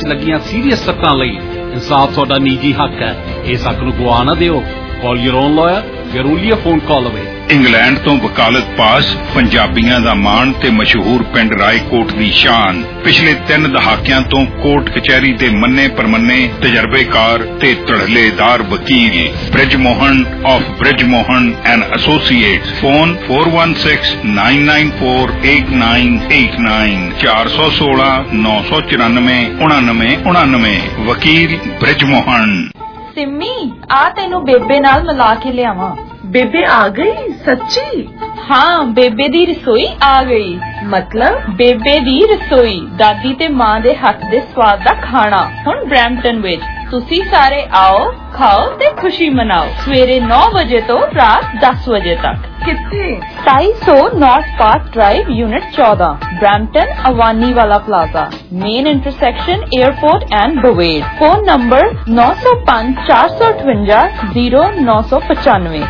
ਲੱਗੀਆਂ ਸੀਰੀਅਸ ਸੱਟਾਂ ਲਈ ਇਨਸਾਫ ਤੁਹਾਡਾ ਨਿੱਜੀ ਹੱਕ ਹੈ। ਇਸ ਹੱਕ ਨੂੰ ਗਵਾ ਨਾ ਦਿਓ। ਕਾਲ ਯੂਰ ਓਨ ਲਾਇਰ, ਜ਼ਰੂਰੀ ਫੋਨ ਕਾਲ ਅਵੇ। ਇੰਗਲੈਂਡ ਤੋਂ ਵਕਾਲਤ ਪਾਸ, ਪੰਜਾਬੀਆਂ ਦਾ ਮਾਣ ਤੇ ਮਸ਼ਹੂਰ ਪਿੰਡ ਰਾਏਕੋਟ ਦੀ ਸ਼ਾਨ। ਪਿਛਲੇ 3 ਦਹਾਕਿਆਂ ਤੋਂ ਕੋਰਟ ਕਚਹਿਰੀ ਦੇ ਮੰਨੇ ਪਰਮੰਨੇ ਤਜਰਬੇਕਾਰ ਤੇ ਧੜਲੇਦਾਰ ਵਕੀਲ Brij Mohan of Brij Mohan and associates. Phone 4169948989 416-994-9999। ਵਕੀਲ ਬ੍ਰਿਜ ਮੋਹਨ। सिमी आ तेनू बेबे नाल मिला के लियावां। बेबे आ गई सच्ची? हाँ बेबे दी रसोई आ गई। मतलब बेबे दी रसोई दादी ते मां दे हाथ दे स्वाद दा खाना हुण ब्रैम्पटन विच। तुसी सारे आओ, खाओ ते खुशी मनाओ। सवेरे 9 बजे तो रात 10 बजे तक। किथे? 250 north park drive unit 14 Brampton अवानी वाला plaza, main intersection airport and Bovaird. Phone number 905-458-0995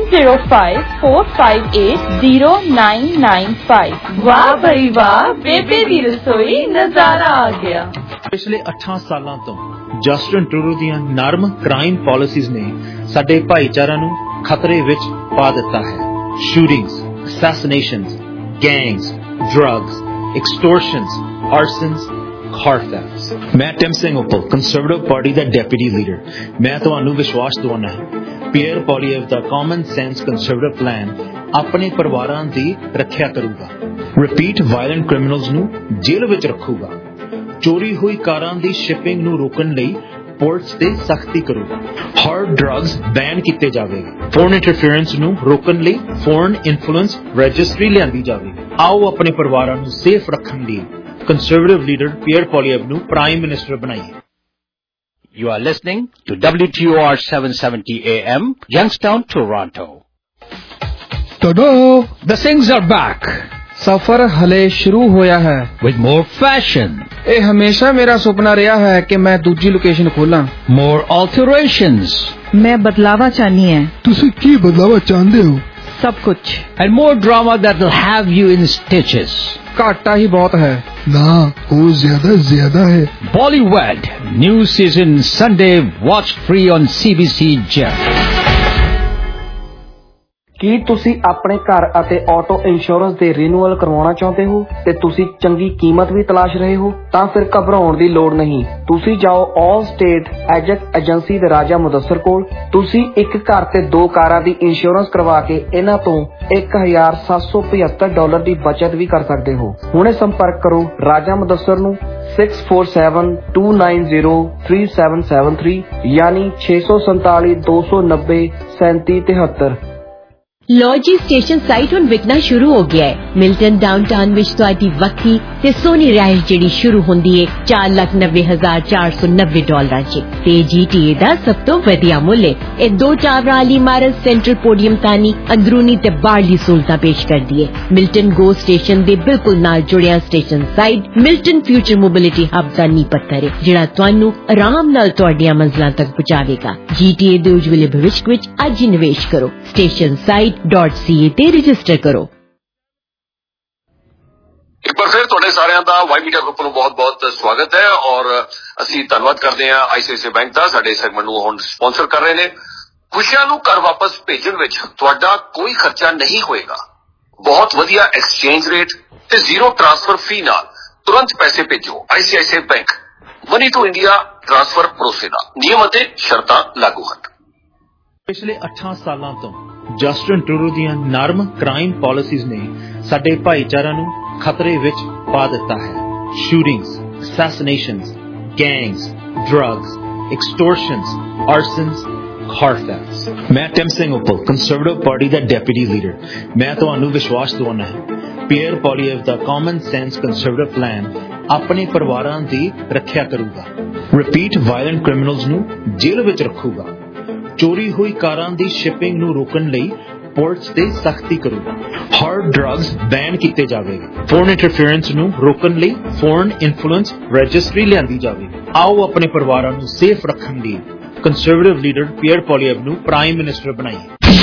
905-458-0995। वाह भाई वाह, बेबे दी रसोई नजारा आ गया। पिछले 8 सालों तो ਜਸਟਿਨ ਟਰੂਡੋ ਦੀਆਂ ਨਰਮ ਕ੍ਰਾਈਮ ਪਾਲਿਸੀਜ਼ ਨੇ ਸਾਡੇ ਭਾਈਚਾਰਿਆਂ ਨੂੰ ਖਤਰੇ ਵਿੱਚ ਪਾ ਦਿੱਤਾ ਹੈ। Shootings, assassinations, gangs, drugs, extortions, arsons, car thefts. ਮੈਂ Tim Singh Uppal, Conservative Party ਦਾ ਡੈਪੂਟੀ ਲੀਡਰ। ਮੈਂ ਤੁਹਾਨੂੰ ਵਿਸ਼ਵਾਸ ਦਿਵਾਉਂਦਾ ਹਾਂ ਪੀਅਰ ਪੋਲੀਐਵ ਦਾ ਕਾਮਨ ਸੈਂਸ ਕੰਜ਼ਰਵੇਟਿਵ ਪਲਾਨ ਆਪਣੇ ਪਰਿਵਾਰਾਂ ਦੀ ਰੱਖਿਆ ਕਰੂਗਾ। ਰਿਪੀਟ ਵਾਇਲੈਂਟ ਕ੍ਰਿਮੀਨਲਸ ਨੂੰ ਜੇਲ੍ਹ ਵਿੱਚ ਰੱਖੂਗਾ। ਚੋਰੀ ਹੋਈ ਕਾਰਾਂ ਦੀ ਸ਼ਿਪਿੰਗ ਨੂੰ ਰੋਕਣ ਲਈ ਪੁਲਿਸ ਤੇ ਸਖਤੀ ਕਰੂਗਾ। ਹਾਰਡ ਡਰੱਗਸ ਬੈਨ ਕੀਤੇ ਜਾਵੇਗਾ। ਫੋਰਨ ਇੰਟਰਫੇਰੈਂਸ ਨੂੰ ਰੋਕਣ ਲਈ ਫੋਰਨ ਇਨਫਲੂਐਂਸ ਰਜਿਸਟਰੀ ਲਿਆਂਦੀ ਜਾਵੇਗੀ। ਆਓ ਆਪਣੇ ਪਰਿਵਾਰਾਂ ਨੂੰ ਸੇਫ ਰੱਖਣ ਲਈ ਕੰਜ਼ਰਵੇਟਿਵ ਲੀਡਰ ਪੀਅਰ ਪੋਲੀਐਵ ਨੂੰ ਪ੍ਰਾਈਮ ਮਿਨਿਸਟਰ ਬਣਾਈਏ। You are listening to WTOR 770 AM, Youngstown, Toronto. Tada! The Singhs are back. सफर हले शुरू होया है With more fashion, ਇਹ ਹਮੇਸ਼ਾ ਮੇਰਾ ਸੁਪਨਾ ਰਿਹਾ ਹੈ ਕਿ ਮੈਂ ਦੂਜੀ ਲੋਕੇਸ਼ਨ ਖੋਲਾਂ। more alterations, मैं बदलावा चाहनी है। ਤੁਸੀਂ ਕੀ ਬਦਲਾਵਾ ਚਾਹੁੰਦੇ ਹੋ? सब कुछ। and more drama that will have you in stitches. ਘਾਟਾ ਹੀ ਬਹੁਤ ਹੈ। ਨਾ, ਉਹ ਜ਼ਿਆਦਾ ਹੈ। Bollywood, new season Sunday, watch free on CBC Gem. ਕੀ ਤੁਸੀਂ ਆਪਣੇ ਘਰ ਅਤੇ ਆਟੋ ਇੰਸ਼ੋਰੈਂਸ ਦੇ ਰੀਨਿਊਅਲ ਕਰਵਾਉਣਾ ਚਾਹੁੰਦੇ ਹੋ ਤੇ ਤੁਸੀਂ ਚੰਗੀ ਕੀਮਤ ਵੀ ਤਲਾਸ਼ ਰਹੇ ਹੋ? ਤਾਂ ਫਿਰ ਘਬਰਾਉਣ ਦੀ ਲੋੜ ਨਹੀਂ। ਤੁਸੀਂ ਜਾਓ ਆਲ ਸਟੇਟ ਐਜੈਕਟ ਏਜੰਸੀ ਦੇ ਰਾਜਾ ਮੁਦੱਸਰ ਕੋਲ। ਤੁਸੀਂ ਇੱਕ ਘਰ ਤੇ 2 ਕਾਰਾਂ ਦੀ ਇੰਸ਼ੋਰੈਂਸ ਕਰਵਾ ਕੇ ਇਹਨਾਂ ਤੋਂ $1,775 ਦੀ ਬਚਤ ਵੀ ਕਰ ਸਕਦੇ ਹੋ। ਹੁਣੇ ਸੰਪਰਕ ਕਰੋ ਰਾਜਾ ਮੁਦੱਸਰ ਨੂੰ 6472903773 ਯਾਨੀ 647-290-3773। ਲੋ ਜੀ, ਸਟੇਸ਼ਨ ਸਾਈਟ ਹੁਣ ਵਿਕਣਾ ਸ਼ੁਰੂ ਹੋ ਗਿਆ ਹੈ। ਮਿਲਟਨ ਡਾਊਨਟਾਊਨ ਵਿੱਚ ਤੁਹਾਡੀ ਵੱਖਰੀ ਤੇ ਸੋਹਣੀ ਰਿਹਾਇਸ਼ ਜਿਹੜੀ ਸ਼ੁਰੂ ਹੁੰਦੀ ਹੈ $4,90,490 ਚ ਤੇ GTA ਦਾ ਸਭ ਤੋਂ ਵਧੀਆ ਮੁੱਲ ਹੈ। ਇਹ 2 ਟਾਵਰਾਂ ਵਾਲੀ ਇਮਾਰਤ ਸੈਂਟਰਲ ਪੋਡੀਅਮ ਤਾਨੀ ਅੰਦਰੂਨੀ ਤੇ ਬਾਹਰਲੀ ਸਹੂਲਤਾਂ ਪੇਸ਼ ਕਰਦੀ ਹੈ। ਮਿਲਟਨ ਗੋ ਸਟੇਸ਼ਨ ਦੇ ਬਿਲਕੁਲ ਨਾਲ ਜੁੜਿਆ station site Milton future mobility hub ਦਾ ਨੀਂਹ ਪੱਥਰ ਹੈ ਜਿਹੜਾ ਤੁਹਾਨੂੰ ਆਰਾਮ ਨਾਲ ਤੁਹਾਡੀਆਂ ਮੰਜ਼ਲਾਂ ਤੱਕ ਪਹੁੰਚਾਵੇਗਾ। GTA ਦੇ ਉਜਵਲੇ ਭਵਿੱਖ ਵਿੱਚ ਅੱਜ ਹੀ ਨਿਵੇਸ਼ ਕਰੋ। ਸਟੇਸ਼ਨ ਸਾਈਟ .ca ਤੇ ਰਜਿਸਟਰ ਕਰੋ। ਇੱਕ ਵਾਰ ਫਿਰ ਤੁਹਾਡੇ ਸਾਰਿਆਂ ਦਾ ਵਾਈ ਮੀਡੀਆ ਗਰੁੱਪ ਨੂੰ ਬਹੁਤ-ਬਹੁਤ ਸਵਾਗਤ ਹੈ ਔਰ ਅਸੀਂ ਧੰਨਵਾਦ ਕਰਦੇ ਹਾਂ ICICI ਬੈਂਕ ਦਾ ਸਾਡੇ ਸੈਗਮੈਂਟ ਨੂੰ ਹੁਣ ਸਪਾਂਸਰ ਕਰ ਰਹੇ ਨੇ। ਖੁਸ਼ੀਆਂ ਨੂੰ ਘਰ ਵਾਪਸ ਭੇਜਣ ਵਿੱਚ ਤੁਹਾਡਾ ਕੋਈ ਖਰਚਾ ਨਹੀਂ ਹੋਏਗਾ। ਬਹੁਤ ਵਧੀਆ ਐਕਸਚੇਂਜ ਰੇਟ ਤੇ ਜ਼ੀਰੋ ਟ੍ਰਾਂਸਫਰ ਫੀ ਨਾਲ ਤੁਰੰਤ ਪੈਸੇ ਭੇਜੋ। ICICI bank, money to India transfer ਭਰੋਸੇਗਾ। ਨਿਯਮ ਅਤੇ ਸ਼ਰਤਾਂ ਲਾਗੂ ਹਨ। ਪਿਛਲੇ 8 ਸਾਲਾਂ ਤੋਂ ਜਸਟਿਨ ਟਰੂਡੋ ਦੀਆਂ ਨਰਮ ਕ੍ਰਾਈਮ ਪਾਲਿਸੀਜ਼ ਨੇ ਸਾਡੇ ਭਾਈਚਾਰਿਆਂ ਨੂੰ ਖਤਰੇ ਵਿੱਚ ਪਾ ਦਿੱਤਾ ਹੈ। Shootings, assassinations, gangs, drugs, extortions, arsons, car thefts. ਮੈਂ Tim Singh Uppal, Conservative Party ਦਾ ਡੈਪੂਟੀ ਲੀਡਰ। ਮੈਂ ਤੁਹਾਨੂੰ ਵਿਸ਼ਵਾਸ ਦਿਵਾਉਂਦਾ ਹਾਂ ਪੀਅਰ ਪੋਲੀਐਵ ਦਾ ਕਾਮਨ ਸੈਂਸ ਕੰਜ਼ਰਵੇਟਿਵ ਪਲਾਨ ਆਪਣੇ ਪਰਿਵਾਰਾਂ ਦੀ ਰੱਖਿਆ ਕਰੂਗਾ। ਰਿਪੀਟ ਵਾਇਲੈਂਟ ਕ੍ਰਿਮੀਨਲਸ ਨੂੰ ਜੇਲ੍ਹ ਵਿੱਚ ਰੱਖੂਗਾ। ਚੋਰੀ ਹੋਈ ਕਾਰਾਂ ਦੀ ਸ਼ਿਪਿੰਗ ਨੂੰ ਰੋਕਣ ਲਈ ਪੁਲਿਸ ਤੇ ਸਖਤੀ ਕਰੂਗਾ। ਹਾਰਡ ਡਰੱਗਸ ਬੈਨ ਕੀਤੇ ਜਾਵੇਗੇ। ਫੋਰਨ ਇੰਟਰਫੇਰੈਂਸ ਨੂੰ ਰੋਕਣ ਲਈ ਫੋਰਨ ਇਨਫਲੂਐਂਸ ਰਜਿਸਟਰੀ ਲਿਆਂਦੀ ਜਾਵੇਗੀ। ਆਓ ਆਪਣੇ ਪਰਿਵਾਰਾਂ ਨੂੰ ਸੇਫ ਰੱਖਣ ਲਈ ਕੰਜ਼ਰਵੇਟਿਵ ਲੀਡਰ ਪੀਅਰ ਪੋਲੀਐਵ ਨੂੰ ਪ੍ਰਾਈਮ ਮਿਨਿਸਟਰ ਬਣਾਈਏ।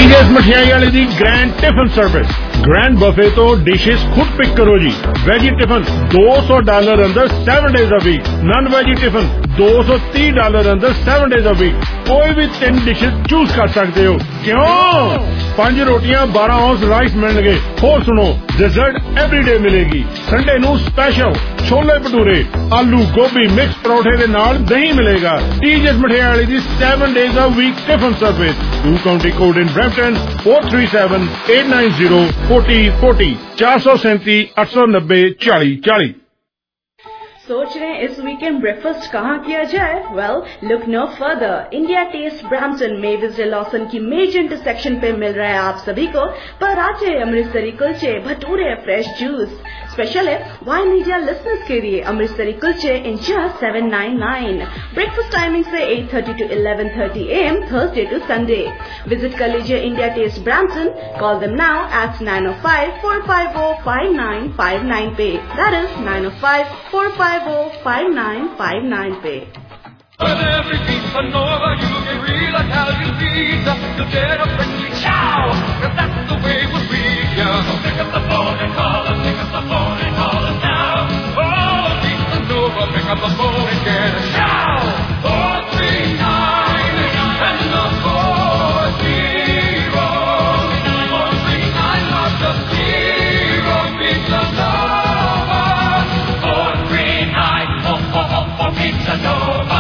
TJ's ਮਠਿਆਈ ਵਾਲੇ ਦੀ grand tiffin service. Grand buffet तो डिशेस खुद पिक करो जी। वेजी टिफिन $200 अंदर 7 days a week। Non veggie tiffin $230 अंदर 7 days a week। कोई भी 3 डिशेस चूज कर सकते हो। क्यों? 5 रोटियां 12 ounce राइस मिलणगे। होर सुनो, डिजर्ट एवरीडे मिलेगी। संडे नू स्पेशल छोले भटूरे, आलू गोभी मिक्स परौठे दे नाल दही मिलेगा। TJ's मठियाई वाली दी 7 days a week tiffin service. 2 country code in Brampton 437-890 4040 437 890 4040। सोच रहे हैं इस वीकेंड ब्रेकफास्ट कहाँ किया जाए? Well, look no further. India taste Brampton में विजय लॉसन की मेजर इंटरसेक्शन पे मिल रहा है आप सभी को पराठे, अमृतसरी कुलचे, भटूरे, फ्रेश जूस। स्पेशल है वाई मीडिया लिसनर्स के लिए Amritsari kulche in just $7.99। Breakfast timing से 8:30 to 11:30 AM Thursday to Sunday. Visit कर लीजिए India taste Brampton. Call them now at 905-450-5959 पे। दैट इज 905-450-5959 पे। With every pizza Nova, you get real Italian pizza. You get a friendly chow, 'cause that's the way we read ya. So pick up the phone and call us, pick up the phone and call us now. Oh, Pizza Nova, pick up the phone and get a chow. 439 and the 40. 439 lots of zero. Pizza Nova. 439, for Pizza Nova.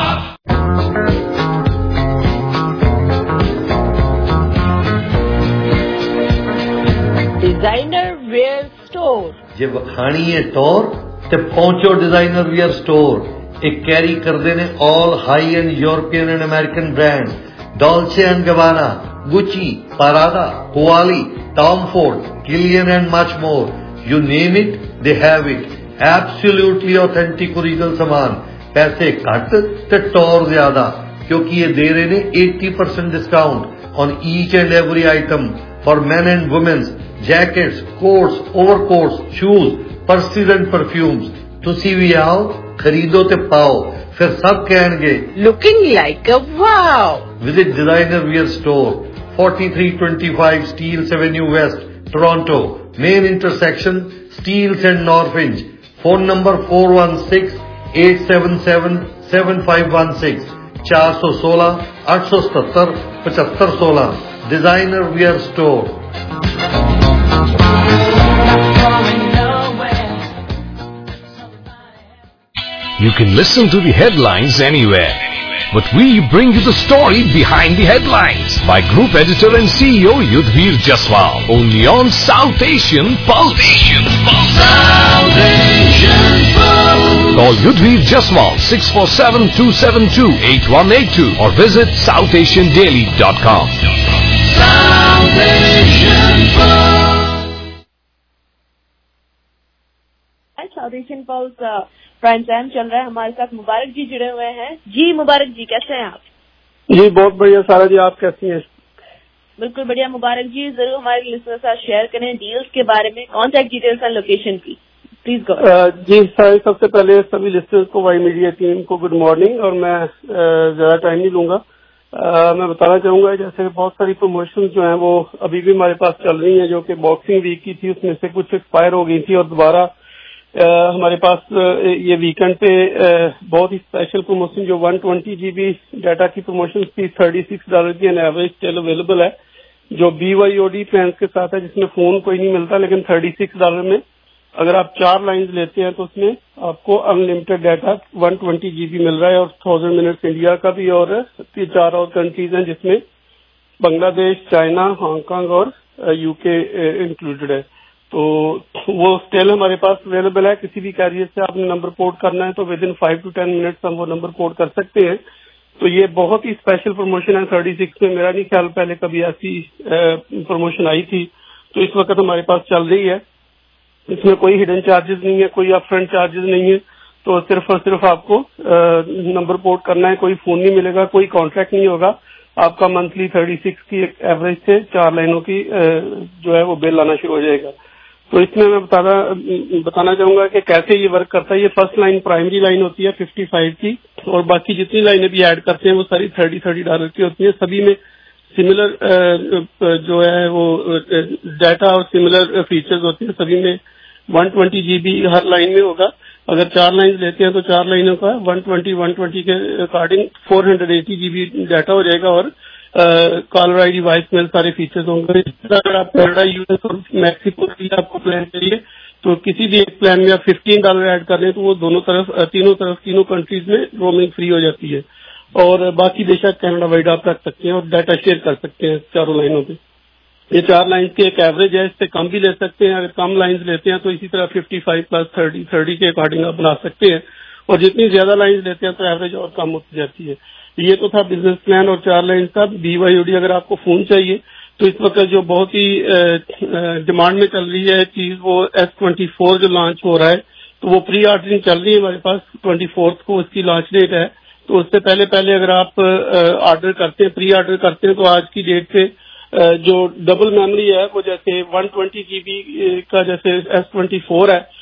Designer wear store. जे वखाणी है टोर ते पहुंचो designer wear store. एक carry करते ने all high end European and American brand, Dolce and Gabbana, Gucci, Prada, Cavalli, Tom Ford, Kilian and much more. You name it, they have it. Absolutely authentic original सामान, पैसे घट ते टोर ज्यादा, क्योंकि ये दे रहे ने 80% discount on each and every item for men and womens, jackets, coats, overcoats, shoes, purses and perfumes. तुसी भी आओ, खरीदो ते पाओ, फिर सब कहेंगे looking like a wow. Visit designer wear store 4325 Steeles avenue west, Toronto, main intersection Steeles and Norfinch. Phone number 416-877-7516 416-877-7516। Designer wear store. You can listen to the headlines anywhere, but we bring you the story behind the headlines by Group Editor and CEO Yudhvir Jaswal, only on South Asian Pulse. South Asian Pulse. Call Yudhvir Jaswal 647-272-8182 or visit southasiandaily.com. South Asian Pulse. South Asian Pulse prime time चल रहा है। हमारे साथ मुबारक जी जुड़े हुए हैं। जी मुबारक जी, कैसे हैं आप? जी बहुत बढ़िया सारा जी, आप कैसी हैं? बिल्कुल बढ़िया मुबारक जी। जरूर हमारे लिसनर के साथ शेयर करें डील्स के बारे में, कॉन्टैक्ट डिटेल्स एंड लोकेशन की, प्लीज गो। जी सर, सबसे पहले सभी लिसनर्स को, वाई मीडिया टीम को गुड मॉर्निंग। और मैं ज्यादा टाइम नहीं लूंगा। मैं बताना चाहूंगा जैसे बहुत सारी प्रमोशन जो हैं वो अभी भी हमारे पास चल रही हैं, जो कि बॉक्सिंग वीक की थी, उसमें से कुछ एक्सपायर हो गई थी और दोबारा हमारे पास ये वीकेंड पे बहुत ही स्पेशल प्रमोशन जो 120 GB डाटा की प्रमोशन थी $36 की एन एवरेज स्टिल अवेलेबल है, जो BYOD प्लान के साथ है, जिसमें फोन कोई नहीं मिलता, लेकिन $36 में अगर आप 4 लाइन्स लेते हैं तो उसमें आपको अनलिमिटेड डाटा 120 GB मिल रहा है और 1000 मिनट्स इंडिया का भी, और 4 और कंट्रीज हैं जिसमें बांग्लादेश, चाइना, हांगकांग और UK इंक्लूडेड है। तो वो स्टिल हमारे पास अवेलेबल है। किसी भी कैरियर से आपने नंबर पोर्ट करना है तो विद इन 5 to 10 मिनट्स हम वो नंबर पोर्ट कर सकते हैं। तो ये बहुत ही स्पेशल प्रमोशन है। 36 में मेरा नहीं ख्याल पहले कभी ऐसी प्रमोशन आई थी, तो इस वक्त हमारे पास चल रही है। इसमें कोई हिडन चार्जेस नहीं है, कोई अपफ्रंट चार्जेस नहीं है, तो सिर्फ और सिर्फ आपको नंबर पोर्ट करना है। कोई फोन नहीं मिलेगा, कोई कॉन्ट्रैक्ट नहीं होगा। आपका मंथली 36 की एक एवरेज से 4 लाइनों की जो है वो बिल आना शुरू हो जाएगा। तो इसमें मैं बताना चाहूंगा कि कैसे ये वर्क करता है। ये फर्स्ट लाइन प्राइमरी लाइन होती है 55 की, और बाकी जितनी लाइनें भी ऐड करते हैं वो सारी $30 की होती है। सभी में सिमिलर जो है वो डाटा और सिमिलर फीचर्स होते हैं, सभी में 120 GB हर लाइन में होगा। अगर 4 लाइन लेते हैं तो 4 लाइनों का 120 के अकॉर्डिंग 480 GB डाटा हो जाएगा और कॉलर ID, वॉइस मेल सारे फीचर्स होंगे। अगर आप कनाडा, US और मैक्सिको के लिए आपको प्लान चाहिए तो किसी भी एक प्लान में आप $15 ऐड कर लें तो वो तीनों कंट्रीज में रोमिंग फ्री हो जाती है और बाकी बेशक कनाडा वाइड आप रख सकते हैं और डाटा शेयर कर सकते हैं चारों लाइनों पे। ये 4 लाइन्स की एक एवरेज है, इससे कम भी ले सकते हैं। अगर कम लाइन्स लेते हैं तो इसी तरह 55 प्लस 30 के अकॉर्डिंग आप बना सकते हैं और जितनी ज्यादा लाइन्स लेते हैं तो एवरेज और कम होती जाती है। ये तो था बिजनेस प्लान और 4 लाइन का। BYOD अगर आपको फोन चाहिए तो इस वक्त जो बहुत ही डिमांड में चल रही है चीज वो S24 जो लॉन्च हो रहा है तो वो प्री ऑर्डरिंग चल रही है हमारे पास। 24 को उसकी लॉन्च डेट है तो उससे पहले अगर आप ऑर्डर करते हैं, प्री ऑर्डर करते हैं तो आज की डेट पे जो डबल मेमोरी है वो जैसे 120 GB का जैसे S24 है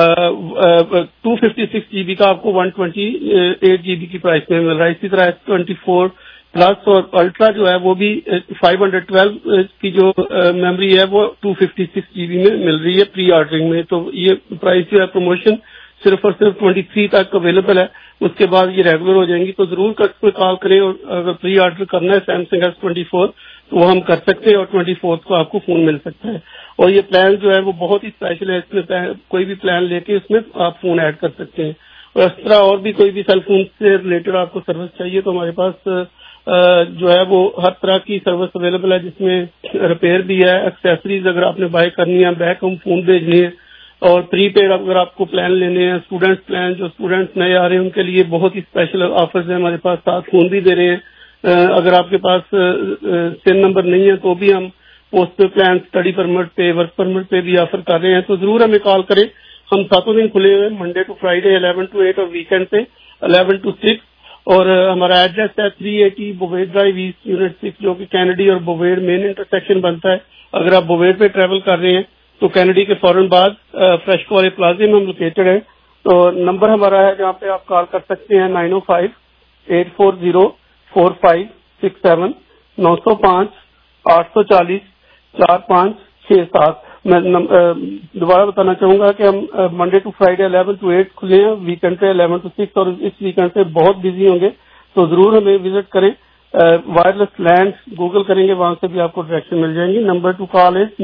256 GB का आपको 128 GB की प्राइस में मिल रहा है। इसी तरह S24 प्लस और अल्ट्रा जो है वो भी 512 की जो मेमोरी है वो 256 GB में मिल रही है प्री ऑर्डरिंग में। तो ये प्राइस जो है प्रमोशन सिर्फ और सिर्फ 23 तक अवेलेबल है, उसके बाद ये रेगुलर हो जाएंगी। तो जरूर कस्टमर कॉल करें और अगर प्री ऑर्डर करना है सैमसंग S24 तो वो हम कर सकते हैं और 24 को आपको फोन मिल सकता है। और ये प्लान जो है वो बहुत ही स्पेशल है, इसमें कोई भी प्लान लेके उसमें आप फोन ऐड कर सकते हैं। और इस तरह और भी कोई भी सेल फोन से रिलेटेड आपको सर्विस चाहिए तो हमारे पास जो है वो हर तरह की सर्विस अवेलेबल है, जिसमें रिपेयर भी है, एक्सेसरीज अगर आपने बाय करनी है, बैक हम फोन भेजनी है और प्रीपेड अगर आपको प्लान लेने हैं, स्टूडेंट्स प्लान जो स्टूडेंट्स नए आ रहे हैं उनके लिए बहुत ही स्पेशल ऑफर्स है हमारे पास, साथ फोन भी दे रहे हैं। अगर आपके पास सिम नंबर नहीं है तो भी हम post pay plan, study permit पे, वर्क परमिट पे भी ऑफर कर रहे हैं। तो जरूर हमें कॉल करें, हम 7 दिन खुले हुए, मंडे टू फ्राइडे 11 to 8 और वीकेंड पे 11 to 6। और हमारा एड्रेस है 380 बोवेड ड्राइव ईस्ट यूनिट 6 जो कि कैनेडी और बोवेड मेन इंटरसेक्शन बनता है। अगर आप बोवेड पे ट्रेवल कर रहे हैं तो कैनेडी के फौरन बाद फ्रेश कॉलेज प्लाजा में हम लोकेटेड है। तो नंबर हमारा है जहाँ पे आप कॉल कर सकते हैं 905-840-4567 905-840-4567। मैं दोबारा बताना चाहूंगा कि हम मंडे टू फ्राइडे 11 to 8 खुले हैं, वीकेंड पे 11 to 6 और इस वीकेंड पे बहुत बिजी होंगे तो जरूर हमें विजिट करें। वायरलेस लैंड गूगल करेंगे, वहां से भी आपको डायरेक्शन मिल जाएंगी। Number two call is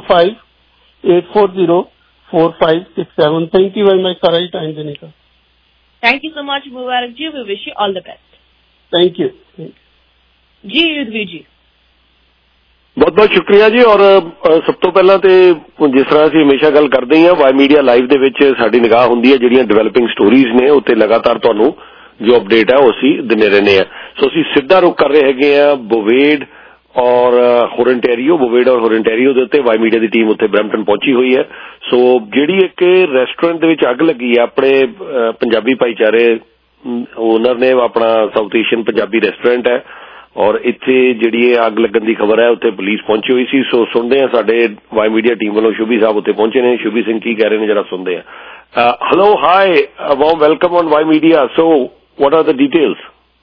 905-840-4567। Thank you very much सारा ही टाइम देने का। Thank you so much Mubarak ji, we wish you all the best. Thank you जी युद्धवीर जी। बहुत बहुत शुक्रिया जी। और सब तो पहला तो जिस तरह ਅਸੀਂ ਹਮੇਸ਼ਾ ਗੱਲ ਕਰਦੇ ਹਾਂ ਵਾਈ ਮੀਡੀਆ ਲਾਈਵ ਦੇ ਵਿੱਚ ਸਾਡੀ ਨਿਗਾਹ ਹੁੰਦੀ ਹੈ ਜਿਹੜੀਆਂ ਡਿਵੈਲਪਿੰਗ ਸਟੋਰੀਜ਼ ਨੇ ਉੱਤੇ ਲਗਾਤਾਰ ਤੁਹਾਨੂੰ ਜੋ ਅਪਡੇਟ ਹੈ ਉਹ ਅਸੀਂ ਦਿੰਦੇ ਰਹਿੰਦੇ ਆ। ਸੋ ਅਸੀਂ ਸਿੱਧਾ ਰੁਕ ਕਰ ਰਹੇ ਹੈਗੇ ਆ ਬੋਵੇਡ ਔਰ ਹੋਰਨਟੈਰੀਓ, ਬੋਵੇਡ ਔਰ ਹੋਰਨਟੈਰੀਓ ਦੇ ਉੱਤੇ ਵਾਈ ਮੀਡੀਆ ਦੀ ਟੀਮ ਉੱਥੇ ਬਰੈਂਪਟਨ ਪਹੁੰਚੀ ਹੋਈ ਹੈ। ਸੋ ਜਿਹੜੀ ਇੱਕ ਰੈਸਟੋਰੈਂਟ ਦੇ ਵਿੱਚ ਅੱਗ ਲੱਗੀ ਹੈ, ਆਪਣੇ ਪੰਜਾਬੀ ਭਾਈਚਾਰੇ ਓਨਰ ਨੇ ਆਪਣਾ ਸਾਊਥ ਏਸ਼ੀਅਨ ਪੰਜਾਬੀ ਰੈਸਟੋਰੈਂਟ ਹੈ और इत्थे जिहड़ी अग लगन की खबर है उत्थे पुलिस पहुंची हुई सी। सो सुनते हैं साडे वाई मीडिया टीम वालों शुभी साहब उत्थे पहुंचे ने, शुभी सिंह की कह रहे हैं जरा सुनते हैं। Hello hi warm welcome on Y media. So what are the details?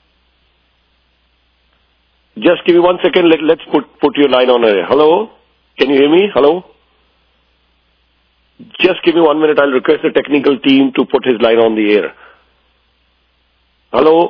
Just give me 1 second, let's put your line on air. Hello, can you hear me? Hello, just give me 1 minute, I'll request the technical team to put his line on the air. Hello,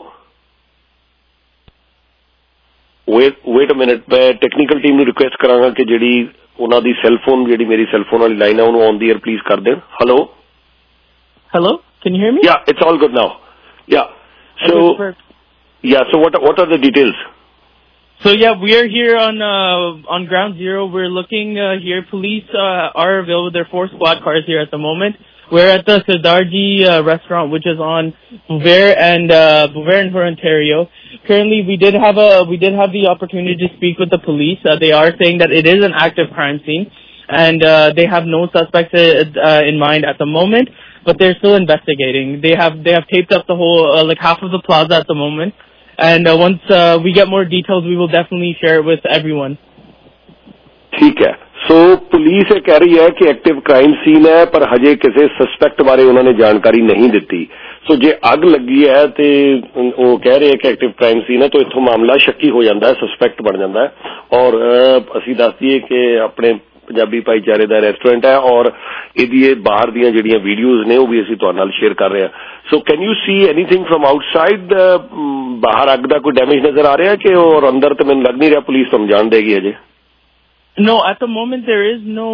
wait a minute, मैं technical team ਨੂੰ request ਕਰਾਂਗਾ ਕਿ ਜਿਹੜੀ ਉਹਨਾਂ ਦੀ cellphone ਜਿਹੜੀ ਮੇਰੀ cellphone ਵਾਲੀ line ਹੈ ਉਹਨੂੰ ਔਨ ਦੀ 에ਅਰ ਪਲੀਜ਼ ਕਰ ਦੇਣ। Hello can you hear me? Yeah, it's all good now. Yeah, so what are the details? So yeah, we are here on ground zero. We're looking here. Police are available. There are 4 squad cars here at the moment. We're at the Sardarji restaurant, which is on Bovair and Ontario. Currently, we did have the opportunity to speak with the police. They are saying that it is an active crime scene, and they have no suspects in mind at the moment. But they're still investigating. They have taped up the whole like half of the plaza at the moment, and once we get more details, we will definitely share it with everyone. ठीक है। So police ਇਹ ਕਹਿ ਰਹੀ ਹੈ ਕਿ active crime scene ਹੈ, ਪਰ ਹਜੇ ਕਿਸੇ ਸਸਪੈਕਟ ਬਾਰੇ ਉਹਨਾਂ ਨੇ ਜਾਣਕਾਰੀ ਨਹੀਂ ਦਿੱਤੀ। ਸੋ ਜੇ ਅੱਗ ਲੱਗੀ ਹੈ ਤੇ ਉਹ ਕਹਿ ਰਹੇ ਕਿ ਐਕਟਿਵ ਕ੍ਰਾਈਮ ਸੀਨ ਹੈ, ਤਾਂ ਇੱਥੋਂ ਮਾਮਲਾ ਸ਼ੱਕੀ ਹੋ ਜਾਂਦਾ ਹੈ, ਸਸਪੈਕਟ ਬਣ ਜਾਂਦਾ ਹੈ। ਔਰ ਅਸੀਂ ਦੱਸ ਦਈਏ ਕਿ ਆਪਣੇ ਪੰਜਾਬੀ ਭਾਈਚਾਰੇ ਦਾ ਰੈਸਟੋਰੈਂਟ ਹੈ ਔਰ ਇਹਦੀ ਬਾਹਰ ਦੀਆਂ ਜਿਹੜੀਆਂ ਵੀਡੀਓਜ਼ ਨੇ ਉਹ ਵੀ ਅਸੀਂ ਤੁਹਾਡੇ ਨਾਲ ਸ਼ੇਅਰ ਕਰ ਰਹੇ ਹਾਂ। So can you see anything from outside? ਬਾਹਰ ਅੱਗ ਦਾ ਕੋਈ ਡੈਮੇਜ ਨਜ਼ਰ ਆ ਰਿਹਾ ਕਿ ਔਰ ਅੰਦਰ ਤਾਂ ਮੈਨੂੰ ਲੱਗ ਨਹੀਂ ਰਿਹਾ ਪੁਲਿਸ ਤੁਹਾਨੂੰ ਜਾਣ ਦੇਗੀ ਅਜੇ? No, at the moment there is no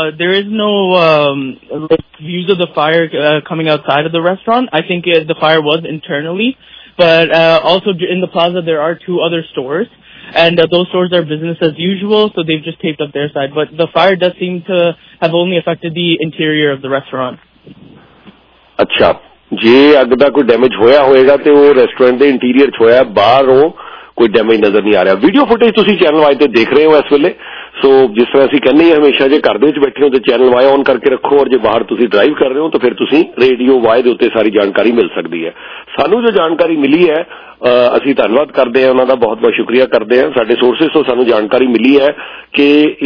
views of the fire coming outside of the restaurant. I think the fire was internally, but also in the plaza there are 2 other stores, and those stores are business as usual, so they've just taped up their side. But the fire does seem to have only affected the interior of the restaurant. अच्छा, जे अग दा कोई damage होया होएगा ते वो restaurant दे interior च होया, बाहरों कोई डैमेज नजर नहीं आ रहा। वीडियो फुटेज तुसी चैनल वाई ते देख रहे हो इस वेले। सो जिस तरह ਅਸੀਂ ਕਹਿੰਦੇ ਹਾਂ ਹਮੇਸ਼ਾ, ਜੇ ਘਰ ਦੇ ਵਿੱਚ ਬੈਠੇ ਹੋ ਤੇ ਚੈਨਲ ਵਾਈ ਔਨ ਕਰਕੇ ਰੱਖੋ, ਔਰ ਜੇ ਬਾਹਰ ਤੁਸੀਂ ਡਰਾਈਵ ਕਰ ਰਹੇ ਹੋ ਤਾਂ ਫਿਰ ਤੁਸੀਂ ਰੇਡੀਓ ਵਾਈ ਦੇ ਉੱਤੇ ਸਾਰੀ ਜਾਣਕਾਰੀ ਮਿਲ ਸਕਦੀ ਹੈ। ਸਾਨੂੰ ਜੋ ਜਾਣਕਾਰੀ ਮਿਲੀ ਹੈ ਅਸੀਂ ਧੰਨਵਾਦ ਕਰਦੇ ਹਾਂ ਉਹਨਾਂ ਦਾ, ਬਹੁਤ ਬਹੁਤ ਸ਼ੁਕਰੀਆ ਕਰਦੇ ਹਾਂ। ਸਾਡੇ ਸੋਰਸਿਸ ਤੋਂ ਸਾਨੂੰ ਜਾਣਕਾਰੀ ਮਿਲੀ ਹੈ ਕਿ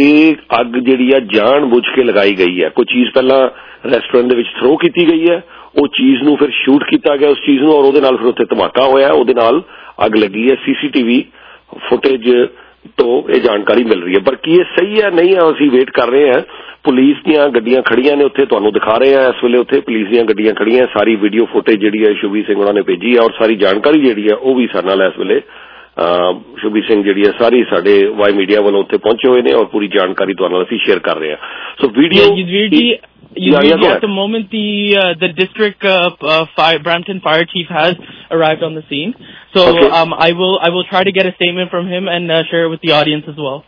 ਇਹ ਅੱਗ ਜਿਹੜੀ ਆ ਜਾਣ ਬੁੱਝ ਕੇ ਲਗਾਈ ਗਈ ਹੈ। ਕੋਈ ਚੀਜ਼ ਪਹਿਲਾਂ ਰੈਸਟੋਰੈਂਟ ਦੇ ਵਿੱਚ ਥਰੋ ਕੀਤੀ ਗਈ ਹੈ, ਉਹ ਚੀਜ਼ ਨੂੰ ਫਿਰ ਸ਼ੂਟ ਕੀਤਾ ਗਿਆ ਉਸ ਚੀਜ਼ ਨੂੰ, ਔਰ ਉਹਦੇ ਨਾਲ ਫਿਰ ਉੱਥੇ ਧਮਾਕਾ ਹੋਇਆ, ਉਹਦੇ ਨਾਲ ਅੱਗ ਲੱਗੀ ਹੈ। ਸੀਸੀਟੀਵੀ ਫੁਟੇਜ ਤੋਂ ਇਹ ਜਾਣਕਾਰੀ ਮਿਲ ਰਹੀ ਹੈ, ਪਰ ਕੀ ਇਹ ਸਹੀ ਹੈ ਨਹੀਂ ਹੈ ਅਸੀਂ ਵੇਟ ਕਰ ਰਹੇ ਹਾਂ। ਪੁਲਿਸ ਦੀਆਂ ਗੱਡੀਆਂ ਖੜੀਆਂ ਨੇ ਉੱਥੇ, ਤੁਹਾਨੂੰ ਦਿਖਾ ਰਹੇ ਹਾਂ ਇਸ ਵੇਲੇ ਉੱਥੇ ਪੁਲਿਸ ਦੀਆਂ ਗੱਡੀਆਂ ਖੜੀਆਂ, ਸਾਰੀ ਵੀਡੀਓ ਫੁਟੇਜ ਜਿਹੜੀ ਹੈ ਸ਼ੁਭੀ ਸਿੰਘ ਉਹਨਾਂ ਨੇ ਭੇਜੀ ਹੈ, ਔਰ ਸਾਰੀ ਜਾਣਕਾਰੀ ਜਿਹੜੀ ਹੈ ਉਹ ਵੀ ਸਾਡੇ ਨਾਲ ਇਸ ਵੇਲੇ ਸ਼ੁਭੀ ਸਿੰਘ ਜਿਹੜੀ ਹੈ ਸਾਰੀ ਸਾਡੇ ਵਾਈ ਮੀਡੀਆ ਵੱਲੋਂ ਉੱਥੇ ਪਹੁੰਚੇ ਹੋਏ ਨੇ, ਔਰ ਪੂਰੀ ਜਾਣਕਾਰੀ ਤੁਹਾਡੇ ਨਾਲ ਅਸੀਂ ਸ਼ੇਅਰ ਕਰ ਰਹੇ ਹਾਂ। So video at the moment the district Brampton fire chief has arrived on the scene, so okay. I will try to get a statement from him and share it with the audience as well.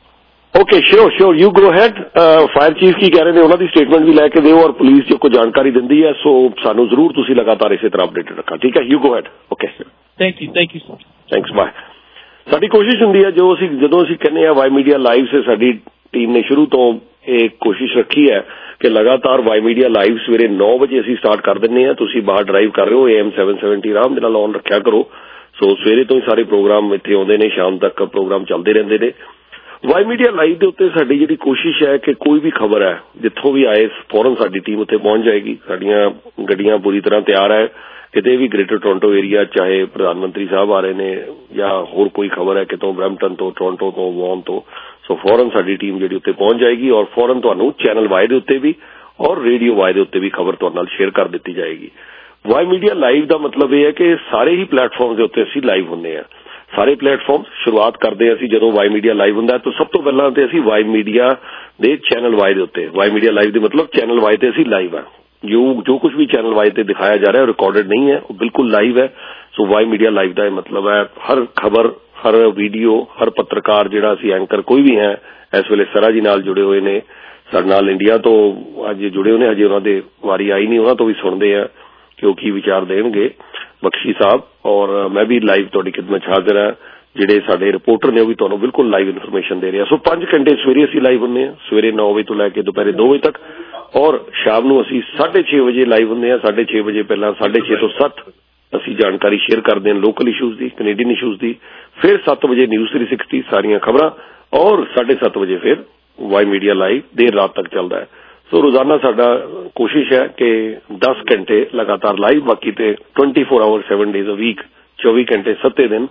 Okay, sure, you go ahead. Fire chief ਕੀ ਕਹਿ ਰਹੇ ਨੇ ਉਹਨਾਂ ਦੀ statement ਵੀ ਲੈ ਕੇ ਦਿਓ, ਔਰ police ਜੋ ਕੋਈ ਜਾਣਕਾਰੀ ਦਿੰਦੀ ਹੈ ਸੋ ਸਾਨੂੰ ਜ਼ਰੂਰ ਤੁਸੀਂ ਲਗਾਤਾਰ ਇਸੇ ਤਰ੍ਹਾਂ ਅਪਡੇਟਡ ਰੱਖਣਾ, ਠੀਕ ਹੈ? you go ahead. Okay, thank you sir. Thanks, bye. ਸਾਡੀ ਕੋਸ਼ਿਸ਼ ਹੁੰਦੀ ਹੈ ਜਦੋਂ ਅਸੀਂ ਕਹਿੰਦੇ ਆ ਵਾਈ ਮੀਡੀਆ ਲਾਈਵ ਸੇ, ਸਾਡੀ ਟੀਮ ਨੇ ਸ਼ੁਰੂ ਤੋਂ ਇਹ ਕੋਸ਼ਿਸ਼ ਰੱਖੀ ਹੈ ਕਿ ਲਗਾਤਾਰ ਵਾਈ ਮੀਡੀਆ ਲਾਈਵ ਸਵੇਰੇ 9 ਵਜੇ ਅਸੀਂ ਸਟਾਰਟ ਕਰ ਦਿੰਦੇ ਹਾਂ। ਤੁਸੀਂ ਬਾਹਰ ਡਰਾਈਵ ਕਰ ਰਹੇ ਹੋ AM 770 ਆਰਾਮ ਦੇ ਨਾਲ ਔਨ ਰੱਖਿਆ ਕਰੋ। ਸੋ ਸਵੇਰੇ ਤੋਂ ਹੀ ਸਾਰੇ ਪ੍ਰੋਗਰਾਮ ਇੱਥੇ ਆਉਂਦੇ ਨੇ, ਸ਼ਾਮ ਤੱਕ ਪ੍ਰੋਗਰਾਮ ਚੱਲਦੇ ਰਹਿੰਦੇ ਨੇ। ਵਾਈ ਮੀਡੀਆ ਲਾਈਵ ਦੇ ਉੱਤੇ ਸਾਡੀ ਜਿਹੜੀ ਕੋਸ਼ਿਸ਼ ਹੈ ਕਿ ਕੋਈ ਵੀ ਖਬਰ ਹੈ ਜਿੱਥੋਂ ਵੀ ਆਏ ਫੌਰਨ ਸਾਡੀ ਟੀਮ ਉੱਥੇ ਪਹੁੰਚ ਜਾਏਗੀ। ਸਾਡੀਆਂ ਗੱਡੀਆਂ ਪੂਰੀ ਤਰ੍ਹਾਂ ਤਿਆਰ ਹੈ, ਕਿਤੇ ਵੀ ਗ੍ਰੇਟਰ ਟੋਰਾਂਟੋ ਏਰੀਆ, ਚਾਹੇ ਪ੍ਰਧਾਨ ਮੰਤਰੀ ਸਾਹਿਬ ਆ ਰਹੇ ਨੇ ਜਾਂ ਹੋਰ ਕੋਈ ਖਬਰ ਹੈ ਕਿਤੋਂ ਬਰੈਂਪਟਨ ਤੋਂ, ਟੋਰਾਂਟੋ ਤੋਂ, ਵੌਨ ਤੋਂ, ਸੋ ਫੌਰਨ ਸਾਡੀ ਟੀਮ ਜਿਹੜੀ ਉੱਤੇ ਪਹੁੰਚ ਜਾਏਗੀ, ਔਰ ਫੌਰਨ ਤੁਹਾਨੂੰ ਚੈਨਲ ਵਾਈ ਦੇ ਉੱਤੇ ਵੀ ਔਰ ਰੇਡੀਓ ਵਾਈ ਦੇ ਉੱਤੇ ਵੀ ਖਬਰ ਤੁਹਾਡੇ ਨਾਲ ਸ਼ੇਅਰ ਕਰ ਦਿੱਤੀ ਜਾਏਗੀ। ਵਾਈ ਮੀਡੀਆ ਲਾਈਵ ਦਾ ਮਤਲਬ ਇਹ ਹੈ ਕਿ ਸਾਰੇ ਹੀ ਪਲੇਟਫਾਰਮ ਦੇ ਉੱਤੇ ਅਸੀਂ ਲਾਈਵ ਹੁੰਦੇ ਹਾਂ। ਸਾਰੇ ਪਲੇਟਫਾਰਮ ਸ਼ੁਰੂਆਤ ਕਰਦੇ ਹਾਂ ਅਸੀਂ ਜਦੋਂ ਵਾਈ ਮੀਡੀਆ ਲਾਈਵ ਹੁੰਦਾ ਤਾਂ ਸਭ ਤੋਂ ਪਹਿਲਾਂ ਤੇ ਅਸੀਂ ਵਾਈ ਮੀਡੀਆ ਦੇ ਚੈਨਲ ਵਾਈ ਦੇ ਉੱਤੇ, ਵਾਈ ਮੀਡੀਆ ਲਾਈਵ ਦੇ ਮਤਲਬ ਚੈਨਲ ਵਾਈ ਤੇ ਅਸੀਂ ਲਾਈਵ ਆ। ਜੋ ਕੁਝ ਵੀ ਚੈਨਲ ਵਾਈ ਤੇ ਦਿਖਾਇਆ ਜਾ ਰਿਹਾ ਰਿਕਾਰਡਡ ਨਹੀਂ ਹੈ, ਉਹ ਬਿਲਕੁਲ ਲਾਈਵ ਹੈ। ਸੋ ਵਾਈ ਮੀਡੀਆ ਲਾਈਵ ਦਾ ਇਹ ਮਤਲਬ ਹੈ ਹਰ ਖਬਰ, ਹਰ ਵੀਡੀਓ, ਹਰ ਪੱਤਰਕਾਰ ਜਿਹੜਾ ਅਸੀਂ ਐਂਕਰ ਕੋਈ ਵੀ ਹੈ ਇਸ ਵੇਲੇ ਸਰਾ ਜੀ ਨਾਲ ਜੁੜੇ ਹੋਏ ਨੇ, ਸਾਡੇ ਨਾਲ ਇੰਡੀਆ ਤੋਂ ਅੱਜ ਜੁੜੇ ਹੋਏ ਨੇ, ਹਜੇ ਉਹਨਾਂ ਦੇ ਵਾਰੀ ਆਈ ਨਹੀਂ, ਉਹਨਾਂ ਤੋਂ ਵੀ ਸੁਣਦੇ ਆ ਕਿ ਉਹ ਕੀ ਵਿਚਾਰ ਦੇਣਗੇ ਬਖਸ਼ੀ ਸਾਹਿਬ। ਔਰ ਮੈਂ ਵੀ ਲਾਈਵ ਤੁਹਾਡੀ ਖਿਦਮਤ 'ਚ ਹਾਜ਼ਰ ਹਾਂ। ਜਿਹੜੇ ਸਾਡੇ ਰਿਪੋਰਟਰ ਨੇ ਉਹ ਵੀ ਤੁਹਾਨੂੰ ਬਿਲਕੁਲ ਲਾਈਵ ਇਨਫੋਰਮੇਸ਼ਨ ਦੇ ਰਹੇ ਆ। ਸੋ 5 ਘੰਟੇ ਸਵੇਰੇ ਅਸੀਂ ਲਾਈਵ ਹੁੰਦੇ ਹਾਂ, ਸਵੇਰੇ 9 ਵਜੇ ਤੋਂ ਲੈ ਕੇ ਦੁਪਹਿਰੇ 2 ਵਜੇ ਤੱਕ, ਔਰ ਸ਼ਾਮ ਨੂੰ ਅਸੀਂ 6:30 ਵਜੇ ਲਾਈਵ ਹੁੰਦੇ ਹਾਂ। 6:30 ਵਜੇ ਪਹਿਲਾਂ 6:30 ਤੋਂ 7 ਅਸੀਂ ਜਾਣਕਾਰੀ ਸ਼ੇਅਰ ਕਰਦੇ ਹਾਂ ਲੋਕਲ ਇਸ਼ੂਜ਼ ਦੀ, ਕੈਨੇਡੀਅਨ ਇਸ਼ੂਜ਼ ਦੀ। ਫਿਰ 7 ਵਜੇ ਨਿਊਜ਼ 360 ਸਾਰੀਆਂ ਖਬਰਾਂ, ਔਰ 7:30 ਵਜੇ ਫਿਰ ਵਾਈ ਮੀਡੀਆ ਲਾਈਵ ਦੇਰ ਰਾਤ ਤੱਕ ਚੱਲਦਾ ਹੈ। ਸੋ ਰੋਜ਼ਾਨਾ ਸਾਡਾ ਕੋਸ਼ਿਸ਼ ਹੈ ਕਿ 10 ਘੰਟੇ ਲਗਾਤਾਰ ਲਾਈਵ, ਬਾਕੀ ਤੇ 24 ਆਵਰ 7 ਡੇਜ਼ ਅ ਵੀਕ, 24 ਘੰਟੇ 7 ਦਿਨ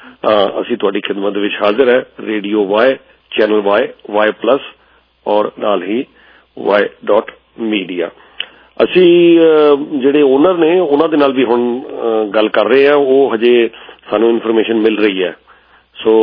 ਅਸੀਂ ਤੁਹਾਡੀ ਖਿਦਮਤ ਵਿੱਚ ਹਾਜ਼ਰ ਹੈ। Radio Y, channel Y plus, ਔਰ ਨਾਲ ਹੀ y.media। ਅਸੀਂ ਜਿਹੜੇ ਓਨਰ ਨੇ ਉਹਨਾਂ ਦੇ ਨਾਲ ਵੀ ਹੁਣ ਗੱਲ ਕਰ ਰਹੇ ਹਾਂ, ਉਹ ਹਜੇ ਸਾਨੂੰ ਇਨਫੋਰਮੇਸ਼ਨ ਮਿਲ ਰਹੀ ਹੈ। ਸੋ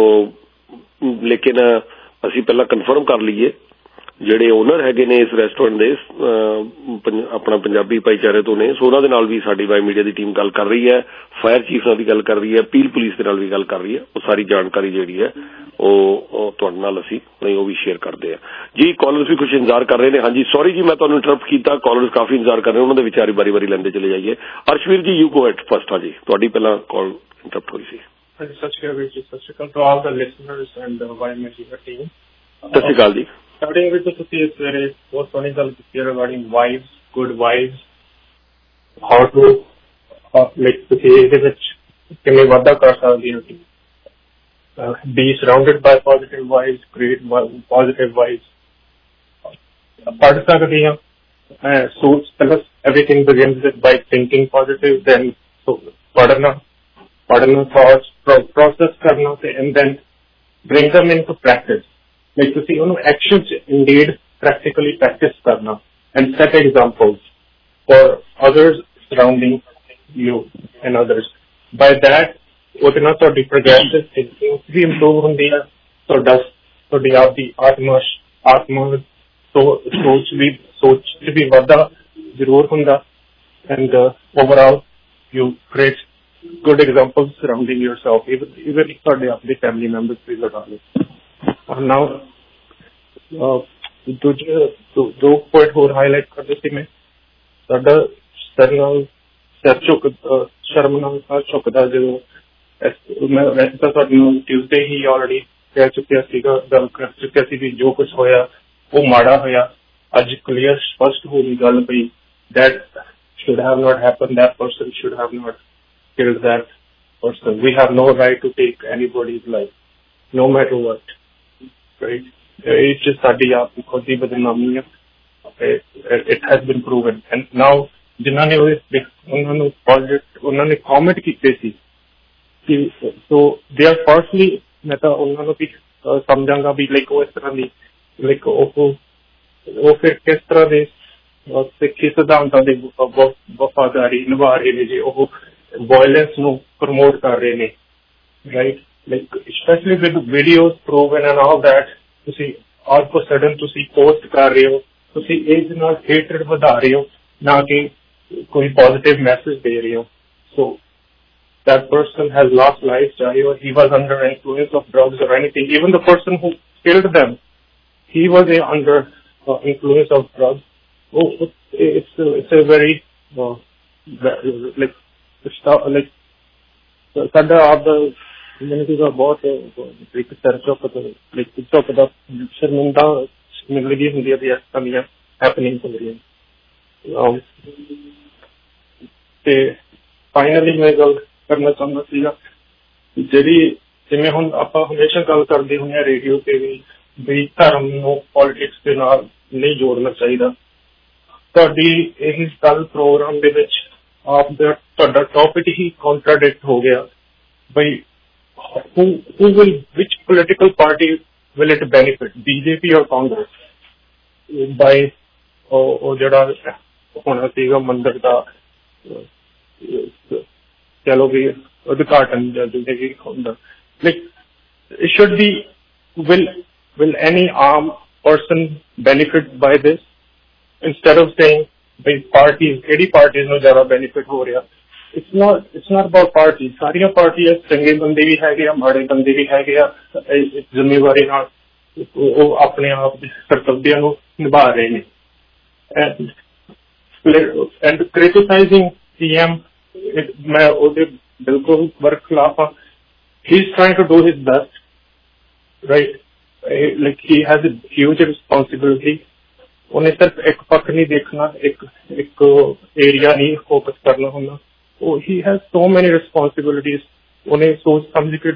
ਲੇਕਿਨ ਅਸੀਂ ਪਹਿਲਾਂ ਕਨਫਰਮ ਕਰ ਲਈਏ ਜਿਹੜੇ ਓਨਰ ਹੈਗੇ ਨੇ ਇਸ ਰੈਸਟੋਰੈਂਟ ਦੇ, ਆਪਣਾ ਪੰਜਾਬੀ ਭਾਈਚਾਰੇ ਤੋਂ ਨੇ, ਸੋ ਉਹਨਾਂ ਦੇ ਨਾਲ ਵੀ ਸਾਡੀ ਵਾਈ ਮੀਡੀਆ ਦੀ ਟੀਮ ਗੱਲ ਕਰ ਰਹੀ ਹੈ, ਫਾਇਰ ਚੀਫ ਨਾਲ ਵੀ ਗੱਲ ਕਰ ਰਹੀ ਹੈ, ਪੀਲ ਪੁਲਿਸ ਦੇ ਨਾਲ ਵੀ ਗੱਲ ਕਰ ਰਹੀ ਹੈ। ਉਹ ਸਾਰੀ ਜਾਣਕਾਰੀ ਜਿਹੜੀ ਹੈ ਉਹ ਤੁਹਾਡੇ ਨਾਲ ਅਸੀਂ ਉਹ ਵੀ ਸ਼ੇਅਰ ਕਰਦੇ ਹਾਂ ਜੀ। ਕਾਲਰਸ ਵੀ ਕੁਝ ਇੰਤਜ਼ਾਰ ਕਰ ਰਹੇ ਨੇ। ਹਾਂਜੀ ਸੌਰੀ ਜੀ ਮੈਂ ਤੁਹਾਨੂੰ ਇੰਟਰਪਟ ਕੀਤਾ, ਕਾਲਰਸ ਕਾਫੀ ਇੰਤਜ਼ਾਰ ਕਰ ਰਹੇ, ਉਹਨਾਂ ਦੇ ਵਿਚਾਰੀ ਵਾਰੀ ਲੈਂਦੇ ਚਲੇ ਜਾਈਏ। ਅਰਸ਼ਵੀਰ ਜੀ ਯੂ ਗੋ ਐਟ ਫਸਟ। ਹਾਂਜੀ ਤੁਹਾਡੀ ਪਹਿਲਾਂ ਕਾਲ ਇੰਟਰਪਟ ਹੋਈ ਸੀ। ਸਤਿ ਸ਼੍ਰੀ ਅਕਾਲ ਜੀ, ਸਤਿ ਸ਼੍ਰੀ ਅਕਾਲ to all the listeners and Y media team. ਸਤਿ ਸ਼੍ਰੀ ਅਕਾਲ ਜੀ। ਸਾਡੇ ਵਿੱਚ ਤੁਸੀਂ ਇਸ ਵੇਲੇ ਬਹੁਤ ਸੋਹਣੀ ਗੱਲ ਕੀਤੀ regarding vibes, good vibes, how to like ਤੁਸੀਂ ਇਹਦੇ ਵਿੱਚ ਕਿਵੇਂ ਵਾਧਾ ਕਰ ਸਕਦੇ ਹੋ। be surrounded by positive vibes, create positive vibes, पढ़ सकते हैं सोच plus everything begins by thinking positive then पढ़ना थॉट्स प्रोसेस करना and then bring them into practice like तुसी उन्होंने एक्शन इंडीड प्रैक्टिकली प्रैक्टिस करना and set examples for others surrounding you and others by that ਉਹਦੇ ਨਾਲ ਤੁਹਾਡੀ progressive thinking ਵੀ improve ਹੁੰਦੀ ਹੈ ਤੁਹਾਡੀ ਆਪਦੀ ਆਤਮਾ ਸੋਚ ਚ ਵੀ ਵਾਧਾ ਜ਼ਰੂਰ ਹੁੰਦਾ and overall you create good examples surrounding yourself even ਤੁਹਾਡੇ ਆਪਣੇ ਫੈਮਿਲੀ ਮੈਂਬਰਸ ਵੀ ਲਗਾ ਲਓ ਨਾਓ ਦੂਜੇ ਦੋ ਪੁਆਇੰਟ ਹੋਰ ਹਾਈਲਾਈਟ ਕਰਦੇ ਸੀ ਮੈਂ ਸਾਡਾ ਸਿਰ ਨਾਲ ਸ਼ਰਮ ਨਾਲ ਝੁਕਦਾ ਜਦੋਂ ਮੈਂ ਵੈਸੇ ਤਾਂ ਤੁਹਾਨੂੰ ਟਿਊਜ਼ਡੇ ਹੀ ਆਲਰੇਡੀ ਕਹਿ ਚੁੱਕਿਆ ਸੀਗਾ ਗੱਲ ਕਰ ਚੁੱਕਿਆ ਸੀ ਵੀ ਜੋ ਕੁਝ ਹੋਇਆ ਉਹ ਮਾੜਾ ਹੋਇਆ ਅੱਜ ਕਲੀਅਰ ਸਪਸ਼ਟ ਹੋ ਗਈ ਗੱਲ ਪਈ that should have not happened, that person should have not killed that person. We have no right to take anybody's life no matter what, right? It's just ਸਾਡੀ ਆਪ ਖੁਦ ਦੀ ਬਦਨਾਮੀ ਹੈ it has been proven and now ਜਿਨ੍ਹਾਂ ਨੇ ਉਹਨਾਂ ਨੇ comment ਕੀਤੇ ਸੀ so they are firstly मैं तो उन्होंने भी समझांगा भी लाइक वो इस तरह की लाइक वो फिर किस तरह के सिक्खी सिद्धांतां दी वफादारी निभा रहे ने जी वो वायलेंस नू प्रमोट कर रहे ने right like specially with videos proven and all that तुसी ऑल ऑफ सडन तुसी पोस्ट कर रहे हो तुसी इस नाल हेट्रेड वधा रहे हो ना कि कोई पॉजिटिव मैसेज दे रहे हो सो that person has lost life, or he was under influence of drugs or anything. Even the person who killed them, he was under influence of drugs. Oh, it's a very like sada of the community का बहुत एक चर्चा पता like इसका पता शर्मिंदा मिलगी हुई है ऐसी कमियां happening हो रही हैं. ते finally मैं गल करना चाहता सीगा ਜਿਹੜੀ ਜਿਵੇਂ ਹੁਣ ਆਪਾਂ ਹਮੇਸ਼ਾ ਗੱਲ ਕਰਦੇ ਹੁੰਦੇ ਆ ਰੇਡੀਓ ਤੇ ਵੀ ਧਰਮ ਨੂੰ ਪੋਲਿਟਿਕਸ ਦੇ ਨਾਲ ਨਹੀਂ ਜੋੜਨਾ ਚਾਹੀਦਾ ਤੁਹਾਡੀ ਇਹ ਗੱਲ ਪ੍ਰੋਗਰਾਮ ਦੇ ਵਿੱਚ ਆਪ ਦਾ ਤੁਹਾਡਾ ਟੌਪਿਕ ਹੀ ਕੰਟਰਾਡਿਕਟ ਹੋ ਗਿਆ ਬਈ who will which political party will it benefit BJP or Congress by ਉਹ ਜਿਹੜਾ ਹੋਣਾ ਸੀਗਾ ਮੰਦਰ ਦਾ चलो भी उद्घाटन जिंदगी होता like it should be will any armed person benefit by this instead of saying by parties any parties no ज़्यादा benefit हो रहा it's not about parties सारियां parties चंगे बंदे भी है गया माड़े बंदे भी है गया जिम्मेवारी नाल वो अपने आप कर्तव्यां नूं निभा रहे हैं and criticizing CM मैं ਉਹਦੇ ਬਿਲਕੁਲ ਵਰਕ ਖਿਲਾਫ ਹਾਂ he is trying to do his best right like he has a huge responsibility ਉਹਨੇ ਸਿਰਫ ਇੱਕ ਪੱਖ ਨਹੀਂ ਦੇਖਣਾ ਇੱਕ ਏਰੀਆ ਨਹੀਂ ਫੋਕਸ ਕਰਨਾ ਹੁੰਦਾ ਉਹ he has so many responsibilities ਉਹਨੇ ਸੋਚ ਸਮਝ ਕੇ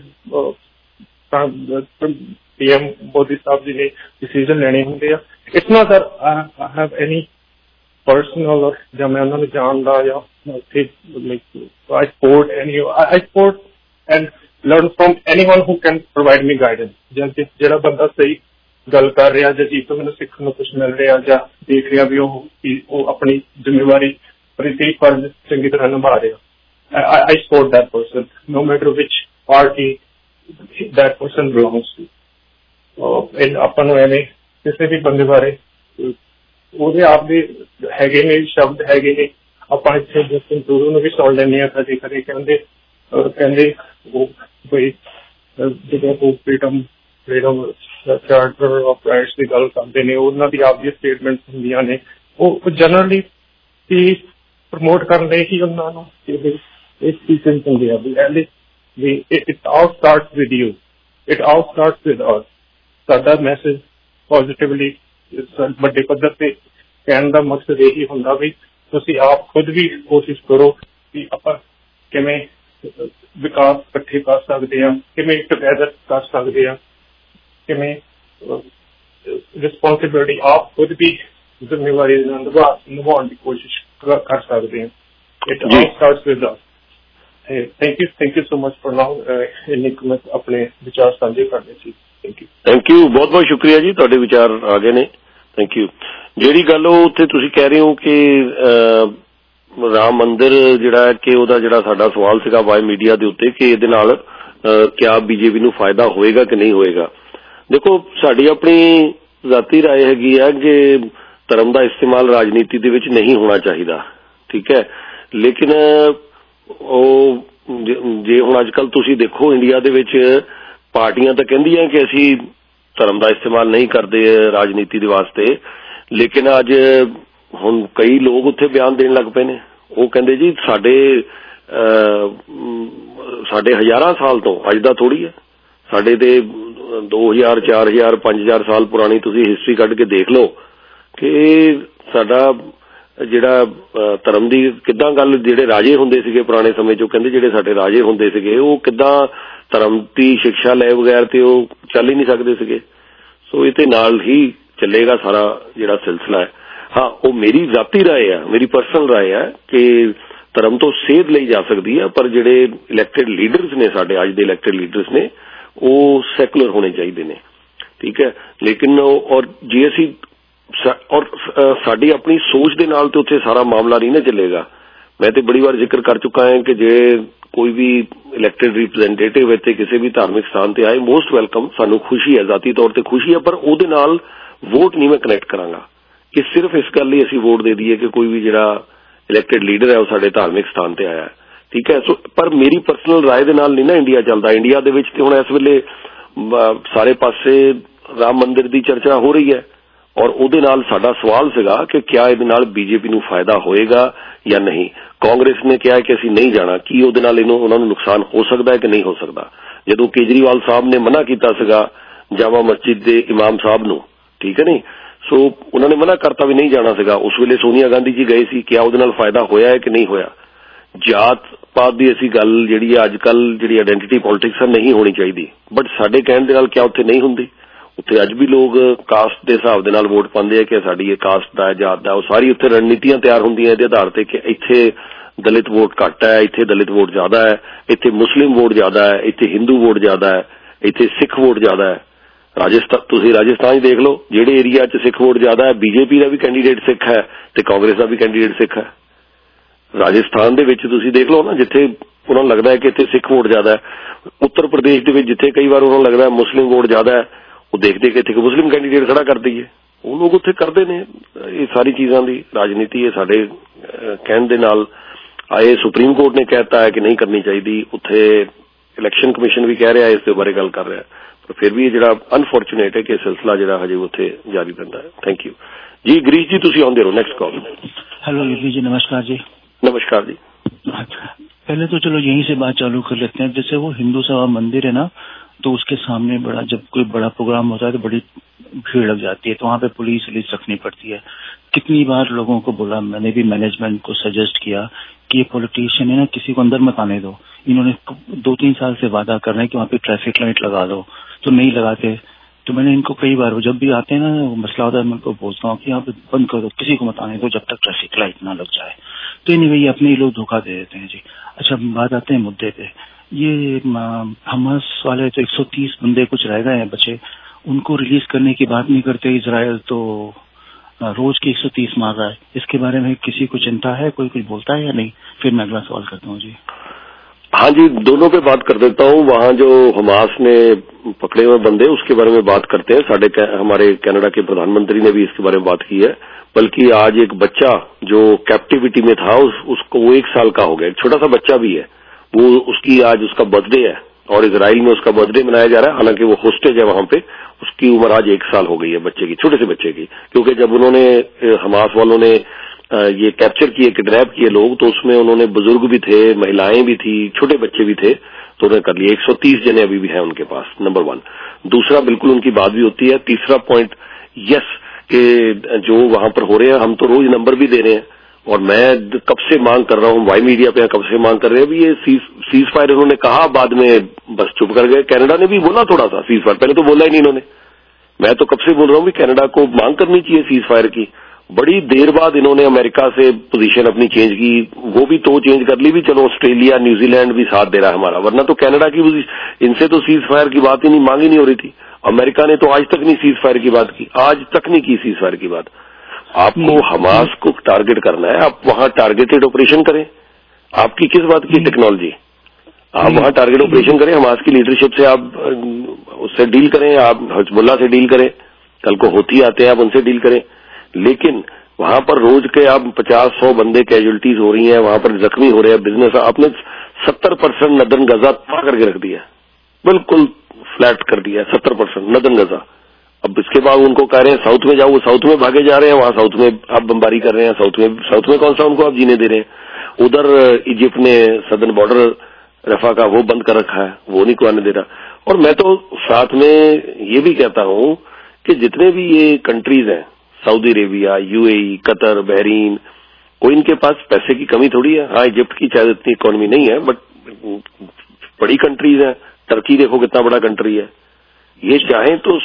PM ਮੋਦੀ ਸਾਹਿਬ ਜੀ ਨੇ ਡਿਸੀਜਨ ਲੈਣੇ ਹੁੰਦੇ ਆ it's not that I have any personal or ਜਾਂ ਮੈਂ ਉਹਨਾਂ ਨੂੰ ਜਾਣਦਾ ਜਾਂ like I support and learn from anyone who can provide me guidance ਜਿਹੜਾ ਬੰਦਾ ਸਹੀ ਗੱਲ ਕਰ ਰਿਹਾ ਜਾਂ ਜੀ ਤੋਂ ਮੈਨੂੰ ਸਿੱਖਣ ਨੂੰ ਕੁਝ ਮਿਲ ਰਿਹਾ ਜਾਂ ਦੇਖ ਰਿਹਾ ਵੀ ਉਹ ਆਪਣੀ ਜ਼ਿੰਮੇਵਾਰੀ ਪ੍ਰਤੀ ਫਰਜ਼ ਚੰਗੀ ਤਰ੍ਹਾਂ ਨਿਭਾ ਰਿਹਾ I support that person no matter which party that person belongs to ਆਪਾਂ ਨੂੰ ਐਵੇਂ ਕਿਸੇ ਵੀ ਬੰਦੇ ਬਾਰੇ ਉਹਦੇ ਆਪ ਦੇ ਹੈਗੇ ਨੇ ਸ਼ਬਦ ਹੈਗੇ ਨੇ ਆਪਾਂ ਇੱਥੇ ਜਸਟਿਨ ਟਰੂਡੋ ਨੂੰ ਵੀ ਸੁਣ ਲੈਂਦੇ ਹਾਂ ਕਦੇ ਕਦੇ ਕਹਿੰਦੇ ਉਹ ਬਈ ਜਦੋਂ ਉਹ ਫ੍ਰੀडम ਚਾਰਟਰ ਆਫ ਰਾਈਟਸ ਦੀ ਗੱਲ ਕਰਦੇ ਨੇ ਉਹਨਾਂ ਦੀ ਆਪਦੀ ਸਟੇਟਮੈਂਟਸ ਹੁੰਦੀਆਂ ਨੇ ਉਹ ਜਨਰਲੀ ਪੀਸ ਪ੍ਰਮੋਟ ਕਰਨ ਲਈ ਹੀ ਉਹਨਾਂ ਨੂੰ ਇਸ ਚੀਜ਼ਾਂ ਹੁੰਦੀ ਆ ਵੀ it all starts with you it all starts with us ਸਾਡਾ ਮੈਸੇਜ ਪੋਜ਼ਿਟਿਵਲੀ ਵੱਡੇ ਪੱਧਰ ਤੇ ਕਹਿਣ ਦਾ ਮਕਸਦ ਇਹੀ ਹੁੰਦਾ ਵੀ ਤੁਸੀਂ ਆਪ ਖੁਦ ਵੀ ਕੋਸ਼ਿਸ਼ ਕਰੋ ਕਿ ਆਪਾਂ ਕਿਵੇਂ ਵਿਕਾਸ ਇਕੱਠੇ ਕਰ ਸਕਦੇ ਹਾਂ ਕਿਵੇਂ ਟੁਗੇਦਰ ਕਰ ਸਕਦੇ ਹਾਂ ਕਿਵੇਂ ਰਿਸਪੌਂਸਿਬਿਲਿਟੀ ਆਪ ਖੁਦ ਵੀ ਜ਼ਿੰਮੇਵਾਰੀ ਨਾਲ ਨਿਭਾਉਣ ਦੀ ਕੋਸ਼ਿਸ਼ ਕਰ ਸਕਦੇ ਹਾਂ। It all starts with us. Thank you so much for now. ਇੰਨੇ ਕੁ ਮੈਂ ਆਪਣੇ ਵਿਚਾਰ ਸਾਂਝੇ ਕਰਨੇ ਸੀ। ਥੈਂਕ ਯੂ ਬਹੁਤ ਬਹੁਤ ਸ਼ੁਕਰੀਆ ਜੀ, ਤੁਹਾਡੇ ਵਿਚਾਰ ਆ ਗਏ ਨੇ। Thank you. ਜਿਹੜੀ ਗੱਲ ਉਹ ਉੱਥੇ ਤੁਸੀਂ ਕਹਿ ਰਹੇ ਹੋ ਕਿ ਰਾਮ ਮੰਦਿਰ ਜਿਹੜਾ ਕਿ ਉਹਦਾ ਜਿਹੜਾ ਸਾਡਾ ਸਵਾਲ ਸੀਗਾ ਵਾਈ ਮੀਡੀਆ ਦੇ ਉੱਤੇ ਕਿ ਇਹਦੇ ਨਾਲ ਕਿਆ ਬੀਜੇਪੀ ਨੂੰ ਫਾਇਦਾ ਹੋਏਗਾ ਕਿ ਨਹੀਂ ਹੋਏਗਾ। ਦੇਖੋ ਸਾਡੀ ਆਪਣੀ ਜ਼ਾਤੀ ਰਾਏ ਹੈਗੀ ਆ ਕਿ ਧਰਮ ਦਾ ਇਸਤੇਮਾਲ ਰਾਜਨੀਤੀ ਦੇ ਵਿੱਚ ਨਹੀਂ ਹੋਣਾ ਚਾਹੀਦਾ, ਠੀਕ ਹੈ। ਲੇਕਿਨ ਉਹ ਜੇ ਹੁਣ ਅੱਜ ਕੱਲ੍ਹ ਤੁਸੀਂ ਦੇਖੋ ਇੰਡੀਆ ਦੇ ਵਿੱਚ ਪਾਰਟੀਆਂ ਤਾਂ ਕਹਿੰਦੀਆਂ ਕਿ ਅਸੀਂ ਧਰਮ ਦਾ ਇਸਤੇਮਾਲ ਨਹੀਂ ਕਰਦੇ ਰਾਜਨੀਤੀ ਦੇ ਵਾਸਤੇ, ਲੇਕਿਨ ਅੱਜ ਹੁਣ ਕਈ ਲੋਕ ਉੱਥੇ ਬਿਆਨ ਦੇਣ ਲੱਗ ਪਏ ਨੇ। ਉਹ ਕਹਿੰਦੇ ਜੀ ਸਾਡੇ ਹਜ਼ਾਰਾਂ ਸਾਲ ਤੋਂ, ਅੱਜ ਦਾ ਥੋੜ੍ਹੀ ਹੈ, ਸਾਡੇ ਤੇ 2000 4000 5000 ਸਾਲ ਪੁਰਾਣੀ ਤੁਸੀਂ ਹਿਸਟਰੀ ਕੱਢ ਕੇ ਦੇਖ ਲਓ ਕਿ ਸਾਡਾ ਜਿਹੜਾ ਧਰਮ ਦੀ ਕਿੱਦਾਂ ਗੱਲ, ਜਿਹੜੇ ਰਾਜੇ ਹੁੰਦੇ ਸੀਗੇ ਪੁਰਾਣੇ ਸਮੇਂ 'ਚ, ਉਹ ਕਹਿੰਦੇ ਜਿਹੜੇ ਸਾਡੇ ਰਾਜੇ ਹੁੰਦੇ ਸੀਗੇ ਉਹ ਕਿੱਦਾਂ ਧਰਮ ਦੀ ਸਿੱਖਿਆ ਲਏ ਬਗੈਰ ਤੇ ਉਹ ਚੱਲ ਹੀ ਨਹੀਂ ਸਕਦੇ ਸੀਗੇ। ਸੋ ਇਹਦੇ ਨਾਲ ਹੀ ਚੱਲੇਗਾ ਸਾਰਾ ਜਿਹੜਾ ਸਿਲਸਿਲਾ ਹੈ। ਹਾਂ, ਉਹ ਮੇਰੀ ਜ਼ਾਤੀ ਰਾਏ ਹੈ, ਮੇਰੀ ਪਰਸਨਲ ਰਾਏ ਹੈ ਕਿ ਧਰਮ ਤੋਂ ਸੇਧ ਲਈ ਜਾ ਸਕਦੀ ਹੈ, ਪਰ ਜਿਹੜੇ ਇਲੈਕਟਿਡ ਲੀਡਰਸ ਨੇ, ਸਾਡੇ ਅੱਜ ਦੇ ਇਲੈਕਟਿਡ ਲੀਡਰਸ ਨੇ, ਉਹ ਸੈਕੂਲਰ ਹੋਣੇ ਚਾਹੀਦੇ ਨੇ, ਠੀਕ ਹੈ। ਲੇਕਿਨ ਔਰ ਜੇ ਅਸੀਂ ਔਰ ਸਾਡੀ ਆਪਣੀ ਸੋਚ ਦੇ ਨਾਲ ਤੇ ਉੱਥੇ ਸਾਰਾ ਮਾਮਲਾ ਨਹੀਂ ਨਾ ਚੱਲੇਗਾ। ਮੈਂ ਤੇ ਬੜੀ ਵਾਰ ਜ਼ਿਕਰ ਕਰ ਚੁੱਕਾ ਹਾਂ ਕਿ ਜੇ ਕੋਈ ਵੀ ਇਲੈਕਟਿਡ ਰਿਪਰੈਜ਼ੈਂਟੇਟਿਵ ਇੱਥੇ ਕਿਸੇ ਵੀ ਧਾਰਮਿਕ ਸਥਾਨ ਤੇ ਆਏ, ਮੋਸਟ ਵੈਲਕਮ, ਸਾਨੂੰ ਖੁਸ਼ੀ ਹੈ, ਜ਼ਾਤੀ ਤੌਰ ਤੇ ਖੁਸ਼ੀ ਹੈ, ਪਰ ਉਹਦੇ ਨਾਲ ਵੋਟ ਨਹੀਂ ਮੈਂ ਕਨੈਕਟ ਕਰਾਂਗਾ ਕਿ ਸਿਰਫ ਇਸ ਗੱਲ ਲਈ ਅਸੀਂ ਵੋਟ ਦੇ ਦਈਏ ਕਿ ਕੋਈ ਵੀ ਜਿਹੜਾ ਇਲੈਕਟਿਡ ਲੀਡਰ ਹੈ ਉਹ ਸਾਡੇ ਧਾਰਮਿਕ ਸਥਾਨ ਤੇ ਆਇਆ, ਠੀਕ ਹੈ। ਸੋ ਪਰ ਮੇਰੀ ਪਰਸਨਲ ਰਾਏ ਦੇ ਨਾਲ ਨਹੀਂ ਨਾ ਇੰਡੀਆ ਚੱਲਦਾ। ਇੰਡੀਆ ਦੇ ਵਿੱਚ ਤੇ ਹੁਣ ਇਸ ਵੇਲੇ ਸਾਰੇ ਪਾਸੇ ਰਾਮ ਮੰਦਿਰ ਦੀ ਚਰਚਾ ਹੋ ਰਹੀ ਹੈ ਔਰ ਉਹਦੇ ਨਾਲ ਸਾਡਾ ਸਵਾਲ ਸੀਗਾ ਕਿ ਕਿਆ ਇਹਦੇ ਨਾਲ ਬੀਜੇਪੀ ਨੂੰ ਫਾਇਦਾ ਹੋਏਗਾ ਜਾਂ ਨਹੀਂ। ਕਾਂਗਰਸ ਨੇ ਕਿਹਾ ਕਿ ਅਸੀਂ ਨਹੀਂ ਜਾਣਾ, ਕੀ ਉਹਦੇ ਨਾਲ ਉਹਨਾਂ ਨੂੰ ਨੁਕਸਾਨ ਹੋ ਸਕਦਾ ਹੈ ਕਿ ਨਹੀਂ ਹੋ ਸਕਦਾ। ਜਦੋਂ ਕੇਜਰੀਵਾਲ ਸਾਹਿਬ ਨੇ ਮਨਾ ਕੀਤਾ ਸੀਗਾ ਜਾਮਾ ਮਸਜਿਦ ਦੇ ਇਮਾਮ ਸਾਹਿਬ ਨੂੰ, ਠੀਕ ਹੈ ਨਹੀਂ, ਸੋ ਉਹਨਾਂ ਨੇ ਮਨਾ ਕਰਤਾ ਵੀ ਨਹੀਂ ਜਾਣਾ ਸੀਗਾ। ਉਸ ਵੇਲੇ ਸੋਨੀਆ ਗਾਂਧੀ ਜੀ ਗਏ ਸੀ, ਕਿਆ ਉਹਦੇ ਨਾਲ ਫਾਇਦਾ ਹੋਇਆ ਹੈ ਕਿ ਨਹੀਂ ਹੋਇਆ। ਜਾਤ ਪਾਤ ਦੀ ਅਸੀਂ ਗੱਲ ਜਿਹੜੀ ਅੱਜ ਕੱਲ੍ਹ ਜਿਹੜੀ ਆਇਡੈਂਟੀਟੀ ਪੋਲਿਟਿਕਸ ਹੈ ਨਹੀਂ ਹੋਣੀ ਚਾਹੀਦੀ, ਬਟ ਸਾਡੇ ਕਹਿਣ ਦੇ ਨਾਲ ਕਿਆ ਉੱਥੇ ਨਹੀਂ ਹੁੰਦੀ। ਉੱਥੇ ਅੱਜ ਵੀ ਲੋਕ ਕਾਸਟ ਦੇ ਹਿਸਾਬ ਦੇ ਨਾਲ ਵੋਟ ਪਾਉਂਦੇ ਆ ਕਿ ਸਾਡੀ ਇਹ ਕਾਸਟ ਦਾ ਹੈ, ਜਾਤ ਦਾ। ਉਹ ਸਾਰੀ ਉੱਥੇ ਰਣਨੀਤੀਆਂ ਤਿਆਰ ਹੁੰਦੀਆਂ ਇਹਦੇ ਆਧਾਰ ਤੇ ਕਿ ਇੱਥੇ ਦਲਿਤ ਵੋਟ ਘੱਟ ਹੈ, ਇੱਥੇ ਦਲਿਤ ਵੋਟ ਜ਼ਿਆਦਾ ਹੈ, ਇੱਥੇ ਮੁਸਲਿਮ ਵੋਟ ਜ਼ਿਆਦਾ ਹੈ, ਇੱਥੇ ਹਿੰਦੂ ਵੋਟ ਜ਼ਿਆਦਾ ਹੈ, ਇੱਥੇ ਸਿੱਖ ਵੋਟ ਜ਼ਿਆਦਾ ਹੈ। ਤੁਸੀਂ ਰਾਜਸਥਾਨ 'ਚ ਦੇਖ ਲਓ, ਜਿਹੜੇ ਏਰੀਆ 'ਚ ਸਿੱਖ ਵੋਟ ਜ਼ਿਆਦਾ ਹੈ, ਬੀਜੇਪੀ ਦਾ ਵੀ ਕੈਂਡੀਡੇਟ ਸਿੱਖ ਹੈ ਤੇ ਕਾਂਗਰਸ ਦਾ ਵੀ ਕੈਂਡੀਡੇਟ ਸਿੱਖ ਹੈ। ਰਾਜਸਥਾਨ ਦੇ ਵਿੱਚ ਤੁਸੀਂ ਦੇਖ ਲਓ ਨਾ, ਜਿੱਥੇ ਉਹਨਾਂ ਨੂੰ ਲੱਗਦਾ ਹੈ ਕਿ ਇੱਥੇ ਸਿੱਖ ਵੋਟ ਜ਼ਿਆਦਾ ਹੈ। ਉੱਤਰ ਪ੍ਰਦੇਸ਼ ਦੇ ਵਿੱਚ ਜਿੱਥੇ ਕਈ ਵਾਰ ਉਹਨਾਂ ਨੂੰ ਲੱਗਦਾ ਹੈ ਮੁਸਲਿਮ ਵੋਟ ਜ਼ਿਆਦਾ ਹੈ, ਉਹ ਦੇਖਦੇ ਕਿ ਇੱਥੇ ਮੁਸਲਿਮ ਕੈਂਡੀਡੇਟ ਖੜਾ ਕਰ ਦਈਏ, ਉਹ ਲੋਕ ਉੱਥੇ ਕਰਦੇ ਨੇ। ਇਹ ਸਾਰੀ ਚੀਜ਼ਾਂ ਦੀ ਰਾਜਨੀਤੀ ਹੈ। ਸਾਡੇ ਕਹਿਣ ਦੇ ਨਾਲ ਆਏ ਸੁਪਰੀਮ ਕੋਰਟ ਨੇ ਕਹਿਤਾ ਹੈ ਕਿ ਨਹੀਂ ਕਰਨੀ ਚਾਹੀਦੀ, ਉੱਥੇ ਇਲੈਕਸ਼ਨ ਕਮਿਸ਼ਨ ਵੀ ਕਹਿ ਰਿਹਾ ਇਸ ਦੇ ਬਾਰੇ ਗੱਲ ਕਰ ਰਿਹਾ, ਪਰ ਫਿਰ ਵੀ ਇਹ ਜਿਹੜਾ ਅਨਫੋਰਚੂਨੇਟ ਹੈ ਕਿ ਸਿਲਸਿਲਾ ਜਿਹੜਾ ਹਜੇ ਉੱਥੇ ਜਾਰੀ ਰਹਿੰਦਾ ਹੈ। ਥੈਂਕ ਯੂ ਜੀ। ਗਰੀਸ਼ ਜੀ ਤੁਸੀਂ ਆਉਂਦੇ ਰਹੋ। Next call. Hello Yogi ji, नमस्कार जी। नमस्कार जी। पहले तो चलो यहीं से बात चालू कर लेते हैं। जैसे वो हिंदू सभा मंदिर है ना, तो उसके सामने बड़ा जब कोई बड़ा प्रोग्राम होता है तो बड़ी भीड़ लग जाती है, तो वहाँ पे पुलिस रखनी पड़ती है। कितनी बार लोगों को बोला, मैंने भी मैनेजमेंट को सजेस्ट किया कि ये पॉलिटिशियन है ना, किसी को अंदर मत आने दो। इन्होंने 2-3 साल से वादा कर रहे हैं कि वहाँ पे ट्रैफिक लाइट लगा दो, तो नहीं लगाते। तो मैंने इनको कई बार, जब भी आते हैं ना मसला होता है, मैं उनको बोलता हूँ कि यहाँ पे बंद कर दो, किसी को मत आने दो जब तक ट्रैफिक लाइट ना लग जाए। तो नहीं भाई, अपने ही लोग धोखा दे देते हैं जी। अच्छा, बात आते हैं मुद्दे पे। ये हमास वाले तो 130 बंदे कुछ रह गए हैं बचे, उनको रिलीज करने की बात नहीं करते। इजराइल तो रोज की 130 मार रहा है। इसके बारे में किसी को चिंता है, कोई कुछ बोलता है या नहीं? फिर मैं अगला सवाल करता हूँ जी। हाँ जी, दोनों पे बात कर देता हूँ। वहाँ जो हमास ने पकड़े हुए बंदे, उसके बारे में बात करते हैं। हमारे कनाडा के प्रधानमंत्री ने भी इसके बारे में बात की है। बल्कि आज एक बच्चा जो कैप्टिविटी में था, उसको वो 1 साल का हो गया, एक छोटा सा बच्चा भी है वो, उसकी आज उसका बर्थडे है और इजराइल में उसका बर्थडे मनाया जा रहा है। हालांकि वो होस्टेज है वहां पे, उसकी उम्र आज 1 साल हो गई है बच्चे की, छोटे से बच्चे की। क्योंकि जब उन्होंने हमास वालों ने ये कैप्चर किए, किडनैप किए लोग, तो उसमें उन्होंने बुजुर्ग भी थे, महिलाएं भी थी, छोटे बच्चे भी थे, तो उन्होंने कर लिया। 130 जने अभी भी हैं उनके पास, नंबर 1। दूसरा, बिल्कुल उनकी बात भी होती है। तीसरा पॉइंट, यस, कि जो वहां पर हो रहे हैं, हम तो रोज नंबर भी दे रहे हैं और मैं कब से मांग कर रहा हूँ, वाई मीडिया पे कब से मांग कर रहे हैं। अभी ये सीज फायर उन्होंने कहा, बाद में बस चुप कर गए। कनाडा ने भी बोला थोड़ा सा सीज फायर, पहले तो बोला ही नहीं इन्होंने। मैं तो कब से बोल रहा हूँ कि कनाडा को मांग करनी चाहिए सीज फायर की, बड़ी देर बाद इन्होंने अमेरिका से पोजीशन अपनी चेंज की, वो भी तो चेंज कर ली भी, चलो ऑस्ट्रेलिया न्यूजीलैंड भी साथ दे रहा है हमारा, वरना तो कनाडा की इनसे तो सीज फायर की बात ही नहीं, मांग ही नहीं हो रही थी। अमेरिका ने तो आज तक नहीं सीज फायर की बात की, आज तक नहीं की सीज फायर की बात। आपको हमास को टारगेट करना है, आप वहां टारगेटेड ऑपरेशन करें। आपकी किस बात की टेक्नोलॉजी, आप वहां टारगेट ऑपरेशन करें, हमास की लीडरशिप से आप उससे डील करें, आप हिजबुल्लाह से डील करें, कल को होती आते हैं आप उनसे डील करें। लेकिन वहां पर रोज के आप 50-100 बंदे कैजुअलिटीज हो रही हैं, वहां पर जख्मी हो रहे हैं, बिजनेस आपने 70% नदन गजा तबाह करके रख दिया, बिल्कुल फ्लैट कर दिया 70% नदन गजा। अब इसके बाद उनको कह रहे हैं साउथ में जाओ, वो साउथ में भागे जा रहे हैं, वहां साउथ में आप बमबारी कर रहे हैं, साउथ में कौन सा उनको आप जीने दे रहे हैं। उधर इजिप्ट ने सदर्न बॉर्डर रफा का वो बंद कर रखा है, वो नहीं को आने दे रहा। और मैं तो साथ में ये भी कहता हूं कि जितने भी ये कंट्रीज हैं, Saudi Arabia, UAE, Qatar, Bahrain, कोई इनके पास पैसे की कमी थोड़ी है। हाँ, इजिप्ट की शायद इतनी इकोनॉमी नहीं है, बट बड़ी कंट्रीज हैं। टर्की देखो कितना बड़ा कंट्री है। ये चाहें तो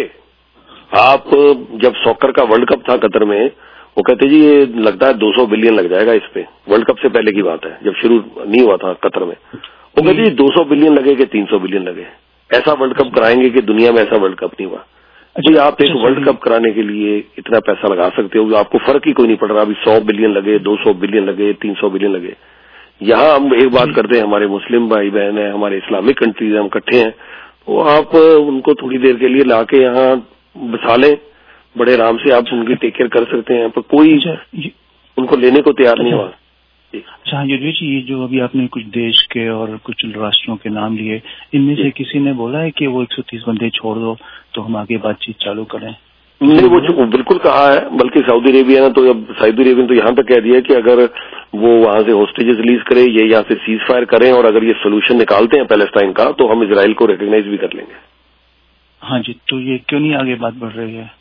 सुबह आप, जब सॉकर का वर्ल्ड कप था कतर में, वो कहते जी ये लगता है 200 बिलियन लग जाएगा इस पे, वर्ल्ड कप से पहले की बात है, जब शुरू नहीं हुआ था कतर में। वो कहते जी 200 बिलियन लगे कि 300 बिलियन लगे, ऐसा वर्ल्ड कप कराएंगे कि दुनिया में ऐसा वर्ल्ड कप नहीं हुआ। जी आप एक वर्ल्ड कप कराने के लिए इतना पैसा लगा सकते हो, आपको फर्क ही कोई नहीं पड़ रहा, अभी 100 बिलियन लगे, 200 बिलियन लगे, 300 बिलियन लगे। यहाँ हम एक बात करते हैं, हमारे मुस्लिम भाई बहन है, हमारे इस्लामिक कंट्रीज हम इकट्ठे हैं, तो आप उनको थोड़ी देर के लिए लाके यहाँ बसा लें, बड़े आराम से आप उनकी टेक केयर कर सकते हैं, पर कोई उनको लेने को तैयार नहीं हुआ। अच्छा युद्धवीर जी, ये जो अभी आपने कुछ देश के और कुछ राष्ट्रों के नाम लिए, इनमें से किसी ने बोला है कि वो 130 बंदे छोड़ दो तो हम आगे बातचीत चालू करें? नहीं, वो बिल्कुल कहा है, बल्कि सऊदी अरेबिया ने तो, अब सऊदी अरेबिया ने तो यहाँ तक कह दिया कि अगर वो वहां से होस्टेजेस रिलीज करे, ये यहाँ से सीज फायर करें, और अगर ये सोल्यूशन निकालते हैं पैलेस्टाइन का, तो हम इजराइल को रिकॉग्नाइज भी कर लेंगे। हाँ जी, तो ये क्यों नहीं आगे बात बढ़ रही है?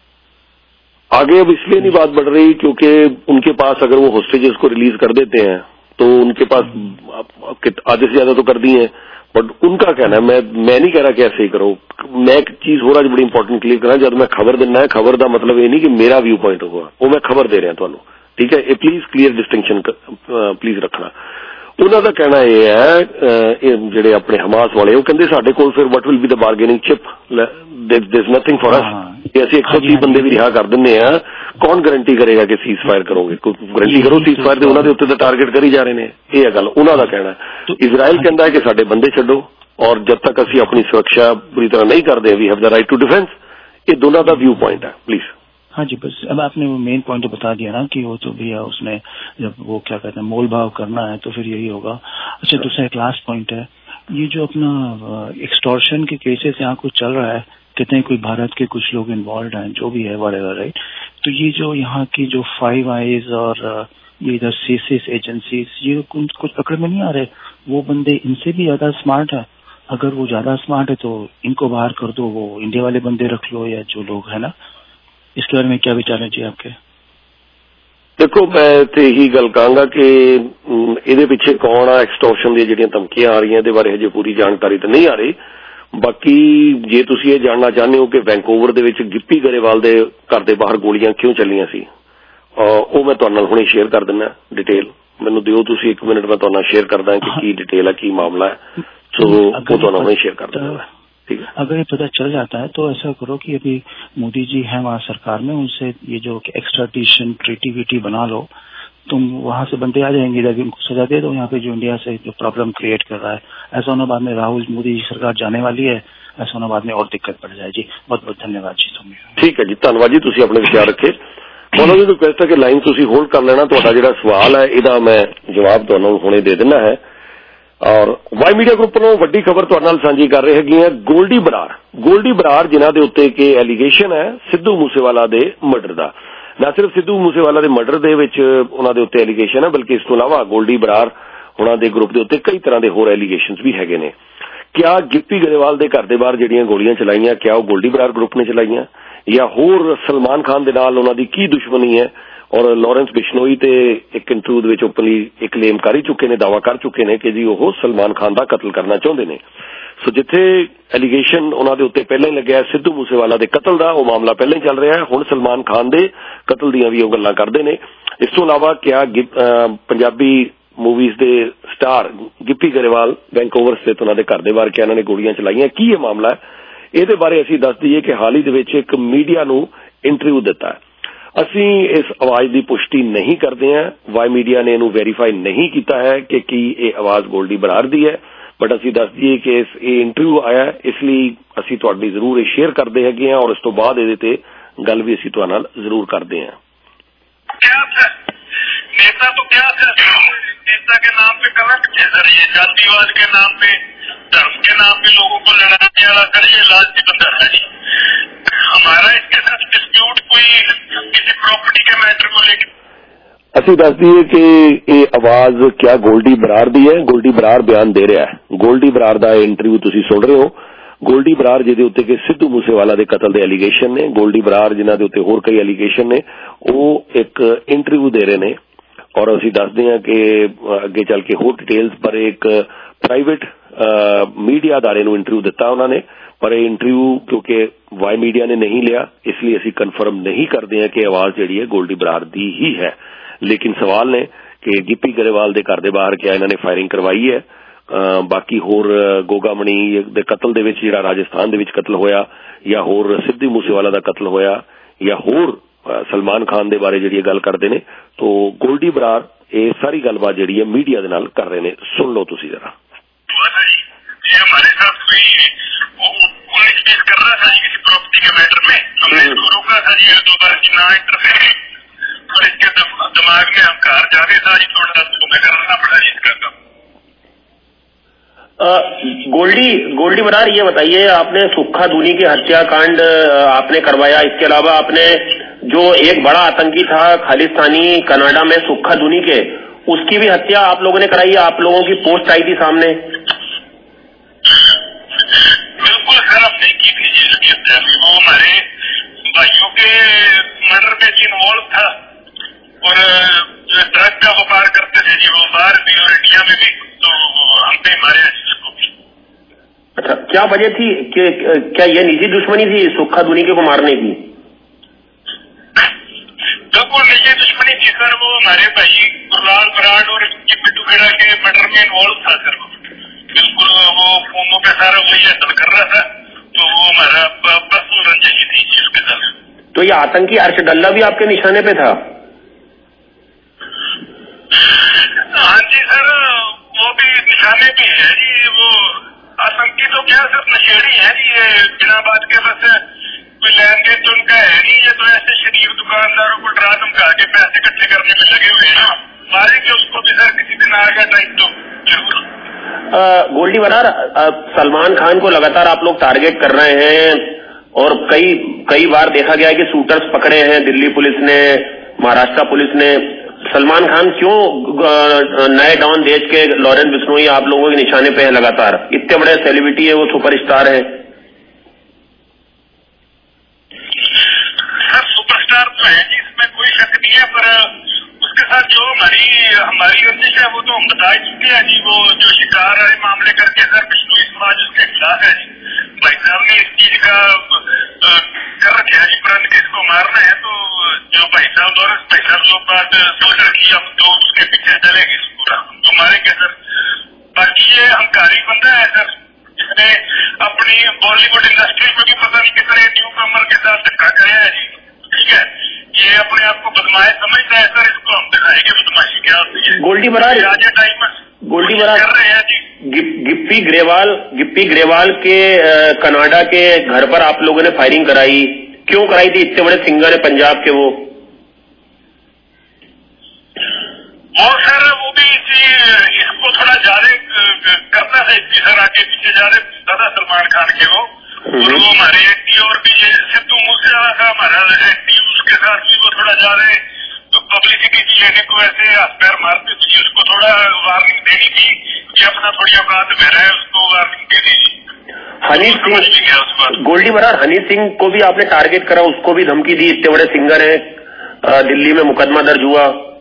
आगे अब इसलिए नहीं बात बढ़ रही क्योंकि उनके पास अगर वो होस्टेजेस को रिलीज कर देते हैं तो उनके पास आधे से ज्यादा तो कर दिए हैं, बट उनका कहना है, मैं नहीं कह रहा कि ऐसे ही करो। मैं एक चीज हो रहा है बड़ी इंपॉर्टेंट क्लियर करना, जब मैं खबर देना है, खबर का मतलब ये नहीं कि मेरा व्यू पॉइंट होगा, वो मैं खबर दे रहा ਤੁਹਾਨੂੰ, ठीक है। प्लीज क्लियर डिस्टिंक्शन प्लीज रखना। ਉਹਨਾਂ ਦਾ ਕਹਿਣਾ ਇਹ ਹੈ, ਜਿਹੜੇ ਆਪਣੇ ਹਮਾਸ ਵਾਲੇ, ਉਹ ਕਹਿੰਦੇ ਸਾਡੇ ਕੋਲ ਫਿਰ what will be the bargaining chip, there is nothing for us, कि ਅਸੀਂ 130 ਬੰਦੇ ਵੀ ਰਿਹਾ ਕਰ ਦਿੰਦੇ ਆ, कौन गारंटी करेगा कि सीज फायर करोगे, गारंटी करो सीज फायर ਦੇ ਉਹਨਾਂ ਦੇ ਉੱਤੇ ਤਾਂ ਟਾਰਗੇਟ ਕਰੀ ਜਾ ਰਹੇ ਨੇ। ਇਹ ਹੈ ਗੱਲ, ਉਹਨਾਂ ਦਾ ਕਹਿਣਾ ਹੈ। ਇਜ਼ਰਾਈਲ ਕਹਿੰਦਾ ਹੈ ਕਿ ਸਾਡੇ ਬੰਦੇ ਛੱਡੋ, और जब तक ਅਸੀਂ अपनी सुरक्षा पूरी तरह नहीं करते, we have the right to defence. ये दोनों का व्यू पॉइंट है, प्लीज। हाँ जी, बस अब आपने वो मेन पॉइंट तो बता दिया ना कि वो तो भैया उसने जब वो क्या कहते हैं मोल भाव करना है तो फिर यही होगा। अच्छा, दूसरा एक लास्ट पॉइंट है, ये जो अपना एक्सटॉर्शन के केसेस यहाँ कुछ चल रहा है, कहते हैं कोई भारत के कुछ लोग इन्वॉल्व हैं, जो भी है व्हाटएवर, राइट। तो ये जो यहाँ की जो 5 आईज और ये इधर सीसीस एजेंसीज, ये कुछ पकड़ में नहीं आ रहे। वो बंदे इनसे भी ज्यादा स्मार्ट है, अगर वो ज्यादा स्मार्ट है तो इनको बाहर कर दो, वो इंडिया वाले बंदे रख लो, या जो लोग है ना। इसके बारे में क्या विचार है जी आपके? देखो, मैं तो यही गल कहूंगा कि ਇਹਦੇ ਪਿੱਛੇ कौन आ, एक्सटॉर्शन ਦੀਆਂ ਜਿਹੜੀਆਂ ਧਮਕੀਆਂ ਆ ਰਹੀਆਂ, ਇਹਦੇ ਬਾਰੇ ਹਜੇ ਪੂਰੀ ਜਾਣਕਾਰੀ ਤਾਂ ਨਹੀਂ ਆ ਰਹੀ। ਬਾਕੀ ਜੇ ਤੁਸੀਂ ਇਹ ਜਾਣਨਾ ਚਾਹੁੰਦੇ ਹੋ ਕਿ ਵੈਂਕੂਵਰ ਦੇ ਵਿੱਚ ਗਿੱਪੀ ਗਰੇਵਾਲ ਦੇ ਘਰ ਦੇ ਬਾਹਰ ਗੋਲੀਆਂ ਕਿਉਂ ਚੱਲੀਆਂ ਸੀ, ਉਹ ਮੈਂ ਤੁਹਾਡੇ ਨਾਲ ਹੁਣੇ ਸ਼ੇਅਰ ਕਰ ਦਿੰਦਾ ਡਿਟੇਲ। ਮੈਨੂੰ ਦਿਓ ਤੁਸੀਂ 1 ਮਿੰਟ, ਮੈਂ ਤੁਹਾਡੇ ਨਾਲ ਸ਼ੇਅਰ ਕਰਦਾ ਕਿ ਕੀ डिटेल है, ਕੀ मामला है, तो वो दोनों में शेयर कर देंगे। ठीक है, अगर ये पता चल जाता है तो ऐसा करो कि अभी मोदी जी हैं वहाँ सरकार में, उनसे ये जो एक्स्ट्राडिशन ट्रीटी बना लो, तुम वहां से बंदे आ जाएंगे इधर, उनको सजा दे दो यहाँ पे जो इंडिया से जो प्रॉब्लम क्रिएट कर रहा है। ऐसा होना बाद में राहुल मोदी जी सरकार जाने वाली है, ऐसा होना बाद में और दिक्कत पड़ जाए जी। बहुत बहुत धन्यवाद जी तुम्हें। ठीक है जी, धन्यवाद जी, तुम अपने विचार रखे। मौलाना जी रिक्वेस्ट है कि लाइन तुम होल्ड कर लेना, ਤੁਹਾਡਾ ਜਿਹੜਾ सवाल है ਇਹਦਾ मैं जवाब ਤੁਹਾਨੂੰ ਹੁਣੇ ਦੇ ਦੇਣਾ है। और वाई मीडिया ग्रुप ਨੂੰ ਵੱਡੀ ਖਬਰ ਤੁਹਾਡੇ ਨਾਲ ਸਾਂਝੀ ਕਰ ਰਹੇ ਹੈਗੇ ਆ। ਗੋਲਡੀ ਬਰਾੜ ਜਿਨ੍ਹਾਂ ਦੇ ਉੱਤੇ ਕਿ ਐਲੀਗੇਸ਼ਨ ਹੈ ਸਿੱਧੂ ਮੂਸੇਵਾਲਾ ਦੇ ਮਰਡਰ ਦਾ। ਨਾ ਸਿਰਫ ਸਿੱਧੂ ਮੂਸੇਵਾਲਾ ਦੇ ਮਰਡਰ ਦੇ ਵਿੱਚ ਉਹਨਾਂ ਦੇ ਉੱਤੇ ਐਲੀਗੇਸ਼ਨ ਹੈ, ਬਲਕਿ ਇਸ ਤੋਂ ਇਲਾਵਾ ਗੋਲਡੀ ਬਰਾੜ ਉਹਨਾਂ ਦੇ ਗਰੁੱਪ ਦੇ ਉੱਤੇ ਕਈ ਤਰ੍ਹਾਂ ਦੇ ਹੋਰ ਐਲੀਗੇਸ਼ਨਸ ਵੀ ਹੈਗੇ ਨੇ। ਕਿਆ ਗਿੱਪੀ ਗਰੇਵਾਲ ਦੇ ਘਰ ਦੇ ਬਾਹਰ ਜਿਹੜੀਆਂ ਗੋਲੀਆਂ ਚਲਾਈਆਂ, ਕਿਆ ਉਹ ਗੋਲਡੀ ਬਰਾੜ ਗਰੁੱਪ ਨੇ ਚਲਾਈਆਂ, ਜਾਂ ਹੋਰ ਸਲਮਾਨ ਖਾਨ ਦੇ ਨਾਲ ਉਹਨਾਂ ਦੀ ਕੀ ਦੁਸ਼ਮਣੀ ਹੈ, और लॉरेंस बिश्नोई ते एक इंटरव्यू दे विच ओपनली एक क्लेम कर ही चुके ने, दावा कर चुके ने कि जी वो सलमान खान दा कतल करना चाहुंदे ने। सो जिथे एलीगेशन उन्हां दे उत्ते पहले ही लग्या सिद्धू मूसेवाला दे कतल दा, वो मामला पहले ही चल रहा है, हुण सलमान खान दे कतल दीआं भी वो गल्लां करदे ने। इस तों इलावा क्या पंजाबी मूवीज दे स्टार गिप्पी गरेवाल वैंकूवर स्थित उन्हां दे घर दे बाहर क्या इन्हां ने गोलियां चलाईयां, की ये मामला है, ਇਹਦੇ ਬਾਰੇ ਅਸੀਂ ਦੱਸ ਦਈਏ ਕਿ ਹਾਲ ਹੀ ਦੇ ਵਿੱਚ ਇੱਕ ਮੀਡੀਆ ਨੂੰ ਇੰਟਰਵਿਊ ਦਿੱਤਾ ਹੈ। ਅਸੀਂ ਇਸ ਆਵਾਜ਼ ਦੀ ਪੁਸ਼ਟੀ ਨਹੀਂ ਕਰਦੇ ਹਾਂ, ਵਾਈ ਮੀਡੀਆ ਨੇ ਇਹਨੂੰ ਵੈਰੀਫਾਈ ਨਹੀਂ ਕੀਤਾ ਹੈ ਕਿ ਕੀ ਇਹ ਆਵਾਜ਼ ਗੋਲਡੀ ਬਰਾੜ ਦੀ ਹੈ, ਬਟ ਅਸੀਂ ਦੱਸ ਦਈਏ ਕਿ ਇਹ ਇੰਟਰਵਿਊ ਆਇਆ, ਇਸ ਲਈ ਅਸੀਂ ਤੁਹਾਡੀ ਜ਼ਰੂਰ ਇਹ ਸ਼ੇਅਰ ਕਰਦੇ ਹੈਗੇ ਹਾਂ ਔਰ ਇਸ ਤੋਂ ਬਾਅਦ ਇਹਦੇ ਤੇ ਗੱਲ ਵੀ ਅਸੀਂ ਤੁਹਾਡੇ ਨਾਲ ਜ਼ਰੂਰ ਕਰਦੇ ਹਾਂ। नेता तो क्या था, नेता के नाम पे करंट थे सर, ये जातिवाद के नाम पे, धर्म के नाम पे लोगों को लड़ाने वाला सर ये लालची बंदा है जी। हमारा इसके साथ डिस्प्यूट कोई किसी प्रॉपर्टी के मैटर को लेकर ਅਸੀਂ ਦੱਸ ਦਈਏ ਕਿ ਇਹ ਆਵਾਜ਼ ਕਿਆ ਗੋਲਡੀ ਬਰਾੜ ਦੀ ਹੈ। ਗੋਲਡੀ ਬਰਾੜ ਬਿਆਨ ਦੇ ਰਿਹਾ ਹੈ। ਗੋਲਡੀ ਬਰਾੜ ਦਾ ਇੰਟਰਵਿਊ ਤੁਸੀਂ ਸੁਣ ਰਹੇ ਹੋ। ਗੋਲਡੀ ਬਰਾੜ ਜਿਹਦੇ ਉੱਤੇ ਕਿ ਸਿੱਧੂ ਮੂਸੇਵਾਲਾ ਦੇ ਕਤਲ ਦੇ ਐਲੀਗੇਸ਼ਨ ਨੇ, ਗੋਲਡੀ ਬਰਾੜ ਜਿਨ੍ਹਾਂ ਦੇ ਉੱਤੇ ਹੋਰ ਕਈ ਐਲੀਗੇਸ਼ਨ ਨੇ, ਉਹ ਇੱਕ ਇੰਟਰਵਿਊ ਦੇ ਰਹੇ ਨੇ ਔਰ ਅਸੀਂ ਦੱਸਦੇ ਹਾਂ ਕਿ ਅੱਗੇ ਚੱਲ ਕੇ ਹੋਰ ਡਿਟੇਲਸ ਪਰ ਇੱਕ ਪ੍ਰਾਈਵੇਟ ਮੀਡੀਆ ਅਦਾਰੇ ਨੂੰ ਇੰਟਰਵਿਊ ਦਿੱਤਾ ਉਹਨਾਂ ਨੇ, ਪਰ ਇਹ ਇੰਟਰਵਿਊ ਕਿਉਂਕਿ ਵਾਈ ਮੀਡੀਆ ਨੇ ਨਹੀਂ ਲਿਆ, ਇਸ ਲਈ ਅਸੀਂ ਕਨਫਰਮ ਨਹੀਂ ਕਰਦੇ ਹਾਂ ਕਿ ਆਵਾਜ਼ ਜਿਹੜੀ ਹੈ ਗੋਲਡੀ ਬਰਾੜ ਦੀ ਹੀ ਹੈ। ਲੇਕਿਨ ਸਵਾਲ ਨੇ ਕਿ ਗਿੱਪੀ ਗਰੇਵਾਲ ਦੇ ਘਰ ਦੇ ਬਾਹਰ ਕਿਆ ਇਹਨਾਂ ਨੇ ਫਾਇਰਿੰਗ ਕਰਵਾਈ ਹੈ, ਬਾਕੀ ਹੋਰ ਗੋਗਾਮਣੀ ਦੇ ਕਤਲ ਦੇ ਵਿੱਚ ਜਿਹੜਾ ਰਾਜਸਥਾਨ ਦੇ ਵਿੱਚ ਕਤਲ ਹੋਇਆ, ਜਾਂ ਹੋਰ ਸਿੱਧੂ ਮੂਸੇਵਾਲਾ ਦਾ ਕਤਲ ਹੋਇਆ, ਜਾਂ ਹੋਰ सलमान खान दे बारे जी गल करते हैं, तो गोल्डी बराड़ ये सारी गलबात जी मीडिया दे नाल कर रहे हैं। सुन लो तुसी जरा। हमारे साथ कोई कर रहा था किसी प्रॉपर्टी के मैटर में, हमने इसको रोका था जी दोबारा की ना इंटरफेयर, और इसके दिमाग में हम कार जा रहे था जी, थोड़ा तुम्हें करना पड़ा जी इसका काम। गोल्डी बराड़ ये बताइए, आपने सुक्खा दूनी के हत्याकांड आपने करवाया, इसके अलावा आपने जो एक बड़ा आतंकी था खालिस्तानी कनाडा में सुक्खा दूनी के, उसकी भी हत्या आप लोगों ने कराई है, आप लोगों की पोस्ट आई थी सामने। बिल्कुल सर, हमने की थी जी हत्या, वो हमारे भाइयों के मर्डर में जी इन्वॉल्व था और जो ड्रग का व्यापार करते थे जी, वो बाहर भी और इंडिया में भी, तो हम पे मारे इसको भी। अच्छा, क्या वजह थी कि क्या ये निजी दुश्मनी थी सुक्खा दूनी के को मारने की? बिल्कुल निजी दुश्मनी थी सर, वो हमारे भाई गुरलाल बराड़ और पिट्टू खेड़ा के मर्डर में इन्वॉल्व था सर, बिल्कुल वो फोनों पे सारा वही हैंडल कर रहा था, तो वो हमारा पर्सनल रंजिश थी उसके साथ। तो ये आतंकी अर्श डल्ला भी आपके निशाने पे था? हाँ जी सर, वो भी निशाने पे है जी, वो आतंकी तो क्या सर नशेड़ी है जी, ये बिना बात के बस कोई लेन देन तो उनका है नहीं, ये तो ऐसे शरीफ दुकानदारों को डरा धमका के पैसे इकट्ठे करने में लगे हुए हैं, मारेंगे उसको भी सर किसी दिन आ गया टाइम तो जरूर। गोल्डी बराड़, सलमान खान को लगातार आप लोग टारगेट कर रहे हैं और कई बार देखा गया है कि शूटर्स पकड़े हैं दिल्ली पुलिस ने, महाराष्ट्र पुलिस ने। सलमान खान क्यों नए डॉन देश के लॉरेंस बिश्नोई आप लोगों के निशाने पे है लगातार? इतने बड़े सेलिब्रिटी है, वो सुपरस्टार है। सुपरस्टार तो है जी, इसमें कोई शक नहीं है, पर उसके साथ जो हमारी रंजिश है वो तो हम बता ही चुके हैं जी। वो जो शिकार वाले मामले करके सर बिश्नोई समाज उसके खिलाफ है जी, भाई साहब ने इस चीज का कर रखे है जी प्रण के इसको मारना है, तो जो भाई साहब और भाई साहब जो बात सोच रखी हम तो उसके पीछे चलेंगे, पूरा हम तो मारेंगे सर। बाकी ये हंकारी बंदा है सर, जिसने अपनी बॉलीवुड इंडस्ट्री में भी पता नहीं कितने न्यू कमर के साथ धक्का कराया है जी, ठीक है। ये अपने आप को बदमाश समझता है सर, इसको हम दिखाएंगे बदमाशी क्या होती है। गोल्डी बराड़ आज टाइम गोल्डी बराड़ कर रहे हैं जी। गिप्पी ग्रेवाल के कनाडा के घर पर आप लोगों ने फायरिंग कराई, क्यों कराई थी? इतने बड़े सिंगर है पंजाब के वो सर वो भी इसको थोड़ा ज्यादा करता है सर, आगे पीछे ज्यादा सलमान खान के वो, और वो हमारे एंटी और भी सिद्धू मूसेवाला था हमारा एंटी, उसके साथ भी वो थोड़ा ज्यादा पब्लिसिटी लेने को ऐसे हाथ पैर मारते थे, उसको थोड़ा वार्निंग देनी थी कि अपना थोड़ी औकात में रहे, उसको वार्निंग देनी थी। हनी सिंह, गोल्डी बराड़ हनी सिंह को भी आपने टारगेट करा, उसको भी धमकी दी, इतने बड़े सिंगर है, दिल्ली में मुकदमा दर्ज हुआ।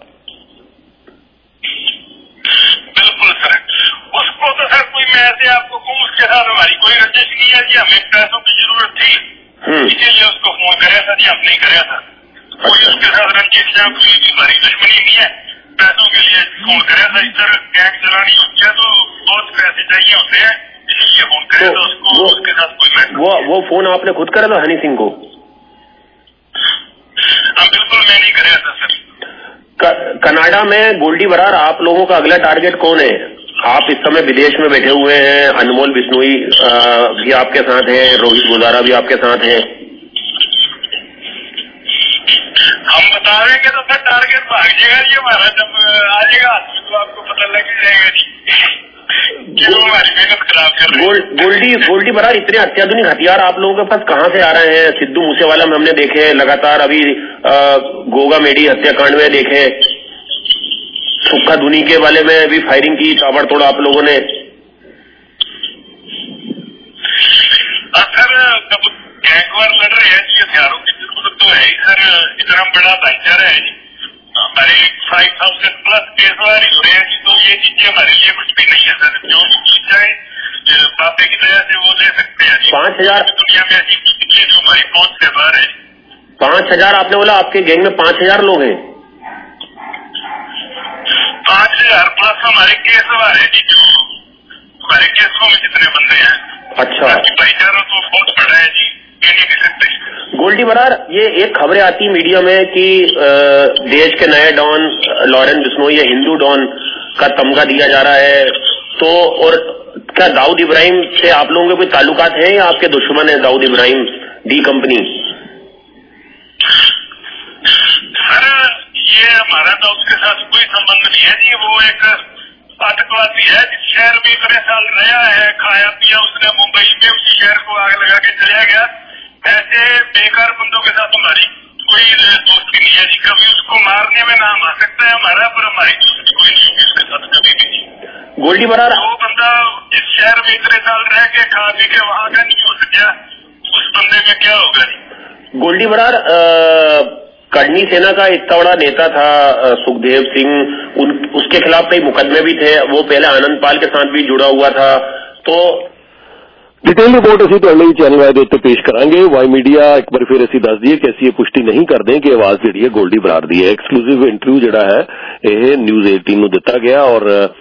बिल्कुल सर, उसको तो सर कोई मैं ऐसे आपको कहूँ उसके साथ हमारी कोई रंजिश नहीं है जी, हमें पैसों की जरूरत थी इसीलिए उसको फोन कराया था जी, हमने कराया था। कोई उसके साथ रंजिश या कोई हमारी दुश्मनी नहीं है, पैसों के लिए फोन कराया था। इधर गैंग चलानी होती है तो बहुत पैसे चाहिए होते हैं, इसलिए फोन कराया था उसको। उसके साथ कोई वो फोन आपने खुद करा था हनी सिंह को? हाँ बिल्कुल मैंने ही कराया था सर। कनाडा में गोल्डी बरार आप लोगों का अगला टारगेट कौन है? आप इस समय विदेश में बैठे हुए हैं, अनमोल बिश्नोई भी आपके साथ है, रोहित गुजारा भी आपके साथ है। हम बता देंगे तो सर टारगेट भाग जाएगा जी हमारा, जब आ जाएगा आदमी तो आपको पता लग जाएगा जी कि वो हमारी मेहनत खराब कर रहे हैं। गोल्डी बरार इतने अत्याधुनिक हथियार आप लोगों के पास कहाँ से आ रहे हैं? सिद्धू मूसेवाला में हमने देखे लगातार, अभी गोगा मेडी हत्याकांड में देखे, सुक्खा धुनी के वाले में भी फायरिंग की ताबड़तोड़ आप लोगों ने। सर जब गैंग वार लड़ रहे हैं जी, हथियारों की जरूरत तो है ही सर, इतना बड़ा भाईचारा है जी, हमारे 5000 प्लस केस वारी हो रहे हैं जी, तो ये चीजें हमारे लिए कुछ भी नहीं है सर। जो भी चीज चाहे बापे की तरह से वो ले सकते हैं जी। 5000 दुनिया में ऐसी चीज है जो हमारी पहुंच से बाहर है। 5000 आपने बोला? आपके गैंग में 5000 लोग हैं? 5000 प्लस हमारे केस वाले हैं जी, जो हमारे केसों में जितने बंदे हैं। अच्छा, भाईचारा तो बहुत बड़ा है जी, ये नहीं कह सकते। गोल्डी बरार, ये एक खबरें आती मीडिया में कि देश के नए डॉन लॉरेंस बिश्नोई या हिंदू डॉन का तमगा दिया जा रहा है, तो और क्या दाऊद इब्राहिम से आप लोगों के कोई ताल्लुकात हैं या आपके दुश्मन है Dawood Ibrahim D company? Sir ये हमारा तो उसके साथ कोई संबंध नहीं है जी, वो एक आतंकवादी है जिस शहर में इतने साल रहा है, खाया पिया उसने मुंबई में, उसी शहर को आग लगा के चला गया। ऐसे बेकार बंदों के साथ हमारी कोई दोस्ती नहीं है जी, कभी उसको मारने में नाम आ सकता है हमारा, पर हमारी दोस्ती कोई नहीं होगी उसके साथ कभी भी। गोल्डी बरार, वो बंदा जिस शहर में इतने साल रह के खा पी के वहां का नहीं हो सका, उस बंदे में क्या होगा जी? गोल्डी बरार, कर्णी सेना का इतना बड़ा नेता था सुखदेव सिंह, उसके खिलाफ कई मुकदमे भी थे, वो पहले आनंद पाल के साथ भी जुड़ा हुआ था, तो डिटेल रिपोर्ट ਅਸੀਂ ਤੁਹਾਡੇ ਲਈ ਚੈਨਲ ਵਾਈਡ ਉੱਤੇ ਪੇਸ਼ ਕਰਾਂਗੇ। ਵਾਈ ਮੀਡੀਆ ਇੱਕ ਵਾਰ ਫਿਰ ਅਸੀਂ ਦੱਸ ਦਈਏ ਕਿ ਅਸੀਂ ਇਹ ਪੁਸ਼ਟੀ ਨਹੀਂ ਕਰਦੇ ਕਿ ਆਵਾਜ਼ ਜਿਹੜੀ ਹੈ ਗੋਲਡੀ ਬਰਾਰ ਦੀ ਹੈ। ਐਕਸਕਲੂਸਿਵ ਇੰਟਰਵਿਊ ਜਿਹੜਾ ਹੈ ਇਹ ਨਿਊਜ਼ 18 ਨੂੰ ਦਿੱਤਾ ਗਿਆ ਔਰ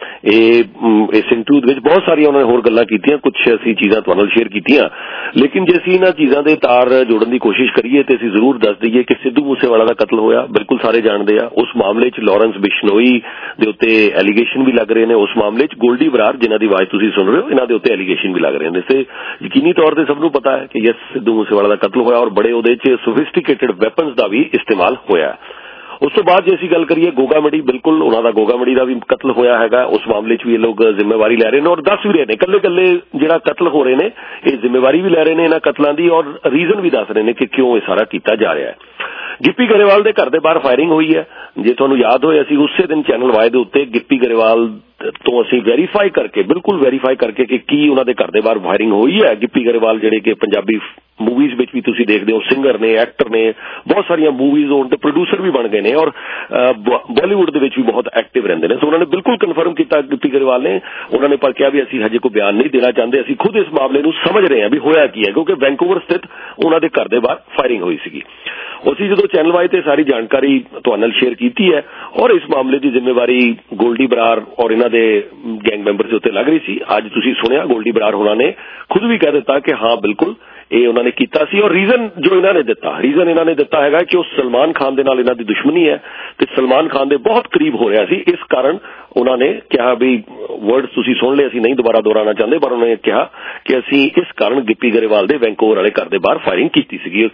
ਇਸ ਇੰਟਰਵਿਊ ਦੇ ਵਿੱਚ ਬਹੁਤ ਸਾਰੀਆਂ ਉਹਨਾਂ ਨੇ ਹੋਰ ਗੱਲਾਂ ਕੀਤੀਆਂ, ਕੁਝ ਅਸੀਂ ਚੀਜ਼ਾਂ ਤੁਹਾਡੇ ਨਾਲ ਸ਼ੇਅਰ ਕੀਤੀਆਂ, ਲੇਕਿਨ ਜੇ ਅਸੀਂ ਇਹਨਾਂ ਚੀਜ਼ਾਂ ਦੇ ਤਾਰ ਜੋੜਨ ਦੀ ਕੋਸ਼ਿਸ਼ ਕਰੀਏ ਤੇ ਅਸੀਂ ਜ਼ਰੂਰ ਦੱਸ ਦਈਏ ਕਿ ਸਿੱਧੂ ਮੂਸੇਵਾਲਾ ਦਾ ਕਤਲ ਹੋਇਆ, ਬਿਲਕੁਲ ਸਾਰੇ ਜਾਣਦੇ ਆ। ਉਸ ਮਾਮਲੇ 'ਚ ਲਾਰੈਂਸ ਬਿਸ਼ਨੋਈ ਦੇ ਉੱਤੇ ਐਲੀਗੇਸ਼ਨ ਵੀ ਲੱਗ ਰਹੇ ਨੇ, ਉਸ ਮਾਮਲੇ 'ਚ ਗੋਲਡੀ ਬਰਾਰ ਜਿਨ੍ਹਾਂ ਦੀ ਆਵਾਜ਼ ਤੁਸੀਂ ਸੁਣ ਰਹੇ ਹੋ ਇਹਨਾਂ ਦੇ ਉੱਤੇ ਐਲੀਗੇਸ਼ਨ ਵੀ ਲੱਗ ਰਹੇ ਨੇ। ਤੇ ਯਕੀਨੀ ਤੌਰ ਤੇ ਸਭ ਨੂੰ ਪਤਾ ਹੈ ਕਿ ਯਸ ਸਿੱਧੂ ਮੂਸੇਵਾਲਾ ਦਾ ਕਤਲ ਹੋਇਆ ਔਰ ਬੜੇ ਉਹਦੇ 'ਚ ਸੋਫਿਸਟੀਕੇਟਡ ਵੈਪਨਸ ਦਾ ਵੀ ਇਸਤੇਮਾਲ ਹੋਇਆ। ਉਸ ਤੋਂ ਬਾਅਦ ਜੇ ਅਸੀਂ ਗੱਲ ਕਰੀਏ ਗੋਗਾ ਮੜੀ, ਬਿਲਕੁਲ ਉਹਨਾਂ ਦਾ ਗੋਗਾ ਮੜੀ ਦਾ ਵੀ ਕਤਲ ਹੋਇਆ ਹੈਗਾ, ਉਸ ਮਾਮਲੇ 'ਚ ਵੀ ਇਹ ਲੋਕ ਜ਼ਿੰਮੇਵਾਰੀ ਲੈ ਰਹੇ ਨੇ ਔਰ ਦੱਸ ਵੀ ਰਹੇ ਨੇ ਕੱਲੇ ਕੱਲੇ ਜਿਹੜਾ ਕਤਲ ਹੋ ਰਹੇ ਨੇ ਇਹ ਜ਼ਿੰਮੇਵਾਰੀ ਵੀ ਲੈ ਰਹੇ ਨੇ ਇਹਨਾਂ ਕਤਲਾਂ ਦੀ ਔਰ ਰੀਜ਼ਨ ਵੀ ਦੱਸ ਰਹੇ ਨੇ ਕਿ ਕਿਉਂ ਇਹ ਸਾਰਾ ਕੀਤਾ ਜਾ ਰਿਹਾ ਹੈ। ਗਿੱਪੀ ਗਰੇਵਾਲ ਦੇ ਘਰ ਦੇ ਬਾਹਰ ਫਾਇਰਿੰਗ ਹੋਈ ਹੈ, ਜੇ ਤੁਹਾਨੂੰ ਯਾਦ ਹੋਏ ਅਸੀਂ ਉਸੇ ਦਿਨ ਚੈਨਲ ਵਾਈ ਦੇ ਉੱਤੇ ਗਿੱਪੀ ਗਰੇਵਾਲ ਤੋਂ ਅਸੀਂ ਵੈਰੀਫਾਈ ਕਰਕੇ, ਬਿਲਕੁਲ ਵੈਰੀਫਾਈ ਕਰਕੇ ਕਿ ਕੀ ਉਹਨਾਂ ਦੇ ਘਰ ਦੇ ਬਾਹਰ ਫਾਇਰਿੰਗ ਹੋਈ ਹੈ। ਗਿੱਪੀ ਗਰੇਵਾਲ ਜਿਹੜੇ ਕਿ ਪੰਜਾਬੀ ਮੂਵੀਜ਼ ਵਿੱਚ ਵੀ ਤੁਸੀਂ ਦੇਖਦੇ ਹੋ, ਸਿੰਗਰ ਨੇ, ਐਕਟਰ ਨੇ, ਬਹੁਤ ਸਾਰੀਆਂ ਮੂਵੀਜ਼ ਹੋਣ ਤੇ ਪ੍ਰੋਡਿਊਸਰ ਵੀ ਬਣ ਗਏ ਨੇ ਔਰ ਬਾਲੀਵੁੱਡ ਦੇ ਵਿੱਚ ਵੀ ਬਹੁਤ ਐਕਟਿਵ ਰਹਿੰਦੇ ਨੇ। ਸੋ ਉਹਨਾਂ ਨੇ ਬਿਲਕੁਲ ਕਨਫਰਮ ਕੀਤਾ ਗਿੱਪੀ ਗਰੇਵਾਲ ਨੇ, ਉਹਨਾਂ ਨੇ ਪਰ ਕਿਹਾ ਵੀ ਅਸੀਂ ਹਜੇ ਕੋਈ ਬਿਆਨ ਨਹੀਂ ਦੇਣਾ ਚਾਹੁੰਦੇ, ਅਸੀਂ ਖੁਦ ਇਸ ਮਾਮਲੇ ਨੂੰ ਸਮਝ ਰਹੇ ਹਾਂ ਵੀ ਹੋਇਆ ਕੀ ਹੈ, ਕਿਉਂਕਿ ਵੈਂਕੂਵਰ ਸਥਿਤ ਉਹਨਾਂ ਦੇ ਘਰ ਦੇ ਬਾਹਰ ਫਾਇਰਿੰਗ ਹੋਈ ਸੀਗੀ। ਅਸੀਂ ਜਦੋਂ ਚੈਨਲ ਵਾਈ ਤੇ ਸਾਰੀ ਜਾਣਕਾਰੀ ਤੁਹਾਡੇ ਨਾਲ ਸ਼ੇਅਰ ਕੀਤੀ ਹੈ ਔਰ ਇਸ ਮਾਮਲੇ ਦੀ ਜ਼ਿੰਮੇਵਾਰੀ ਗੋਲਡੀ ਬਰਾਰ ਔਰ ਇਹਨਾਂ ਦੇ ਗੈਂਗ ਮੈਂਬਰ ਦੇ ਉੱਤੇ ਲੱਗ ਰਹੀ ਸੀ। ਅੱਜ ਤੁਸੀਂ ਸੁਣਿਆ ਗੋਲਡੀ ਬਰਾਰ ਹੋਣਾ ਨੇ ਖੁਦ ਵੀ ਕਹਿ ਦਿੱਤਾ ਕਿ ਹਾਂ ਬਿਲਕੁਲ ਇਹ ਉਹਨਾਂ ਨੇ ਕੀਤਾ ਸੀ ਔਰ ਰੀਜ਼ਨ ਜੋ ਇਹਨਾਂ ਨੇ ਦਿੱਤਾ ਹੈਗਾ ਕਿ ਉਹ ਸਲਮਾਨ ਖਾਨ ਦੇ ਨਾਲ ਇਹਨਾਂ ਦੀ ਦੁਸ਼ਮਣੀ ਹੈ ਤੇ ਸਲਮਾਨ ਖਾਨ ਦੇ ਬਹੁਤ ਕਰੀਬ ਹੋ ਰਿਹਾ ਸੀ, ਇਸ ਕਾਰਨ ਉਹਨਾਂ ਨੇ ਕਿਹਾ ਵੀ ਵਰਡਸ ਤੁਸੀਂ ਸੁਣ ਲਏ, ਅਸੀਂ ਨਹੀਂ ਦੁਬਾਰਾ ਦੁਹਰਾਉਣਾ ਚਾਹੁੰਦੇ, ਪਰ ਉਹਨਾਂ ਨੇ ਕਿਹਾ ਕਿ ਅਸੀਂ ਇਸ ਕਾਰਨ ਗਿੱਪੀ ਗਰੇਵਾਲ ਦੇ ਵੈਂਕੂਵਰ ਵਾਲੇ ਘਰ ਦੇ ਬਾਹਰ ਫਾਇਰਿੰਗ ਕੀਤੀ ਸੀਗੀ।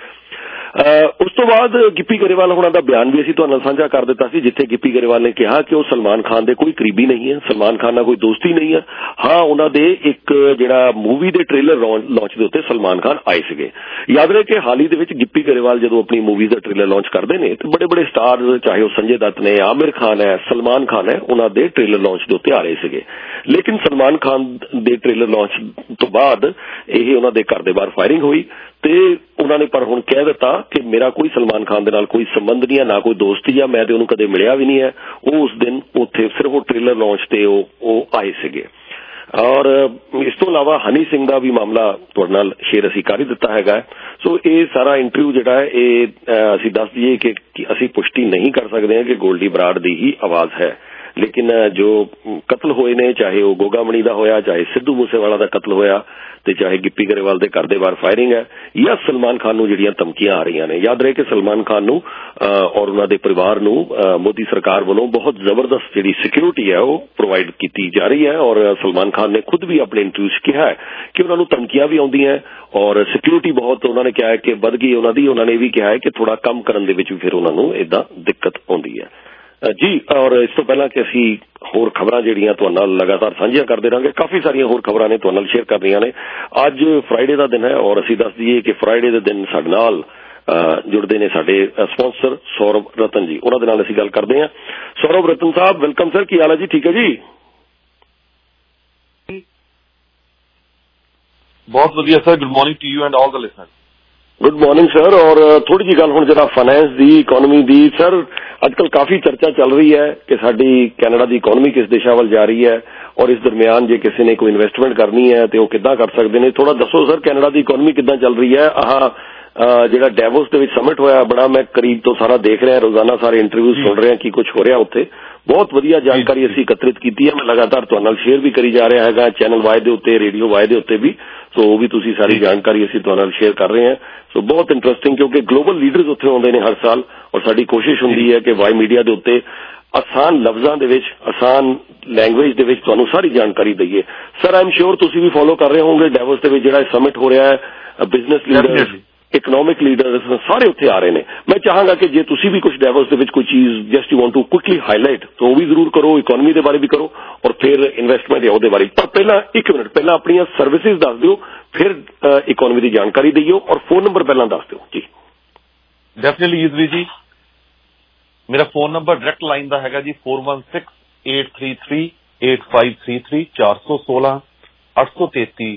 ਉਸ ਤੋਂ ਬਾਅਦ ਗਿੱਪੀ ਗਰੇਵਾਲ ਹੋਣਾ ਦਾ ਬਿਆਨ ਵੀ ਅਸੀਂ ਤੁਹਾਨੂੰ ਨਾਲ ਸਾਂਝਾ ਕਰ ਦਿੱਤਾ ਸੀ, ਜਿੱਥੇ ਗਿੱਪੀ ਗਰੇਵਾਲ ਨੇ ਕਿਹਾ ਕਿ ਉਹ ਸਲਮਾਨ ਖਾਨ ਦੇ ਕੋਈ ਕਰੀਬੀ ਨਹੀਂ ਹੈ, ਸਲਮਾਨ ਖਾਨ ਨਾਲ ਕੋਈ ਦੋਸਤੀ ਨਹੀਂ ਹੈ। ਹਾਂ, ਉਹਨਾਂ ਦੇ ਇੱਕ ਜਿਹੜਾ ਮੂਵੀ ਦੇ ਟ੍ਰੇਲਰ ਲਾਂਚ ਦੇ ਉੱਤੇ ਸਲਮਾਨ ਖਾਨ ਆਏ ਸੀਗੇ। ਯਾਦ ਰਹੇ ਕਿ ਹਾਲ ਹੀ ਦੇ ਵਿੱਚ ਗਿੱਪੀ ਗਰੇਵਾਲ ਜਦੋਂ ਆਪਣੀ ਮੂਵੀਜ਼ ਦਾ ਟ੍ਰੇਲਰ ਲਾਂਚ ਕਰਦੇ ਨੇ ਤੇ ਬੜੇ ਬੜੇ ਸਟਾਰ, ਚਾਹੇ ਉਹ ਸੰਜੇ ਦੱਤ ਨੇ, ਆਮਿਰ ਖਾਨ ਹੈ, ਸਲਮਾਨ ਖਾਨ ਹੈ, ਉਹਨਾਂ ਦੇ ਟ੍ਰੇਲਰ ਲਾਂਚ ਦੇ ਉੱਤੇ ਆ ਰਹੇ ਸੀਗੇ। ਲੇਕਿਨ ਸਲਮਾਨ ਖਾਨ ਦੇ ਟ੍ਰੇਲਰ ਲਾਂਚ ਤੋਂ ਬਾਅਦ ਇਹ ਉਹਨਾਂ ਦੇ ਘਰ ਦੇ ਬਾਹਰ ਫਾਇਰਿੰਗ ਹੋਈ ਤੇ ਉਹਨਾਂ ਨੇ ਪਰ ਹੁਣ ਕਹਿ ਦਿੱਤਾ ਕਿ ਮੇਰਾ ਕੋਈ ਸਲਮਾਨ ਖਾਨ ਦੇ ਨਾਲ ਕੋਈ ਸੰਬੰਧ ਨਹੀਂ ਹੈ, ਨਾ ਕੋਈ ਦੋਸਤੀ ਆ, ਮੈਂ ਤੇ ਉਹਨੂੰ ਕਦੇ ਮਿਲਿਆ ਵੀ ਨਹੀਂ ਹੈ। ਉਹ ਉਸ ਦਿਨ ਉੱਥੇ ਸਿਰਫ ਉਹ ਟ੍ਰੇਲਰ ਲਾਂਚ ਤੇ ਉਹ ਆਏ ਸੀਗੇ। ਔਰ ਇਸ ਤੋਂ ਇਲਾਵਾ ਹਨੀ ਸਿੰਘ ਦਾ ਵੀ ਮਾਮਲਾ ਤੁਹਾਡੇ ਨਾਲ ਸ਼ੇਅਰ ਅਸੀਂ ਕਰ ਹੀ ਦਿੱਤਾ ਹੈਗਾ। ਸੋ ਇਹ ਸਾਰਾ ਇੰਟਰਵਿਊ ਜਿਹੜਾ ਹੈ ਇਹ ਅਸੀਂ ਦੱਸ ਦਈਏ ਕਿ ਅਸੀਂ ਪੁਸ਼ਟੀ ਨਹੀਂ ਕਰ ਸਕਦੇ ਹਾਂ ਕਿ ਗੋਲਡੀ ਬਰਾੜ ਦੀ ਹੀ ਆਵਾਜ਼ ਹੈ, ਲੇਕਿਨ ਜੋ ਕਤਲ ਹੋਏ ਨੇ, ਚਾਹੇ ਉਹ ਗੋਗਾ ਮਣੀ ਦਾ ਹੋਇਆ, ਚਾਹੇ ਸਿੱਧੂ ਮੂਸੇਵਾਲਾ ਦਾ ਕਤਲ ਹੋਇਆ, ਤੇ ਚਾਹੇ ਗਿੱਪੀ ਗਰੇਵਾਲ ਦੇ ਘਰ ਦੇ ਬਾਹਰ ਫਾਇਰਿੰਗ ਹੈ, ਜਾਂ ਸਲਮਾਨ ਖਾਨ ਨੂੰ ਜਿਹੜੀਆਂ ਧਮਕੀਆਂ ਆ ਰਹੀਆਂ ਨੇ। ਯਾਦ ਰਹੇ ਕਿ ਸਲਮਾਨ ਖਾਨ ਨੂੰ ਔਰ ਉਹਨਾਂ ਦੇ ਪਰਿਵਾਰ ਨੂੰ ਮੋਦੀ ਸਰਕਾਰ ਵੱਲੋਂ ਬਹੁਤ ਜ਼ਬਰਦਸਤ ਜਿਹੜੀ ਸਿਕਿਉਰਿਟੀ ਹੈ ਉਹ ਪ੍ਰੋਵਾਈਡ ਕੀਤੀ ਜਾ ਰਹੀ ਹੈ। ਔਰ ਸਲਮਾਨ ਖਾਨ ਨੇ ਖੁਦ ਵੀ ਆਪਣੇ ਇੰਟਰਵਿਊ 'ਚ ਕਿਹਾ ਹੈ ਕਿ ਉਹਨਾਂ ਨੂੰ ਧਮਕੀਆਂ ਵੀ ਆਉਂਦੀਆਂ ਔਰ ਸਿਕਿਉਰਿਟੀ ਬਹੁਤ ਉਹਨਾਂ ਨੇ ਕਿਹਾ ਹੈ ਕਿ ਵੱਧ ਗਈ ਉਹਨਾਂ ਦੀ। ਉਹਨਾਂ ਨੇ ਵੀ ਕਿਹਾ ਹੈ ਕਿ ਥੋੜਾ ਕੰਮ ਕਰਨ ਦੇ ਵਿੱਚ ਵੀ ਫਿਰ ਉਹਨਾਂ ਨੂੰ ਏਦਾਂ ਦਿੱਕਤ ਆਉਂਦੀ ਹੈ ਜੀ। ਔਰ ਇਸ ਤੋਂ ਪਹਿਲਾਂ ਕਿ ਅਸੀਂ ਹੋਰ ਖਬਰਾਂ ਜਿਹੜੀਆਂ ਤੁਹਾਡੇ ਨਾਲ ਲਗਾਤਾਰ ਸਾਂਝੀਆਂ ਕਰਦੇ ਰਹਾਂਗੇ, ਕਾਫੀ ਸਾਰੀਆਂ ਹੋਰ ਖਬਰਾਂ ਨੇ ਤੁਹਾਡੇ ਨਾਲ ਸ਼ੇਅਰ ਕਰਨੀਆਂ ਨੇ। ਅੱਜ ਫਰਾਈਡੇ ਦਾ ਦਿਨ ਹੈ ਔਰ ਅਸੀਂ ਦੱਸ ਦਈਏ ਕਿ ਫਰਾਈਡੇ ਦੇ ਦਿਨ ਸਾਡੇ ਨਾਲ ਜੁੜਦੇ ਨੇ ਸਾਡੇ ਸਪਾਂਸਰ ਸੌਰਵ ਰਤਨ ਜੀ। ਉਹਨਾਂ ਦੇ ਨਾਲ ਅਸੀਂ ਗੱਲ ਕਰਦੇ ਹਾਂ। ਸੌਰਵ ਰਤਨ ਸਾਹਿਬ, ਵੈਲਕਮ ਸਰ, ਕੀ ਹਾਲ ਹੈ ਜੀ? ਠੀਕ ਹੈ ਜੀ, ਬਹੁਤ ਵਧੀਆ sir. Good morning to you and all the listeners. Good morning sir. ਔਰ ਥੋੜੀ ਜਿਹੀ ਗੱਲ ਹੁਣ ਜਿਹੜਾ ਫਾਈਨੈਂਸ ਦੀ, ਇਕੋਨਮੀ ਦੀ, ਸਰ ਅੱਜ ਕੱਲ ਕਾਫੀ ਚਰਚਾ ਚੱਲ ਰਹੀ ਹੈ ਕਿ ਸਾਡੀ ਕੈਨੇਡਾ ਦੀ ਇਕੋਨਮੀ ਕਿਸ ਦਿਸ਼ਾ ਵੱਲ ਜਾ ਰਹੀ ਹੈ ਔਰ ਇਸ ਦਰਮਿਆਨ ਜੇ ਕਿਸੇ ਨੇ ਕੋਈ ਇਨਵੈਸਟਮੈਂਟ ਕਰਨੀ ਹੈ ਤੇ ਉਹ ਕਿੱਦਾਂ ਕਰ ਸਕਦੇ ਨੇ? ਥੋੜਾ ਦੱਸੋ ਸਰ, ਕੈਨੇਡਾ ਦੀ ਇਕੋਨਮੀ ਕਿੱਦਾਂ ਚੱਲ ਰਹੀ ਹੈ? ਜਿਹੜਾ ਡੈਵੋਸ ਦੇ ਵਿੱਚ ਸਮਿਟ ਹੋਇਆ, ਬੜਾ ਮੈਂ ਕਰੀਬ ਤੋਂ ਸਾਰਾ ਦੇਖ ਰਿਹਾ, ਰੋਜ਼ਾਨਾ ਸਾਰੇ ਇੰਟਰਵਿਊ ਸੁਣ ਰਿਹਾ ਕੀ ਕੁਝ ਹੋ ਰਿਹਾ ਉੱਥੇ। ਬਹੁਤ ਵਧੀਆ ਜਾਣਕਾਰੀ ਅਸੀਂ ਇਕੱਤਰਿਤ ਕੀਤੀ ਹੈ। ਮੈਂ ਲਗਾਤਾਰ ਤੁਹਾਡੇ ਨਾਲ ਸ਼ੇਅਰ ਵੀ ਕਰੀ ਜਾ ਰਿਹਾ ਹੈਗਾ, ਚੈਨਲ ਵਾਈ ਦੇ ਉੱਤੇ, ਰੇਡੀਓ ਵਾਈ ਦੇ ਉੱਤੇ ਵੀ। ਸੋ ਉਹ ਵੀ ਤੁਸੀਂ ਸਾਰੀ ਜਾਣਕਾਰੀ ਅਸੀਂ ਤੁਹਾਡੇ ਨਾਲ ਸ਼ੇਅਰ ਕਰ ਰਹੇ ਹਾਂ। ਸੋ ਬਹੁਤ ਇੰਟਰਸਟਿੰਗ, ਕਿਉਂਕਿ ਗਲੋਬਲ ਲੀਡਰਸ ਉੱਥੇ ਆਉਂਦੇ ਨੇ ਹਰ ਸਾਲ ਔਰ ਸਾਡੀ ਕੋਸ਼ਿਸ਼ ਹੁੰਦੀ ਹੈ ਕਿ ਵਾਈ ਮੀਡੀਆ ਦੇ ਉੱਤੇ ਆਸਾਨ ਲਫ਼ਜ਼ਾਂ ਦੇ ਵਿੱਚ, ਆਸਾਨ ਲੈਂਗੁਏਜ ਦੇ ਵਿੱਚ ਤੁਹਾਨੂੰ ਸਾਰੀ ਜਾਣਕਾਰੀ ਦਈਏ। ਸਰ, ਆਈ ਐਮ ਸ਼ੋਰ ਤੁਸੀਂ ਵੀ ਫੋਲੋ ਕਰ ਰਹੇ ਹੋਵੋਗੇ ਡੈਵੋਸ ਦੇ ਵਿੱਚ ਜਿਹੜਾ ਸਮਿਟ ਹੋ ਰਿਹਾ ਹੈ। ਬਿਜ਼ਨਸ ਲੀਡਰਸ, ਇਕਨੋਮਿਕ ਲੀਡਰਸ ਸਾਰੇ ਉੱਥੇ ਆ ਰਹੇ ਨੇ। ਮੈਂ ਚਾਹਾਂਗਾ ਕਿ ਜੇ ਤੁਸੀਂ ਵੀ ਕੁਝ ਡੈਵੋਸ ਦੇ ਵਿੱਚ ਕੋਈ ਚੀਜ਼ just you want to quickly highlight ਤਾਂ ਉਹ ਵੀ ਜ਼ਰੂਰ ਕਰੋ, ਇਕਨੋਮੀ ਦੇ ਬਾਰੇ ਵੀ ਕਰੋ ਔਰ ਫਿਰ ਇਨਵੈਸਟਮੈਂਟ ਜਾਂ ਉਹਦੇ ਬਾਰੇ। ਪਰ ਪਹਿਲਾਂ 1 ਮਿੰਟ ਪਹਿਲਾਂ ਆਪਣੀਆਂ ਸਰਵਿਸਿਜ਼ ਦੱਸ ਦਿਓ, ਫਿਰ ਇਕਨੋਮੀ ਦੀ ਜਾਣਕਾਰੀ ਦਈਓ ਔਰ ਫੋਨ ਨੰਬਰ ਪਹਿਲਾਂ ਦੱਸ ਦਿਓ ਜੀ। ਡੈਫੀਨਿਟਲੀ ਯੂਜ਼ਵੀ ਜੀ, ਮੇਰਾ ਫੋਨ ਨੰਬਰ ਡਾਇਰੈਕਟ ਲਾਈਨ ਦਾ ਹੈਗਾ ਜੀ 4168338533 416 833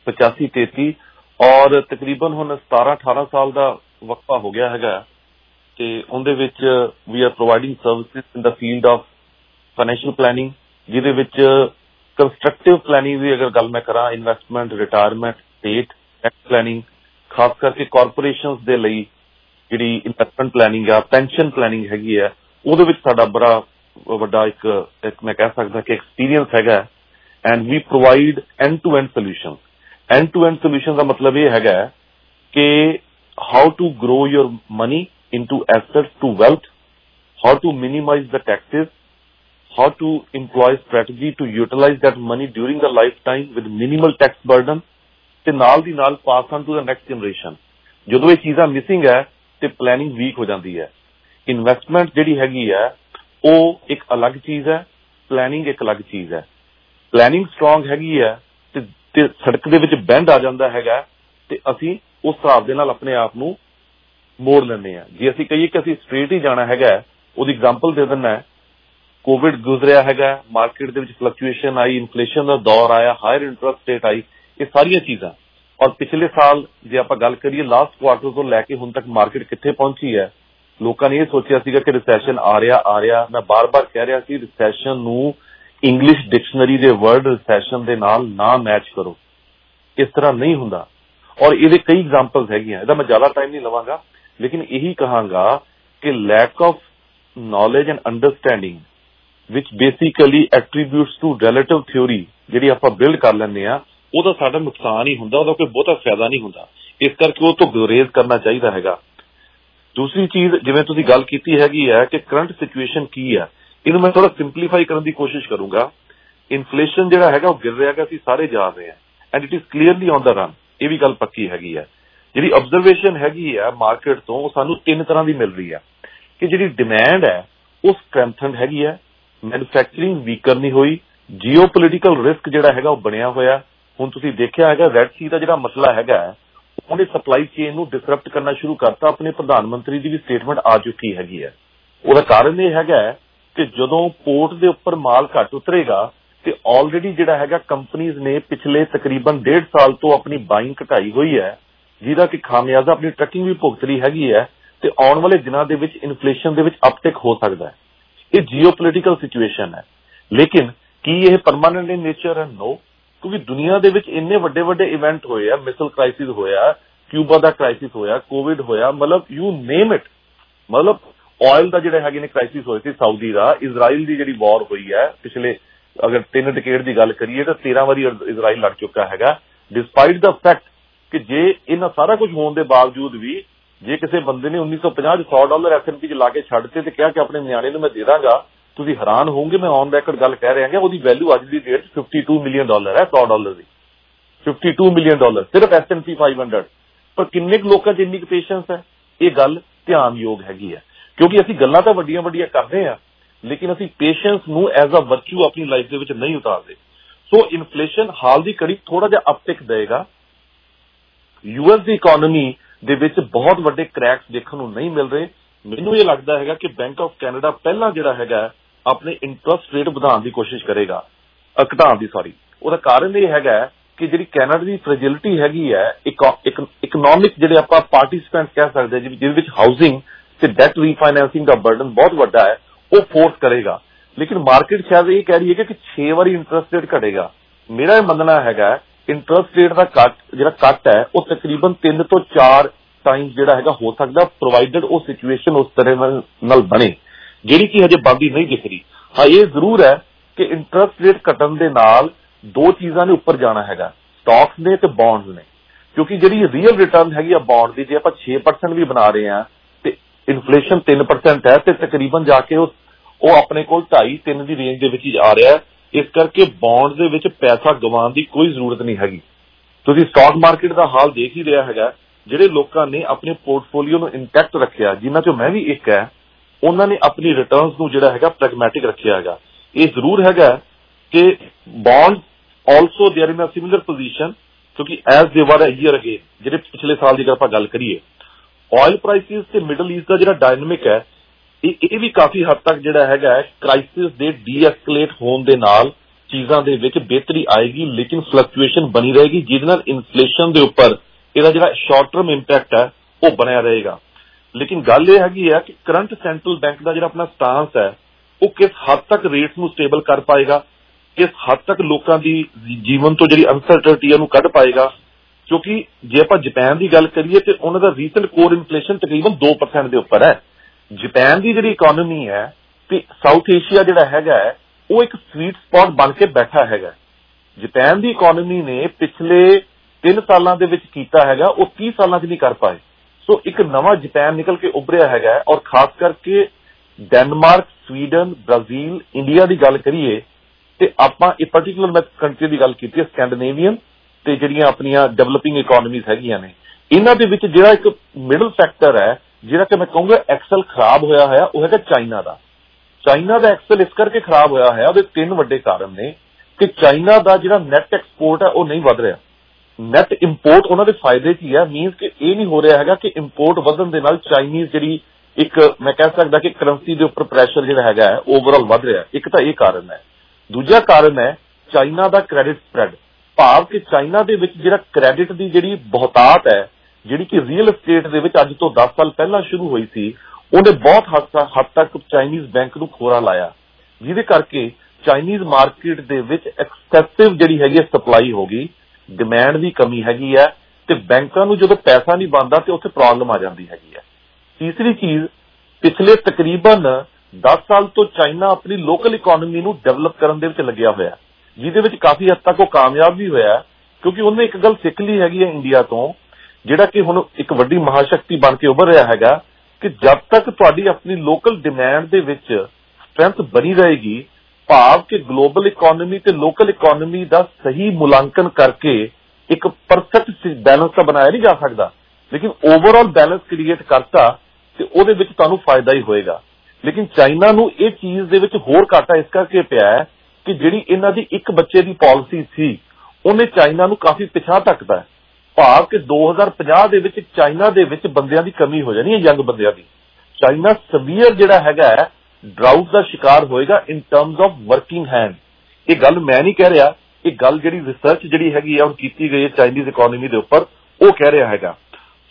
8533 ਔਰ ਤਕਰੀਬਨ ਹੁਣ 17-18 ਸਾਲ ਦਾ ਵਕਫਾ ਹੋ ਗਿਆ ਹੈਗਾ ਤੇ ਉਹਦੇ ਵਿੱਚ we are providing services in the field of financial planning, ਜਿਹਦੇ ਵਿੱਚ ਕੰਸਟਰਕਟਿਵ ਪਲੈਨਿੰਗ ਦੀ ਅਗਰ ਗੱਲ ਮੈਂ ਕਰਾਂ, investment, retirement, estate tax planning, ਖਾਸ ਕਰਕੇ ਕਾਰਪੋਰੇਸ਼ਨਸ ਦੇ ਲਈ ਜਿਹੜੀ ਇਨਵੈਸਟਮੈਂਟ ਪਲੈਨਿੰਗ ਆ, ਪੈਨਸ਼ਨ ਪਲੈਨਿੰਗ ਹੈਗੀ ਹੈ, ਉਹਦੇ ਵਿੱਚ ਸਾਡਾ ਬੜਾ ਵੱਡਾ ਇੱਕ ਮੈਂ ਕਹਿ ਸਕਦਾ ਕਿ ਐਕਸਪੀਰੀਅੰਸ ਹੈਗਾ। And we provide end to end solution. End to end solution ਦਾ ਮਤਲਬ ਇਹ ਹੈਗਾ ਕਿ how to grow your money into assets to wealth, how to minimize the taxes, how to employ strategy to utilize that money during the lifetime with minimal tax burden, ਤੇ ਨਾਲ ਦੀ ਨਾਲ pass on to the next generation। ਜਦੋਂ ਇਹ ਚੀਜ਼ਾਂ missing ਹੈ ਤੇ planning week ਹੋ ਜਾਂਦੀ ਹੈ। ਇਨਵੈਸਟਮੈਂਟ ਜਿਹੜੀ ਹੈਗੀ ਹੈ ਉਹ ਇੱਕ ਅਲੱਗ ਚੀਜ਼ ਹੈ, ਪਲੈਨਿੰਗ ਇੱਕ ਅਲੱਗ ਚੀਜ਼ ਹੈ। ਪਲੈਨਿੰਗ ਸਟਰੋਂਗ ਹੈਗੀ ਹੈ ਤੇ ਸੜਕ ਦੇ ਵਿੱਚ ਬੈਂਡ ਆ ਜਾਂਦਾ ਹੈਗਾ ਤੇ ਅਸੀਂ ਉਸ ਹਿਸਾਬ ਦੇ ਨਾਲ ਆਪਣੇ ਆਪ ਨੂੰ ਮੋੜ ਲੈਂਦੇ ਹਾਂ। ਜੇ ਅਸੀਂ ਕਹੀਏ ਕਿ ਅਸੀਂ ਸਟ੍ਰੇਟ ਹੀ ਜਾਣਾ ਹੈਗਾ, ਉਹਦੀ ਐਗਜ਼ਾਮਪਲ ਦੇ ਦਿੰਦਾ। ਕੋਵਿਡ ਗੁਜ਼ਰਿਆ ਹੈਗਾ, ਮਾਰਕੀਟ ਦੇ ਵਿੱਚ ਫਲਕਚੁਏਸ਼ਨ ਆਈ, ਇਨਫਲੇਸ਼ਨ ਦਾ ਦੌਰ ਆਇਆ, ਹਾਇਰ ਇੰਟਰਸਟ ਰੇਟ ਆਈ, ਇਹ ਸਾਰੀਆਂ ਚੀਜ਼ਾਂ। ਔਰ ਪਿਛਲੇ ਸਾਲ ਜੇ ਆਪਾਂ ਗੱਲ ਕਰੀਏ ਲਾਸਟ ਕੁਆਰਟਰ ਤੋਂ ਲੈ ਕੇ ਹੁਣ ਤੱਕ ਮਾਰਕੀਟ ਕਿੱਥੇ ਪਹੁੰਚੀ ਹੈ, ਲੋਕਾਂ ਨੇ ਇਹ ਸੋਚਿਆ ਸੀਗਾ ਕਿ ਰਿਸੈਸ਼ਨ ਆ ਰਿਹਾ। ਮੈਂ ਬਾਰ-ਬਾਰ ਕਹਿ ਰਿਹਾ ਸੀ ਰਿਸੈਸ਼ਨ ਨੂੰ ਇੰਗਲਿਸ਼ ਡਿਕਸ਼ਨਰੀ ਦੇ ਵਰਡ ਰਿਸੈਸ਼ਨ ਦੇ ਨਾਲ ਨਾ ਮੈਚ ਕਰੋ, ਇਸ ਤਰ੍ਹਾਂ ਨਹੀਂ ਹੁੰਦਾ। ਔਰ ਇਹਦੇ ਕਈ ਐਗਜ਼ਾਮਪਲਸ ਹੈਗੀਆਂ, ਇਹਦਾ ਮੈਂ ਜ਼ਿਆਦਾ ਟਾਈਮ ਨਹੀਂ ਲਵਾਂਗਾ, ਲੇਕਿਨ ਇਹੀ ਕਹਾਂਗਾ ਕਿ lack of knowledge and understanding which basically attributes to relative theory ਜਿਹੜੀ ਆਪਾਂ ਬਿਲਡ ਕਰ ਲੈਂਦੇ ਆ, ਉਹਦਾ ਸਾਡਾ ਨੁਕਸਾਨ ਹੀ ਹੁੰਦਾ, ਉਹਦਾ ਕੋਈ ਬਹੁਤਾ ਫਾਇਦਾ ਨਹੀਂ ਹੁੰਦਾ। ਇਸ ਕਰਕੇ ਉਹ ਤੋਂ ਗੁਰੇਜ਼ ਕਰਨਾ ਚਾਹੀਦਾ ਹੈਗਾ। ਦੂਸਰੀ ਚੀਜ਼, ਜਿਵੇਂ ਤੁਸੀਂ ਗੱਲ ਕੀਤੀ ਹੈਗੀ ਹੈ ਕਿ ਕਰੰਟ ਸਿਚੁਏਸ਼ਨ ਕੀ ਹੈ, ਇਹਨੂੰ ਮੈਂ ਥੋੜਾ ਸਿੰਪਲੀਫਾਈ ਕਰਨ ਦੀ ਕੋਸ਼ਿਸ਼ ਕਰੂੰਗਾ। ਇਨਫਲੇਸ਼ਨ ਜਿਹੜਾ ਹੈਗਾ ਉਹ ਗਿਰ ਰਿਹਾ ਹੈਗਾ, ਅਸੀਂ ਸਾਰੇ ਜਾ ਰਹੇ ਹਾਂ and it is clearly on the run, ਇਹ ਵੀ ਗੱਲ ਪੱਕੀ ਹੈਗੀ ਹੈ। ਜਿਹੜੀ ਆਬਜ਼ਰਵੇਸ਼ਨ ਹੈਗੀ ਹੈ ਮਾਰਕੀਟ ਤੋਂ, ਉਹ ਸਾਨੂੰ 3 ਤਰ੍ਹਾਂ ਦੀ ਮਿਲ ਰਹੀ ਹੈ ਕਿ ਜਿਹੜੀ ਡਿਮਾਂਡ ਹੈ ਉਹ ਸਟਰੈਂਥਨਡ ਹੈਗੀ ਹੈ, ਮੈਨੂਫੈਕਚਰਿੰਗ ਵੀਕਰ ਨਹੀਂ ਹੋਈ, ਜੀਓਪੋਲੀਟੀਕਲ ਰਿਸਕ ਜਿਹੜਾ ਹੈਗਾ ਉਹ ਬਣਿਆ ਹੋਇਆ। ਹੁਣ ਤੁਸੀਂ ਦੇਖਿਆ ਹੈਗਾ ਰੈਡ ਸੀ ਦਾ ਜਿਹੜਾ ਮਸਲਾ ਹੈਗਾ ਉਹਨੇ ਸਪਲਾਈ ਚੇਨ ਨੂੰ ਡਿਸਰਪਟ ਕਰਨਾ ਸ਼ੁਰੂ ਕਰਤਾ। ਆਪਣੇ ਪ੍ਰਧਾਨ ਮੰਤਰੀ ਦੀ ਵੀ ਸਟੇਟਮੈਂਟ ਆ ਚੁੱਕੀ ਹੈਗੀ ਹੈ। ਉਹਦਾ ਕਾਰਨ ਇਹ ਹੈਗਾ ਕਿ ਜਦੋਂ ਪੋਰਟ ਦੇ ਉੱਪਰ ਮਾਲ ਘੱਟ ਉਤਰੇਗਾ ਤੇ ਆਲਰੇਡੀ ਜਿਹੜਾ ਹੈਗਾ ਕੰਪਨੀਜ਼ ਨੇ ਪਿਛਲੇ ਤਕਰੀਬਨ 1.5 ਸਾਲ ਤੋਂ ਆਪਣੀ ਬਾਇੰਗ ਘਟਾਈ ਹੋਈ ਹੈ, ਜਿਹਦਾ ਕਿ ਖਾਮਿਆਜ਼ਾ ਆਪਣੀ ਟਰਕਿੰਗ ਵੀ ਭੁਗਤ ਰਹੀ ਹੈਗੀ ਹੈ, ਤੇ ਆਉਣ ਵਾਲੇ ਦਿਨਾਂ ਦੇ ਵਿੱਚ ਇਨਫਲੇਸ਼ਨ ਦੇ ਵਿੱਚ ਅਪਟਿਕ ਹੋ ਸਕਦਾ ਹੈ। ਇਹ ਜੀਓਪੋਲੀਟੀਕਲ ਸਿਚੁਏਸ਼ਨ ਹੈ, ਲੇਕਿਨ ਕੀ ਇਹ ਪਰਮਾਨੈਂਟ ਇਨ ਨੇਚਰ ਹੈ? ਨੋ, ਕਿਉਂਕਿ ਦੁਨੀਆ ਦੇ ਵਿੱਚ ਇੰਨੇ ਵੱਡੇ ਵੱਡੇ ਇਵੈਂਟ ਹੋਏ ਆ, ਮਿਸਲ ਕ੍ਰਾਈਸਿਸ ਹੋਇਆ, ਕਿਊਬਾ ਦਾ ਕ੍ਰਾਈਸਿਸ ਹੋਇਆ, ਕੋਵਿਡ ਹੋਇਆ, ਮਤਲਬ ਯੂ ਨੇਮ ਇਟ, ਮਤਲਬ ਆਇਲ ਦਾ ਜਿਹੜੇ ਹੈਗੇ ਨੇ ਕ੍ਰਾਈਸਿਸ ਹੋਏ ਸੀ, ਸਾਊਦੀ ਦਾ, ਇਜ਼ਰਾਈਲ ਦੀ ਜਿਹੜੀ ਵਾਰ ਹੋਈ ਹੈ ਪਿਛਲੇ ਅਗਰ 3 ਡਿਕੇਡ ਦੀ ਗੱਲ ਕਰੀਏ ਤਾਂ 13 ਵਾਰੀ ਇਜ਼ਰਾਈਲ ਲੜ ਚੁੱਕਾ ਹੈਗਾ। ਡਿਸਪਾਈਟ ਦਾ ਫੈਕਟ ਕਿ ਜੇ ਇਹਨਾਂ ਸਾਰਾ ਕੁਝ ਹੋਣ ਦੇ ਬਾਵਜੂਦ ਵੀ ਜੇ ਕਿਸੇ ਬੰਦੇ ਨੇ 1950 ਚ $100 S&P 'ਚ ਲਾ ਕੇ ਛੱਡਤੇ ਤੇ ਕਿਹਾ ਕਿ ਆਪਣੇ ਨਿਆਣੇ ਨੂੰ ਮੈਂ ਦੇ ਦਾਂਗਾ, ਤੁਸੀਂ ਹੈਰਾਨ ਹੋਵੋਗੇ, ਮੈਂ ਔਨ ਰੈਕਰਡ ਗੱਲ ਕਹਿ ਰਿਹਾ ਹਾਂ, ਉਹਦੀ ਵੈਲਿਊ ਅੱਜ ਦੀ ਡੇਟ 'ਚ $52 ਮਿਲੀਅਨ ਹੈ, $100 ਦੀ $52 ਮਿਲੀਅਨ ਸਿਰਫ S&P 500। ਪਰ ਕਿੰਨੇ ਕੁ ਲੋਕਾਂ 'ਚ ਇੰਨੀ ਕੁ ਪੇਸ਼ੈਂਸ ਹੈ? ਇਹ ਗੱਲ ਧਿਆਨਯੋਗ ਹੈਗੀ ਹੈ, ਕਿਉਂਕਿ ਅਸੀਂ ਗੱਲਾਂ ਤਾਂ ਵੱਡੀਆਂ ਵੱਡੀਆਂ ਕਰਦੇ ਹਾਂ, ਲੇਕਿਨ ਅਸੀਂ ਪੇਸ਼ੈਂਸ ਨੂੰ ਐਜ਼ ਅ ਵਰਚੂ ਆਪਣੀ ਲਾਈਫ ਦੇ ਵਿੱਚ ਨਹੀਂ ਉਤਾਰਦੇ। ਸੋ ਇਨਫਲੇਸ਼ਨ ਹਾਲ ਦੀ ਘੜੀ ਥੋੜਾ ਜਿਹਾ ਅਪਟਿਕ ਦੇਗਾ। US ਦੀ ਇਕਨੋਮੀ ਦੇ ਵਿੱਚ ਬਹੁਤ ਵੱਡੇ ਕ੍ਰੈਕਸ ਦੇਖਣ ਨੂੰ ਨਹੀਂ ਮਿਲ ਰਹੇ। ਮੈਨੂੰ ਇਹ ਲੱਗਦਾ ਹੈਗਾ ਕਿ ਬੈਂਕ ਆਫ ਕੈਨੇਡਾ ਪਹਿਲਾਂ ਜਿਹੜਾ ਹੈਗਾ ਆਪਣੇ ਇੰਟਰਸਟ ਰੇਟ ਵਧਾਉਣ ਦੀ ਕੋਸ਼ਿਸ਼ ਕਰੇਗਾ, ਘਟਾਉਣ ਦੀ ਉਹਦਾ ਕਾਰਨ ਇਹ ਹੈਗਾ ਕਿ ਜਿਹੜੀ ਕੈਨੇਡਾ ਦੀ ਫ੍ਰੈਜਿਲਿਟੀ ਹੈਗੀ ਹੈ, ਇਕਨੋਮਿਕ ਜਿਹੜੇ ਆਪਾਂ ਪਾਰਟਿਸਿਪੈਂਟ ਕਹਿ ਸਕਦੇ ਜਿਹਦੇ ਵਿੱਚ ਹਾਊਸਿੰਗ ਤੇ ਡੈਟ ਰੀਫਾਈਨੈਂਸਿੰਗ ਦਾ ਬਰਡਨ ਬਹੁਤ ਵੱਡਾ ਹੈ, ਉਹ ਫੋਰਸ ਕਰੇਗਾ। ਲੇਕਿਨ ਮਾਰਕੀਟ ਸ਼ਾਇਦ ਇਹ ਕਹਿ ਰਹੀ ਹੈ ਕਿ 6 ਵਾਰੀ ਇੰਟਰਸਟ ਰੇਟ ਘਟੇਗਾ। ਮੇਰਾ ਇਹ ਮੰਨਣਾ ਹੈਗਾ ਇੰਟਰਸਟ ਰੇਟ ਦਾ ਜਿਹੜਾ ਕੱਟ ਹੈ ਉਹ ਤਕਰੀਬਨ 3 ਤੋਂ 4 ਟਾਈਮ ਜਿਹੜਾ ਹੈਗਾ ਹੋ ਸਕਦਾ, ਪ੍ਰੋਵਾਈਡਡ ਉਹ ਸਿਚੁਏਸ਼ਨ ਉਸ ਤਰ੍ਹਾਂ ਨਾਲ ਬਣੇ ਜਿਹੜੀ ਕਿ ਹਜੇ ਬਣਦੀ ਨਹੀਂ ਦਿਖ ਰਹੀ। ਹਾਂ, ਇਹ ਜ਼ਰੂਰ ਹੈ ਕਿ ਇੰਟਰਸਟ ਰੇਟ ਘਟਣ ਦੇ ਨਾਲ ਦੋ ਚੀਜ਼ਾਂ ਨੇ ਉੱਪਰ ਜਾਣਾ ਹੈਗਾ, ਸਟਾਕਸ ਨੇ ਤੇ ਬੌਂਡਸ ਨੇ, ਕਿਉਂਕਿ ਜਿਹੜੀ ਰੀਅਲ ਰਿਟਰਨ ਹੈਗੀ ਆ ਬੌਂਡ ਦੀ, ਜੇ ਆਪਾਂ 6% ਵੀ ਬਣਾ ਰਹੇ ਹਾਂ ਤੇ ਇਨਫਲੇਸ਼ਨ 3% ਹੈ ਤੇ ਤਕਰੀਬਨ ਜਾ ਕੇ ਉਹ ਆਪਣੇ ਕੋਲ 2.5-3 ਦੀ ਰੇਂਜ ਦੇ ਵਿੱਚ ਹੀ ਆ ਰਿਹਾ ਹੈ। ਇਸ ਕਰਕੇ ਬੌਂਡ ਦੇ ਵਿੱਚ ਪੈਸਾ ਗਵਾਉਣ ਦੀ ਕੋਈ ਜ਼ਰੂਰਤ ਨਹੀਂ ਹੈਗੀ। ਤੁਸੀਂ ਸਟਾਕ ਮਾਰਕੀਟ ਦਾ ਹਾਲ ਦੇਖ ਹੀ ਰਿਹਾ ਹੈਗਾ, ਜਿਹੜੇ ਲੋਕਾਂ ਨੇ ਆਪਣੇ ਪੋਰਟਫੋਲੀਓ ਨੂੰ ਇੰਟੈਕਟ ਰੱਖਿਆ, ਜਿਨ੍ਹਾਂ ਚੋਂ ਮੈਂ ਵੀ ਇੱਕ ਹੈ, ਉਹਨਾਂ ਨੇ ਆਪਣੀ ਰਿਟਰਨਸ ਨੂੰ ਜਿਹੜਾ ਹੈਗਾ ਪ੍ਰੈਗਮੈਟਿਕ ਰੱਖਿਆ ਹੈਗਾ। ਇਹ ਜ਼ਰੂਰ ਹੈਗਾ ਕਿ bond also they are in a similar position, ਕਿਉਂਕਿ ਐਜ਼ ਦੇ ਵਰ ਈਅਰ ਅਗੇ, ਜਿਹੜੇ ਪਿਛਲੇ ਸਾਲ ਦੀ ਆਪਾਂ ਗੱਲ ਕਰੀਏ, ਆਇਲ ਪ੍ਰਾਈਸਿਸ ਤੇ ਮਿਡਲ ਈਸਟ ਦਾ ਜਿਹੜਾ ਡਾਇਨਾਮਿਕ ਹੈ ਇਹ ਵੀ ਕਾਫੀ ਹੱਦ ਤੱਕ ਜਿਹੜਾ ਹੈਗਾ ਕ੍ਰਾਈਸਿਸ ਦੇ ਡੀ-ਐਸਕੇਲੇਟ ਹੋਣ ਦੇ ਨਾਲ ਚੀਜ਼ਾਂ ਦੇ ਵਿੱਚ ਬਿਹਤਰੀ ਆਏਗੀ, ਲੇਕਿਨ ਫਲਕਚੁਏਸ਼ਨ ਬਣੀ ਰਹੇਗੀ, ਜਿਹਦੇ ਨਾਲ ਇਨਫਲੇਸ਼ਨ ਦੇ ਉੱਪਰ ਇਹਦਾ ਜਿਹੜਾ ਸ਼ਾਰਟ ਟਰਮ ਇੰਪੈਕਟ ਹੈ ਉਹ ਬਣਿਆ ਰਹੇਗਾ। ਲੇਕਿਨ ਗੱਲ ਇਹ ਹੈਗੀ ਹੈ ਕਿ ਕਰੰਟ ਸੈਂਟਰਲ ਬੈਂਕ ਦਾ ਜਿਹੜਾ ਆਪਣਾ ਸਟਾਂਸ ਹੈ ਉਹ ਕਿਸ ਹੱਦ ਤੱਕ ਰੇਟਸ ਨੂੰ ਸਟੇਬਲ ਕਰ ਪਾਏਗਾ, ਕਿਸ ਹੱਦ ਤੱਕ ਲੋਕਾਂ ਦੀ ਜੀਵਨ ਤੋਂ ਜਿਹੜੀ ਅਨਸਰਟਨਟੀ ਉਹਨੂੰ ਕੱਢ ਪਾਏਗਾ। ਕਿਉਂਕਿ ਜੇ ਆਪਾਂ ਜਾਪਾਨ ਦੀ ਗੱਲ ਕਰੀਏ ਤੇ ਉਹਨਾਂ ਦਾ ਰੀਸੈਂਟ ਕੋਰ ਇਨਫਲੇਸ਼ਨ ਤਕਰੀਬਨ 2% ਦੇ ਉੱਪਰ ਹੈ। ਜਾਪਾਨ ਦੀ ਜਿਹੜੀ ਇਕਨੋਮੀ ਹੈ ਤੇ ਸਾਊਥ ਏਸ਼ੀਆ ਜਿਹੜਾ ਹੈਗਾ ਉਹ ਇੱਕ ਸਵੀਟ ਸਪੌਟ ਬਣ ਕੇ ਬੈਠਾ ਹੈਗਾ। ਜਾਪਾਨ ਦੀ ਇਕਨੋਮੀ ਨੇ ਪਿਛਲੇ 3 ਸਾਲਾਂ ਦੇ ਵਿੱਚ ਕੀਤਾ ਹੈਗਾ ਉਹ 30 ਸਾਲਾਂ 'ਚ ਨਹੀਂ ਕਰ ਪਾਏ। ਸੋ ਇੱਕ ਨਵਾਂ ਜਾਪਾਨ ਨਿਕਲ ਕੇ ਉੱਭਰਿਆ ਹੈਗਾ, ਔਰ ਖਾਸ ਕਰਕੇ ਡੈਨਮਾਰਕ, ਸਵੀਡਨ, ਬ੍ਰਾਜ਼ੀਲ, ਇੰਡੀਆ ਦੀ ਗੱਲ ਕਰੀਏ ਤੇ ਆਪਾਂ ਇਹ ਪਰਟੀਕੂਲਰ ਮੈਂ ਕੰਟਰੀ ਦੀ ਗੱਲ ਕੀਤੀ ਹੈ, ਸਕੈਂਡੀਨੇਵੀਅਨ ਤੇ ਜਿਹੜੀਆਂ ਆਪਣੀਆਂ ਡਿਵੈਲਪਿੰਗ ਇਕਨੋਮੀਜ਼ ਹੈਗੀਆਂ ਨੇ, ਇਹਨਾਂ ਦੇ ਵਿੱਚ ਜਿਹੜਾ ਇੱਕ ਮਿਡਲ ਫੈਕਟਰ ਹੈ ਜਿਹੜਾ ਕਿ ਮੈਂ ਕਹੂੰਗਾ ਐਕਸਲ ਖਰਾਬ ਹੋਇਆ ਹੋਇਆ, ਉਹ ਹੈਗਾ ਚਾਈਨਾ ਦਾ। ਚਾਈਨਾ ਦਾ ਐਕਸਲ ਇਸ ਕਰਕੇ ਖਰਾਬ ਹੋਇਆ ਹੋਇਆ, ਉਹਦੇ 3 ਵੱਡੇ ਕਾਰਨ ਨੇ ਕਿ ਚਾਈਨਾ ਦਾ ਜਿਹੜਾ ਨੈਟ ਐਕਸਪੋਰਟ ਹੈ ਉਹ ਨਹੀਂ ਵੱਧ ਰਿਹਾ, ਨੈਟ ਇੰਪੋਰਟ ਉਹਨਾਂ ਦੇ ਫਾਇਦੇ 'ਚ ਹੀ ਹੈ। ਮੀਨਸ ਕਿ ਇਹ ਨਹੀਂ ਹੋ ਰਿਹਾ ਹੈਗਾ ਕਿ ਇੰਪੋਰਟ ਵਧਣ ਦੇ ਨਾਲ ਚਾਈਨੀਜ਼ ਜਿਹੜੀ ਇੱਕ ਮੈਂ ਕਹਿ ਸਕਦਾ ਕਿ ਕਰੰਸੀ ਦੇ ਉੱਪਰ ਪ੍ਰੈਸ਼ਰ ਜਿਹੜਾ ਹੈਗਾ ਓਵਰਆਲ ਵੱਧ ਰਿਹਾ। ਇੱਕ ਤਾਂ ਇਹ ਕਾਰਨ ਹੈ। ਦੂਜਾ ਕਾਰਨ ਹੈ ਚਾਈਨਾ ਦਾ ਕ੍ਰੈਡਿਟ ਸਪਰੈਡ, ਭਾਵ ਕਿ ਚਾਈਨਾ ਦੇ ਵਿੱਚ ਜਿਹੜਾ ਕ੍ਰੈਡਿਟ ਦੀ ਜਿਹੜੀ ਬਹੁਤਾਤ ਹੈ, ਜਿਹੜੀ ਕਿ ਰੀਅਲ ਐਸਟੇਟ ਦੇ ਵਿੱਚ ਅੱਜ ਤੋਂ 10 ਸਾਲ ਪਹਿਲਾਂ ਸ਼ੁਰੂ ਹੋਈ ਸੀ, ਉਹਨੇ ਬਹੁਤ ਹੱਦ ਤੱਕ ਚਾਈਨੀਜ਼ ਬੈਂਕ ਨੂੰ ਖੋਰਾ ਲਾਇਆ, ਜਿਹਦੇ ਕਰਕੇ ਚਾਈਨੀਜ਼ ਮਾਰਕੀਟ ਦੇ ਵਿੱਚ ਐਕਸੈਸਿਵ ਜਿਹੜੀ ਹੈਗੀ ਸਪਲਾਈ ਹੋ ਗਈ, ਡਿਮਾਂਡ ਦੀ ਕਮੀ ਹੈਗੀ ਹੈ ਤੇ ਬੈਂਕਾਂ ਨੂੰ ਜਦੋਂ ਪੈਸਾ ਨਹੀਂ ਬਣਦਾ ਤੇ ਉੱਥੇ ਪ੍ਰੋਬਲਮ ਆ ਜਾਂਦੀ ਹੈਗੀ ਹੈ। ਤੀਸਰੀ ਚੀਜ਼, ਪਿਛਲੇ ਤਕਰੀਬਨ 10 ਸਾਲ ਤੋਂ ਚਾਈਨਾ ਆਪਣੀ ਲੋਕਲ ਇਕਨੋਮੀ ਨੂੰ ਡਿਵੈਲਪ ਕਰਨ ਦੇ ਵਿੱਚ ਲੱਗਿਆ ਹੋਇਆ, ਜਿਹਦੇ ਵਿੱਚ ਕਾਫੀ ਹੱਦ ਤੱਕ ਉਹ ਕਾਮਯਾਬ ਵੀ ਹੋਇਆ, ਕਿਉਂਕਿ ਉਹਨੇ ਇੱਕ ਗੱਲ ਸਿੱਖ ਲਈ ਹੈਗੀ ਹੈ ਇੰਡੀਆ ਤੋਂ, ਜਿਹੜਾ ਕਿ ਹੁਣ ਇੱਕ ਵੱਡੀ ਮਹਾਸ਼ਕਤੀ ਬਣ ਕੇ ਉੱਭਰ ਰਿਹਾ ਹੈਗਾ ਕਿ ਜਦ ਤੱਕ ਤੁਹਾਡੀ ਆਪਣੀ ਲੋਕਲ ਡਿਮਾਂਡ ਦੇ ਵਿੱਚ ਸਟਰੈਂਥ ਬਣੀ ਰਹੇਗੀ, ਭਾਵ ਕਿ ਗਲੋਬਲ ਇਕਨੋਮੀ ਤੇ ਲੋਕਲ ਇਕਨੋਮੀ ਦਾ ਸਹੀ ਮੁਲਾਂਕਣ ਕਰਕੇ ਇੱਕ ਪਰਫੈਕਟ ਬੈਲੈਂਸ ਤਾਂ ਬਣਾਇਆ ਨਹੀਂ ਜਾ ਸਕਦਾ, ਲੇਕਿਨ ਓਵਰਆਲ ਬੈਲੈਂਸ ਕ੍ਰੀਏਟ ਕਰਤਾ ਤੇ ਉਹਦੇ ਵਿੱਚ ਤੁਹਾਨੂੰ ਫਾਇਦਾ ਹੀ ਹੋਏਗਾ। ਲੇਕਿਨ ਚਾਈਨਾ ਨੂੰ ਇਹ ਚੀਜ਼ ਦੇ ਵਿੱਚ ਹੋਰ ਘਾਟਾ ਇਸ ਕਰਕੇ ਪਿਆ ਹੈ ਕਿ ਜਿਹੜੀ ਇਹਨਾਂ ਦੀ ਇੱਕ ਬੱਚੇ ਦੀ ਪਾਲਿਸੀ ਸੀ, ਉਹਨੇ ਚਾਈਨਾ ਨੂੰ ਕਾਫੀ ਪਿਛਾਂਹ ਧੱਕਦਾ ਹੈ, ਭਾਵ ਕਿ 2050 ਦੇ ਵਿੱਚ ਚਾਈਨਾ ਦੇ ਵਿੱਚ ਬੰਦਿਆਂ ਦੀ ਕਮੀ ਹੋ ਜਾਣੀ ਹੈ, ਯੰਗ ਬੰਦਿਆਂ ਦੀ। ਚਾਈਨਾ ਸਵੀਅਰ ਜਿਹੜਾ ਹੈਗਾ ਡਰਾਊਟ ਦਾ ਸ਼ਿਕਾਰ ਹੋਏਗਾ in terms of working hand. ਇਹ ਗੱਲ ਮੈਂ ਨਹੀਂ ਕਹਿ ਰਿਹਾ, ਇਹ ਗੱਲ ਜਿਹੜੀ ਰਿਸਰਚ ਜਿਹੜੀ ਹੈਗੀ ਹੁਣ ਕੀਤੀ ਗਈ ਹੈ ਚਾਈਨੀਜ਼ ਇਕਨੋਮੀ ਦੇ ਉੱਪਰ, ਉਹ ਕਹਿ ਰਿਹਾ ਹੈਗਾ।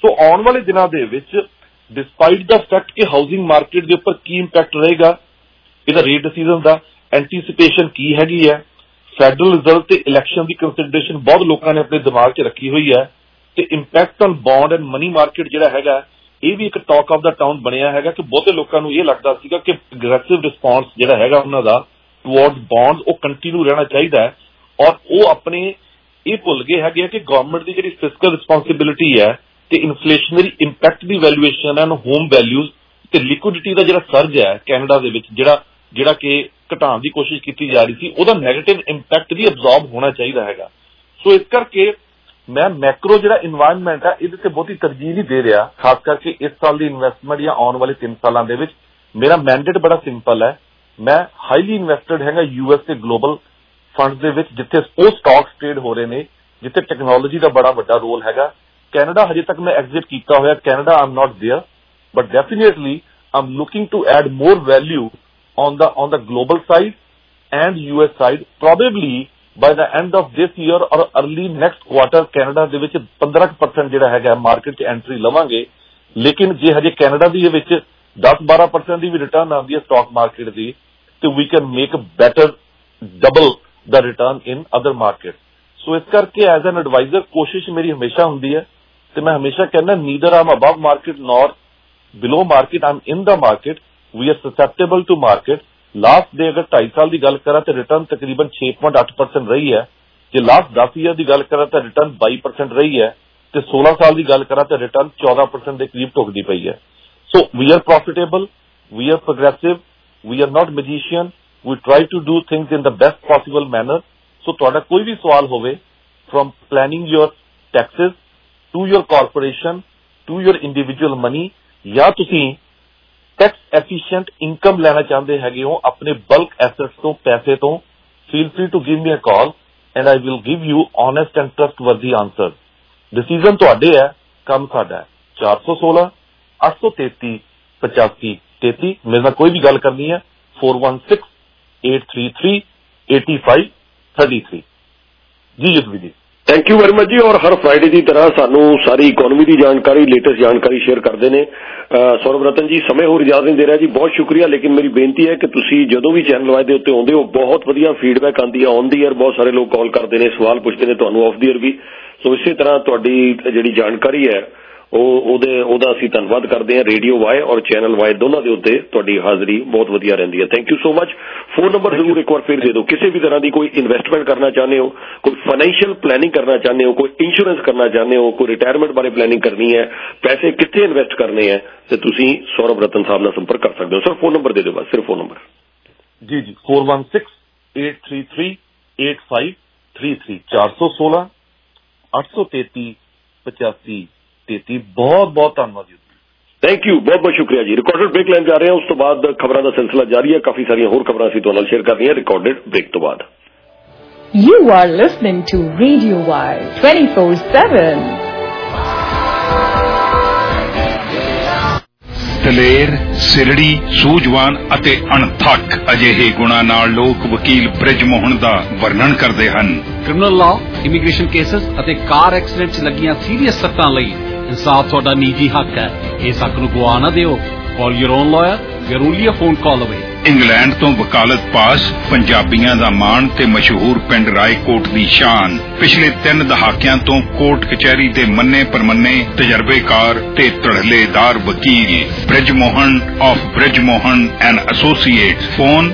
ਸੋ ਆਉਣ ਵਾਲੇ ਦਿਨਾਂ ਦੇ ਵਿੱਚ ਡਿਸਪਾਈਟ ਦਾ ਫੈਕਟ ਕਿ ਹਾਊਸਿੰਗ ਮਾਰਕੀਟ ਦੇ ਉੱਪਰ ਕੀ ਇੰਪੈਕਟ ਰਹੇਗਾ, ਇਹਦਾ ਰੇਟ ਡਿਸੀਜਨ ਦਾ ਐਂਟੀਸਿਪੇਸ਼ਨ ਕੀ ਹੈਗੀ ਹੈ, ਫੈਡਰਲ ਰਿਜ਼ਰਵ ਤੇ ਇਲੈਕਸ਼ਨ ਦੀ ਕੰਸੀਡਰੇਸ਼ਨ ਬਹੁਤ ਲੋਕਾਂ ਨੇ ਆਪਣੇ ਦਿਮਾਗ 'ਚ ਰੱਖੀ ਹੋਈ ਹੈ, ਤੇ impact on bond and money market ਜਿਹੜਾ ਹੈਗਾ ਇਹ ਵੀ ਇੱਕ ਟਾਕ ਆਫ ਦਾ ਟਾਊਨ ਬਣਿਆ ਹੈਗਾ ਕਿ ਬਹੁਤੇ ਲੋਕਾਂ ਨੂੰ ਇਹ ਲੱਗਦਾ ਸੀਗਾ ਕਿ ਅਗਰੈਸਿਵ ਰਿਸਪੌਂਸ ਜਿਹੜਾ ਹੈਗਾ ਉਹਨਾਂ ਦਾ ਟੂਵਰਡਸ ਬੌਂਡਸ ਉਹ ਕੰਟੀਨਿਊ ਰਹਿਣਾ ਚਾਹੀਦਾ ਹੈ, ਔਰ ਉਹ ਆਪਣੇ ਇਹ ਭੁੱਲ ਗਏ ਹੈਗੇ ਕਿ ਗਵਰਨਮੈਂਟ ਦੀ ਜਿਹੜੀ ਫਿਸਕਲ ਰਿਸਪੌਂਸਿਬਿਲਿਟੀ ਹੈ ਤੇ ਇਨਫਲੇਸ਼ਨਰੀ ਇੰਪੈਕਟ ਦੀ ਵੈਲੂਏਸ਼ਨ ਹੈ ਹੋਮ ਵੈਲਿਊਜ਼ ਤੇ ਲਿਕੁਇਡਿਟੀ ਦਾ ਜਿਹੜਾ ਸਰਜ ਹੈ ਕੈਨੇਡਾ ਦੇ ਵਿੱਚ ਜਿਹੜਾ ਕਿ ਘਟਾਉਣ ਦੀ ਕੋਸ਼ਿਸ਼ ਕੀਤੀ ਜਾ ਰਹੀ ਸੀ, ਉਹਦਾ ਨੈਗੇਟਿਵ ਇੰਪੈਕਟ ਵੀ ਅਬਜ਼ੌਰਬ ਹੋਣਾ ਚਾਹੀਦਾ ਹੈਗਾ। ਸੋ ਇਸ ਕਰਕੇ ਮੈਂ ਮੈਕਰੋ ਜਿਹੜਾ ਇਨਵਾਇਰਨਮੈਂਟ ਹੈ ਇਹਦੇ ਤੇ ਬਹੁਤੀ ਤਰਜੀਹ ਨਹੀਂ ਦੇ ਰਿਹਾ, ਖਾਸ ਕਰਕੇ ਇਸ ਸਾਲ ਦੀ ਇਨਵੈਸਟਮੈਂਟ ਜਾਂ ਆਉਣ ਵਾਲੇ 3 ਸਾਲਾਂ ਦੇ ਵਿੱਚ। ਮੇਰਾ ਮੈਂਡੇਟ ਬੜਾ ਸਿੰਪਲ ਹੈ, ਮੈਂ ਹਾਈਲੀ ਇਨਵੈਸਟਡ ਹੈਗਾ US ਤੇ ਗਲੋਬਲ ਫੰਡਸ ਦੇ ਵਿੱਚ, ਜਿੱਥੇ ਉਹ ਸਟਾਕਸ ਟ੍ਰੇਡ ਹੋ ਰਹੇ ਨੇ, ਜਿੱਥੇ ਟੈਕਨੋਲੋਜੀ ਦਾ ਬੜਾ ਵੱਡਾ ਰੋਲ ਹੈਗਾ। ਕੈਨੇਡਾ ਹਜੇ ਤੱਕ ਮੈਂ ਐਗਜ਼ਿਟ ਕੀਤਾ ਹੋਇਆ, Canada I am not there, but definitely I am looking to add more value on the global side and US side. Probably by the end of this year or early next quarter Canada ਦੇ ਵਿੱਚ 15% ਜਿਹੜਾ ਹੈਗਾ market 'ਚ entry ਲਵਾਂਗੇ। ਲੇਕਿਨ ਜੇ ਹਜੇ Canada ਦੀ ਵਿੱਚ 10-12% ਦੀ ਵੀ ਰਿਟਰਨ ਆਉਂਦੀ ਹੈ ਸਟਾਕ ਮਾਰਕੀਟ ਦੀ, ਤੇ we can make better double the return in other markets. ਸੋ ਇਸ ਕਰਕੇ ਐਜ਼ ਐਨ ਐਡਵਾਈਜ਼ਰ ਕੋਸ਼ਿਸ਼ ਮੇਰੀ ਹਮੇਸ਼ਾ ਹੁੰਦੀ ਹੈ, ਤੇ ਮੈਂ ਹਮੇਸ਼ਾ ਕਹਿੰਦਾ neither I'm above market nor below market, I'm in the market, we are susceptible to market. Last ਦੇ ਅਗਰ 2.5 ਸਾਲ ਦੀ ਗੱਲ ਕਰਾਂ ਤੇ ਰਿਟਰਨ ਤਕਰੀਬਨ 6.8% ਰਹੀ ਹੈ, ਜੇ ਲਾਸਟ 10 ਈਅਰ ਦੀ ਗੱਲ ਕਰਾਂ ਤਾਂ ਰਿਟਰਨ 22% ਰਹੀ ਹੈ, ਤੇ 16 ਸਾਲ ਦੀ ਗੱਲ ਕਰਾਂ ਤਾਂ ਰਿਟਰਨ 14% ਦੇ ਕਰੀਬ ਢੁਕਦੀ ਪਈ ਹੈ। ਸੋ we are profitable, we are progressive, we are not magician, we try to do things in the best possible manner. ਸੋ ਤੁਹਾਡਾ ਕੋਈ ਵੀ ਸਵਾਲ ਹੋਵੇ, from planning your taxes to your corporation to your individual money, ਜਾਂ ਤੁਸੀਂ tax efficient income ਲੈਣਾ ਚਾਹੁੰਦੇ ਹੈਗੇ ਹੋ ਆਪਣੇ ਬਲਕ ਐਸੈਟਸ ਤੋਂ, ਪੈਸੇ ਤੋਂ, feel free to give me a call and I will give you honest and trustworthy answer. Decision ਤੁਹਾਡੇ ਹੈ, ਕੰਮ ਸਾਡਾ ਹੈ। 416 833 8533 ਮੇਰੇ ਨਾਲ ਕੋਈ ਵੀ ਗੱਲ ਕਰਨੀ ਹੈ, 416 833 8533। ਜੀ ਯੁਧਵੀ ਜੀ, ਥੈਂਕ ਯੂ ਵੈਰੀ ਮਚ ਜੀ। ਔਰ ਹਰ ਫਰਾਈਡੇ ਦੀ ਤਰ੍ਹਾਂ ਸਾਨੂੰ ਸਾਰੀ ਇਕੋਨਮੀ ਦੀ ਜਾਣਕਾਰੀ, ਲੇਟੈਸਟ ਜਾਣਕਾਰੀ ਸ਼ੇਅਰ ਕਰਦੇ ਨੇ ਸੌਰਵ ਰਤਨ ਜੀ। ਸਮੇਂ ਹੋਰ ਇਜਾਜ਼ਤ ਨਹੀਂ ਦੇ ਰਿਹਾ ਜੀ, ਬਹੁਤ ਸ਼ੁਕਰੀਆ। ਲੇਕਿਨ ਮੇਰੀ ਬੇਨਤੀ ਹੈ ਕਿ ਤੁਸੀਂ ਜਦੋਂ ਵੀ ਚੈਨਲ ਵਾਈਜ਼ ਦੇ ਉੱਤੇ ਆਉਂਦੇ ਹੋ, ਬਹੁਤ ਵਧੀਆ ਫੀਡਬੈਕ ਆਉਂਦੀ ਹੈ ਔਨ ਦੀ ਏਅਰ, ਬਹੁਤ ਸਾਰੇ ਲੋਕ ਕਾਲ ਕਰਦੇ ਨੇ, ਸਵਾਲ ਪੁੱਛਦੇ ਨੇ ਤੁਹਾਨੂੰ ਆਫ ਦੀ ਏਅਰ ਵੀ। ਸੋ ਇਸੇ ਤਰ੍ਹਾਂ ਤੁਹਾਡੀ ਜਿਹੜੀ ਜਾਣਕਾਰੀ ਹੈ ਉਹਦਾ ਅਸੀਂ ਧੰਨਵਾਦ ਕਰਦੇ ਹਾਂ। ਰੇਡੀਓ ਵਾਈ ਔਰ ਚੈਨਲ ਵਾਈ ਦੋਨਾਂ ਦੇ ਉੱਤੇ ਤੁਹਾਡੀ ਹਾਜ਼ਰੀ ਬਹੁਤ ਵਧੀਆ ਰਹਿੰਦੀ ਹੈ। Thank you so much. Phone number ਜ਼ਰੂਰ ਇੱਕ ਵਾਰ ਫਿਰ ਦੇ ਦਿਓ। ਕਿਸੇ ਵੀ ਤਰ੍ਹਾਂ ਦੀ ਕੋਈ ਇਨਵੈਸਟਮੈਂਟ ਕਰਨਾ ਚਾਹੁੰਦੇ ਹੋ, ਕੋਈ ਫਾਈਨੈਂਸ਼ੀਅਲ ਪਲੈਨਿੰਗ ਕਰਨਾ ਚਾਹੁੰਦੇ ਹੋ, ਕੋਈ ਇੰਸ਼ੋਰੈਂਸ ਕਰਨਾ ਚਾਹੁੰਦੇ ਹੋ, ਕੋਈ ਰਿਟਾਇਰਮੈਂਟ ਬਾਰੇ ਪਲੈਨਿੰਗ ਕਰਨੀ ਹੈ, ਪੈਸੇ ਕਿੱਥੇ ਇਨਵੈਸਟ ਕਰਨੇ ਹੈ, ਤੇ ਤੁਸੀਂ ਸੌਰਵ ਰਤਨ ਸਾਹਿਬ ਨਾਲ ਸੰਪਰਕ ਕਰ ਸਕਦੇ ਹੋ। ਸਰ ਫੋਨ ਨੰਬਰ ਦੇ ਦਿਓ ਬਸ, ਸਿਰਫ ਫੋਨ ਨੰਬਰ। ਜੀ 416 833 8533 416 833 8533। ਬਹੁਤ ਬਹੁਤ ਧੰਨਵਾਦ ਜੀ। ਥੈਂਕ ਯੂ, ਬਹੁਤ ਬਹੁਤ ਸ਼ੁਕਰੀਆ ਜੀ। ਰਿਕਾਰਡਡ ਬ੍ਰੇਕ ਲੈਣ ਜਾ ਰਹੇ ਹਾਂ, ਉਸ ਤੋਂ ਬਾਅਦ ਖਬਰਾਂ ਦਾ ਸਿਲਸਿਲਾ ਜਾਰੀ ਹੈ। ਕਾਫੀ ਸਾਰੀਆਂ ਹੋਰ ਖਬਰਾਂ ਅਸੀਂ ਤੁਹਾਡੇ ਨਾਲ ਸ਼ੇਅਰ ਕਰਨੀਆਂ ਰਿਕਾਰਡਡ ਬ੍ਰੇਕ ਤੋਂ ਬਾਅਦ। You are listening to Radio Y 24/7. ਦਲੇਰ, ਸਿਰੜੀ, ਸੂਝਵਾਨ ਅਤੇ ਅਣਥੱਕ ਅਜਿਹੇ ਗੁਣਾਂ ਨਾਲ ਲੋਕ ਵਕੀਲ ਬ੍ਰਿਜ ਮੋਹਨ ਦਾ ਵਰਣਨ ਕਰਦੇ ਹਨ। ਕ੍ਰਿਮੀਨਲ ਲਾਅ, ਇਮੀਗ੍ਰੇਸ਼ਨ ਕੇਸਸ ਅਤੇ ਕਾਰ ਐਕਸੀਡੈਂਟ 'ਚ ਲੱਗੀਆਂ ਸੀਰੀਅਸ ਸੱਟਾਂ ਲਈ ਇਨਸਾਫ ਤੁਹਾਡਾ ਨਿੱਜੀ ਹੱਕ ਹੈ। ਇਸ ਹੱਕ ਨੂੰ ਗਵਾ ਨਾ ਦਿਓ। Call your own lawyer, your only a phone call away. England ਤੋਂ ਵਕਾਲਤ ਪਾਸ, ਪੰਜਾਬੀਆਂ ਦਾ ਮਾਣ ਤੇ ਮਸ਼ਹੂਰ ਪਿੰਡ ਰਾਏਕੋਟ ਦੀ ਸ਼ਾਨ। ਪਿਛਲੇ 3 ਦਹਾਕਿਆਂ ਤੋਂ ਕੋਰਟ ਕਚਹਿਰੀ ਦੇ ਮੰਨੇ ਪਰਮੰਨੇ ਤਜਰਬੇਕਾਰ ਤੇ ਧੜਲੇਦਾਰ ਵਕੀਲ Brij Mohan of Brij Mohan and associates. Phone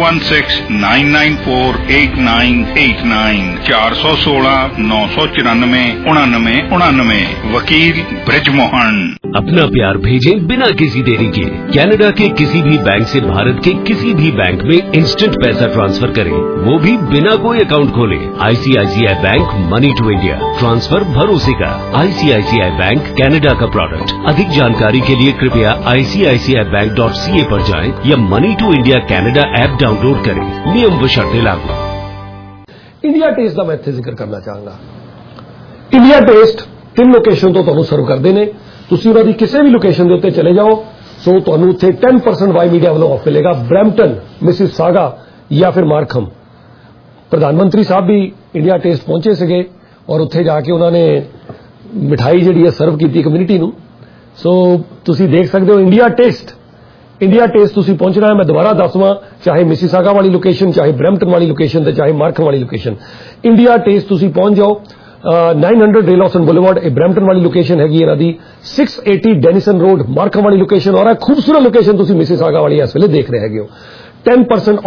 4169948989 416 994 9999। वकील ब्रिज मोहन। अपना प्यार भेजें बिना किसी देरी के। कनाडा के किसी भी बैंक से भारत के किसी भी बैंक में इंस्टेंट पैसा ट्रांसफर करें, वो भी बिना कोई अकाउंट खोले। ICICI bank money to India transfer भरोसे का। ICICI बैंक कनाडा का प्रोडक्ट। अधिक जानकारी के लिए कृपया ICICIbank.ca पर जाएं या money to India Canada app download करें। नियम व शर्तें लागू। इंडिया टेस्ट का मैं इत्थे जिक्र करना चाहूंगा। इंडिया टेस्ट 3 लोकेशन तो तुहानू सर्व करते हैं। तुसीं उन्हां दी किसी भी लोकेशन के उत्ते चले जाओ, सो तुहानू उत्थे 10% वाई मीडिया वालों ऑफ मिलेगा। ब्रैम्पटन, मिसिसागा या फिर मार्खम। प्रधानमंत्री साहब भी इंडिया टेस्ट पहुंचे सीगे और उत्थे जाके उन्होंने ਮਿਠਾਈ ਜਿਹੜੀ ਹੈ ਸਰਵ ਕੀਤੀ ਕਮਿਊਨਿਟੀ ਨੂੰ। ਸੋ ਤੁਸੀਂ ਦੇਖ ਸਕਦੇ ਹੋ ਇੰਡੀਆ ਟੇਸਟ ਤੁਸੀਂ ਪਹੁੰਚਣਾ ਹੈ। ਮੈਂ ਦੁਬਾਰਾ ਦੱਸਵਾਂ, ਚਾਹੇ ਮਿਸੀਸਾਗਾ ਵਾਲੀ ਲੋਕੇਸ਼ਨ, ਚਾਹੇ ਬਰੈਂਪਟਨ ਵਾਲੀ ਲੋਕੇਸ਼ਨ ਤੇ ਚਾਹੇ ਮਾਰਖਮ ਵਾਲੀ ਲੋਕੇਸ਼ਨ, ਇੰਡੀਆ ਟੇਸਟ ਤੁਸੀਂ ਪਹੁੰਚ ਜਾਓ। 900 ਰੇਲੌਸਨ ਬੁਲੇਵਾਰਡ ਇਹ ਬਰੈਂਪਟਨ ਵਾਲੀ ਲੋਕੇਸ਼ਨ ਹੈਗੀ ਇਹਨਾਂ ਦੀ, 680 ਡੈਨੀਸਨ ਰੋਡ ਮਾਰਖਮ ਵਾਲੀ ਲੋਕੇਸ਼ਨ, ਔਰ ਇਹ ਖੂਬਸੂਰਤ ਲੋਕੇਸ਼ਨ ਤੁਸੀਂ ਮਿਸੀਸਾਗਾ ਵਾਲੀ ਇਸ ਵੇਲੇ ਦੇਖ ਰਹੇ ਹੈਗੇ ਹੋ। 10%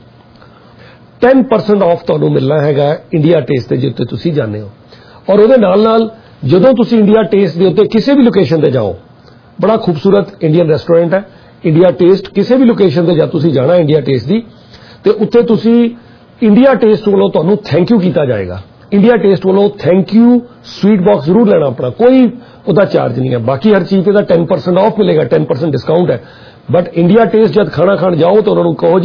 ਆਫ ਤੁਹਾਨੂੰ ਮਿਲਣਾ ਹੈਗਾ ਇੰਡੀਆ ਟੇਸਟ ਦੇ ਜਿੱਤੇ ਤੁਸੀਂ ਜਾਂਦੇ ਹੋ। ਔਰ ਉਹਦੇ ਨਾਲ ਜਦੋਂ ਤੁਸੀਂ ਇੰਡੀਆ ਟੇਸਟ ਦੇ ਉੱਤੇ ਕਿਸੇ ਵੀ ਲੋਕੇਸ਼ਨ ਤੇ ਜਾਓ, ਬੜਾ ਖੂਬਸੂਰਤ ਇੰਡੀਅਨ ਰੈਸਟੋਰੈਂਟ ਹੈ ਇੰਡੀਆ ਟੇਸਟ। ਕਿਸੇ ਵੀ ਲੋਕੇਸ਼ਨ ਤੇ ਜਦ ਤੁਸੀਂ ਜਾਣਾ ਇੰਡੀਆ ਟੇਸਟ ਦੀ, ਤੇ ਉੱਤੇ ਤੁਸੀਂ ਇੰਡੀਆ ਟੇਸਟ ਵੱਲੋਂ ਤੁਹਾਨੂੰ ਥੈਂਕ ਯੂ ਕੀਤਾ ਜਾਏਗਾ। ਇੰਡੀਆ ਟੇਸਟ ਵੱਲੋਂ ਥੈਂਕ ਯੂ ਸਵੀਟ ਬਾਕਸ ਜ਼ਰੂਰ ਲੈਣਾ ਆਪਣਾ, ਕੋਈ ਉਹਦਾ ਚਾਰਜ ਨਹੀਂ ਹੈ। ਬਾਕੀ ਹਰ ਚੀਜ਼ ਤੇ ਦਾ 10% ਆਫ ਮਿਲੇਗਾ, 10% ਡਿਸਕਾਊਂਟ ਹੈ। ਬਟ ਇੰਡੀਆ ਟੇਸਟ ਜਦ ਖਾਣਾ ਖਾਣ ਜਾਓ ਤਾਂ ਉਹਨਾਂ ਨੂੰ ਕਹੋ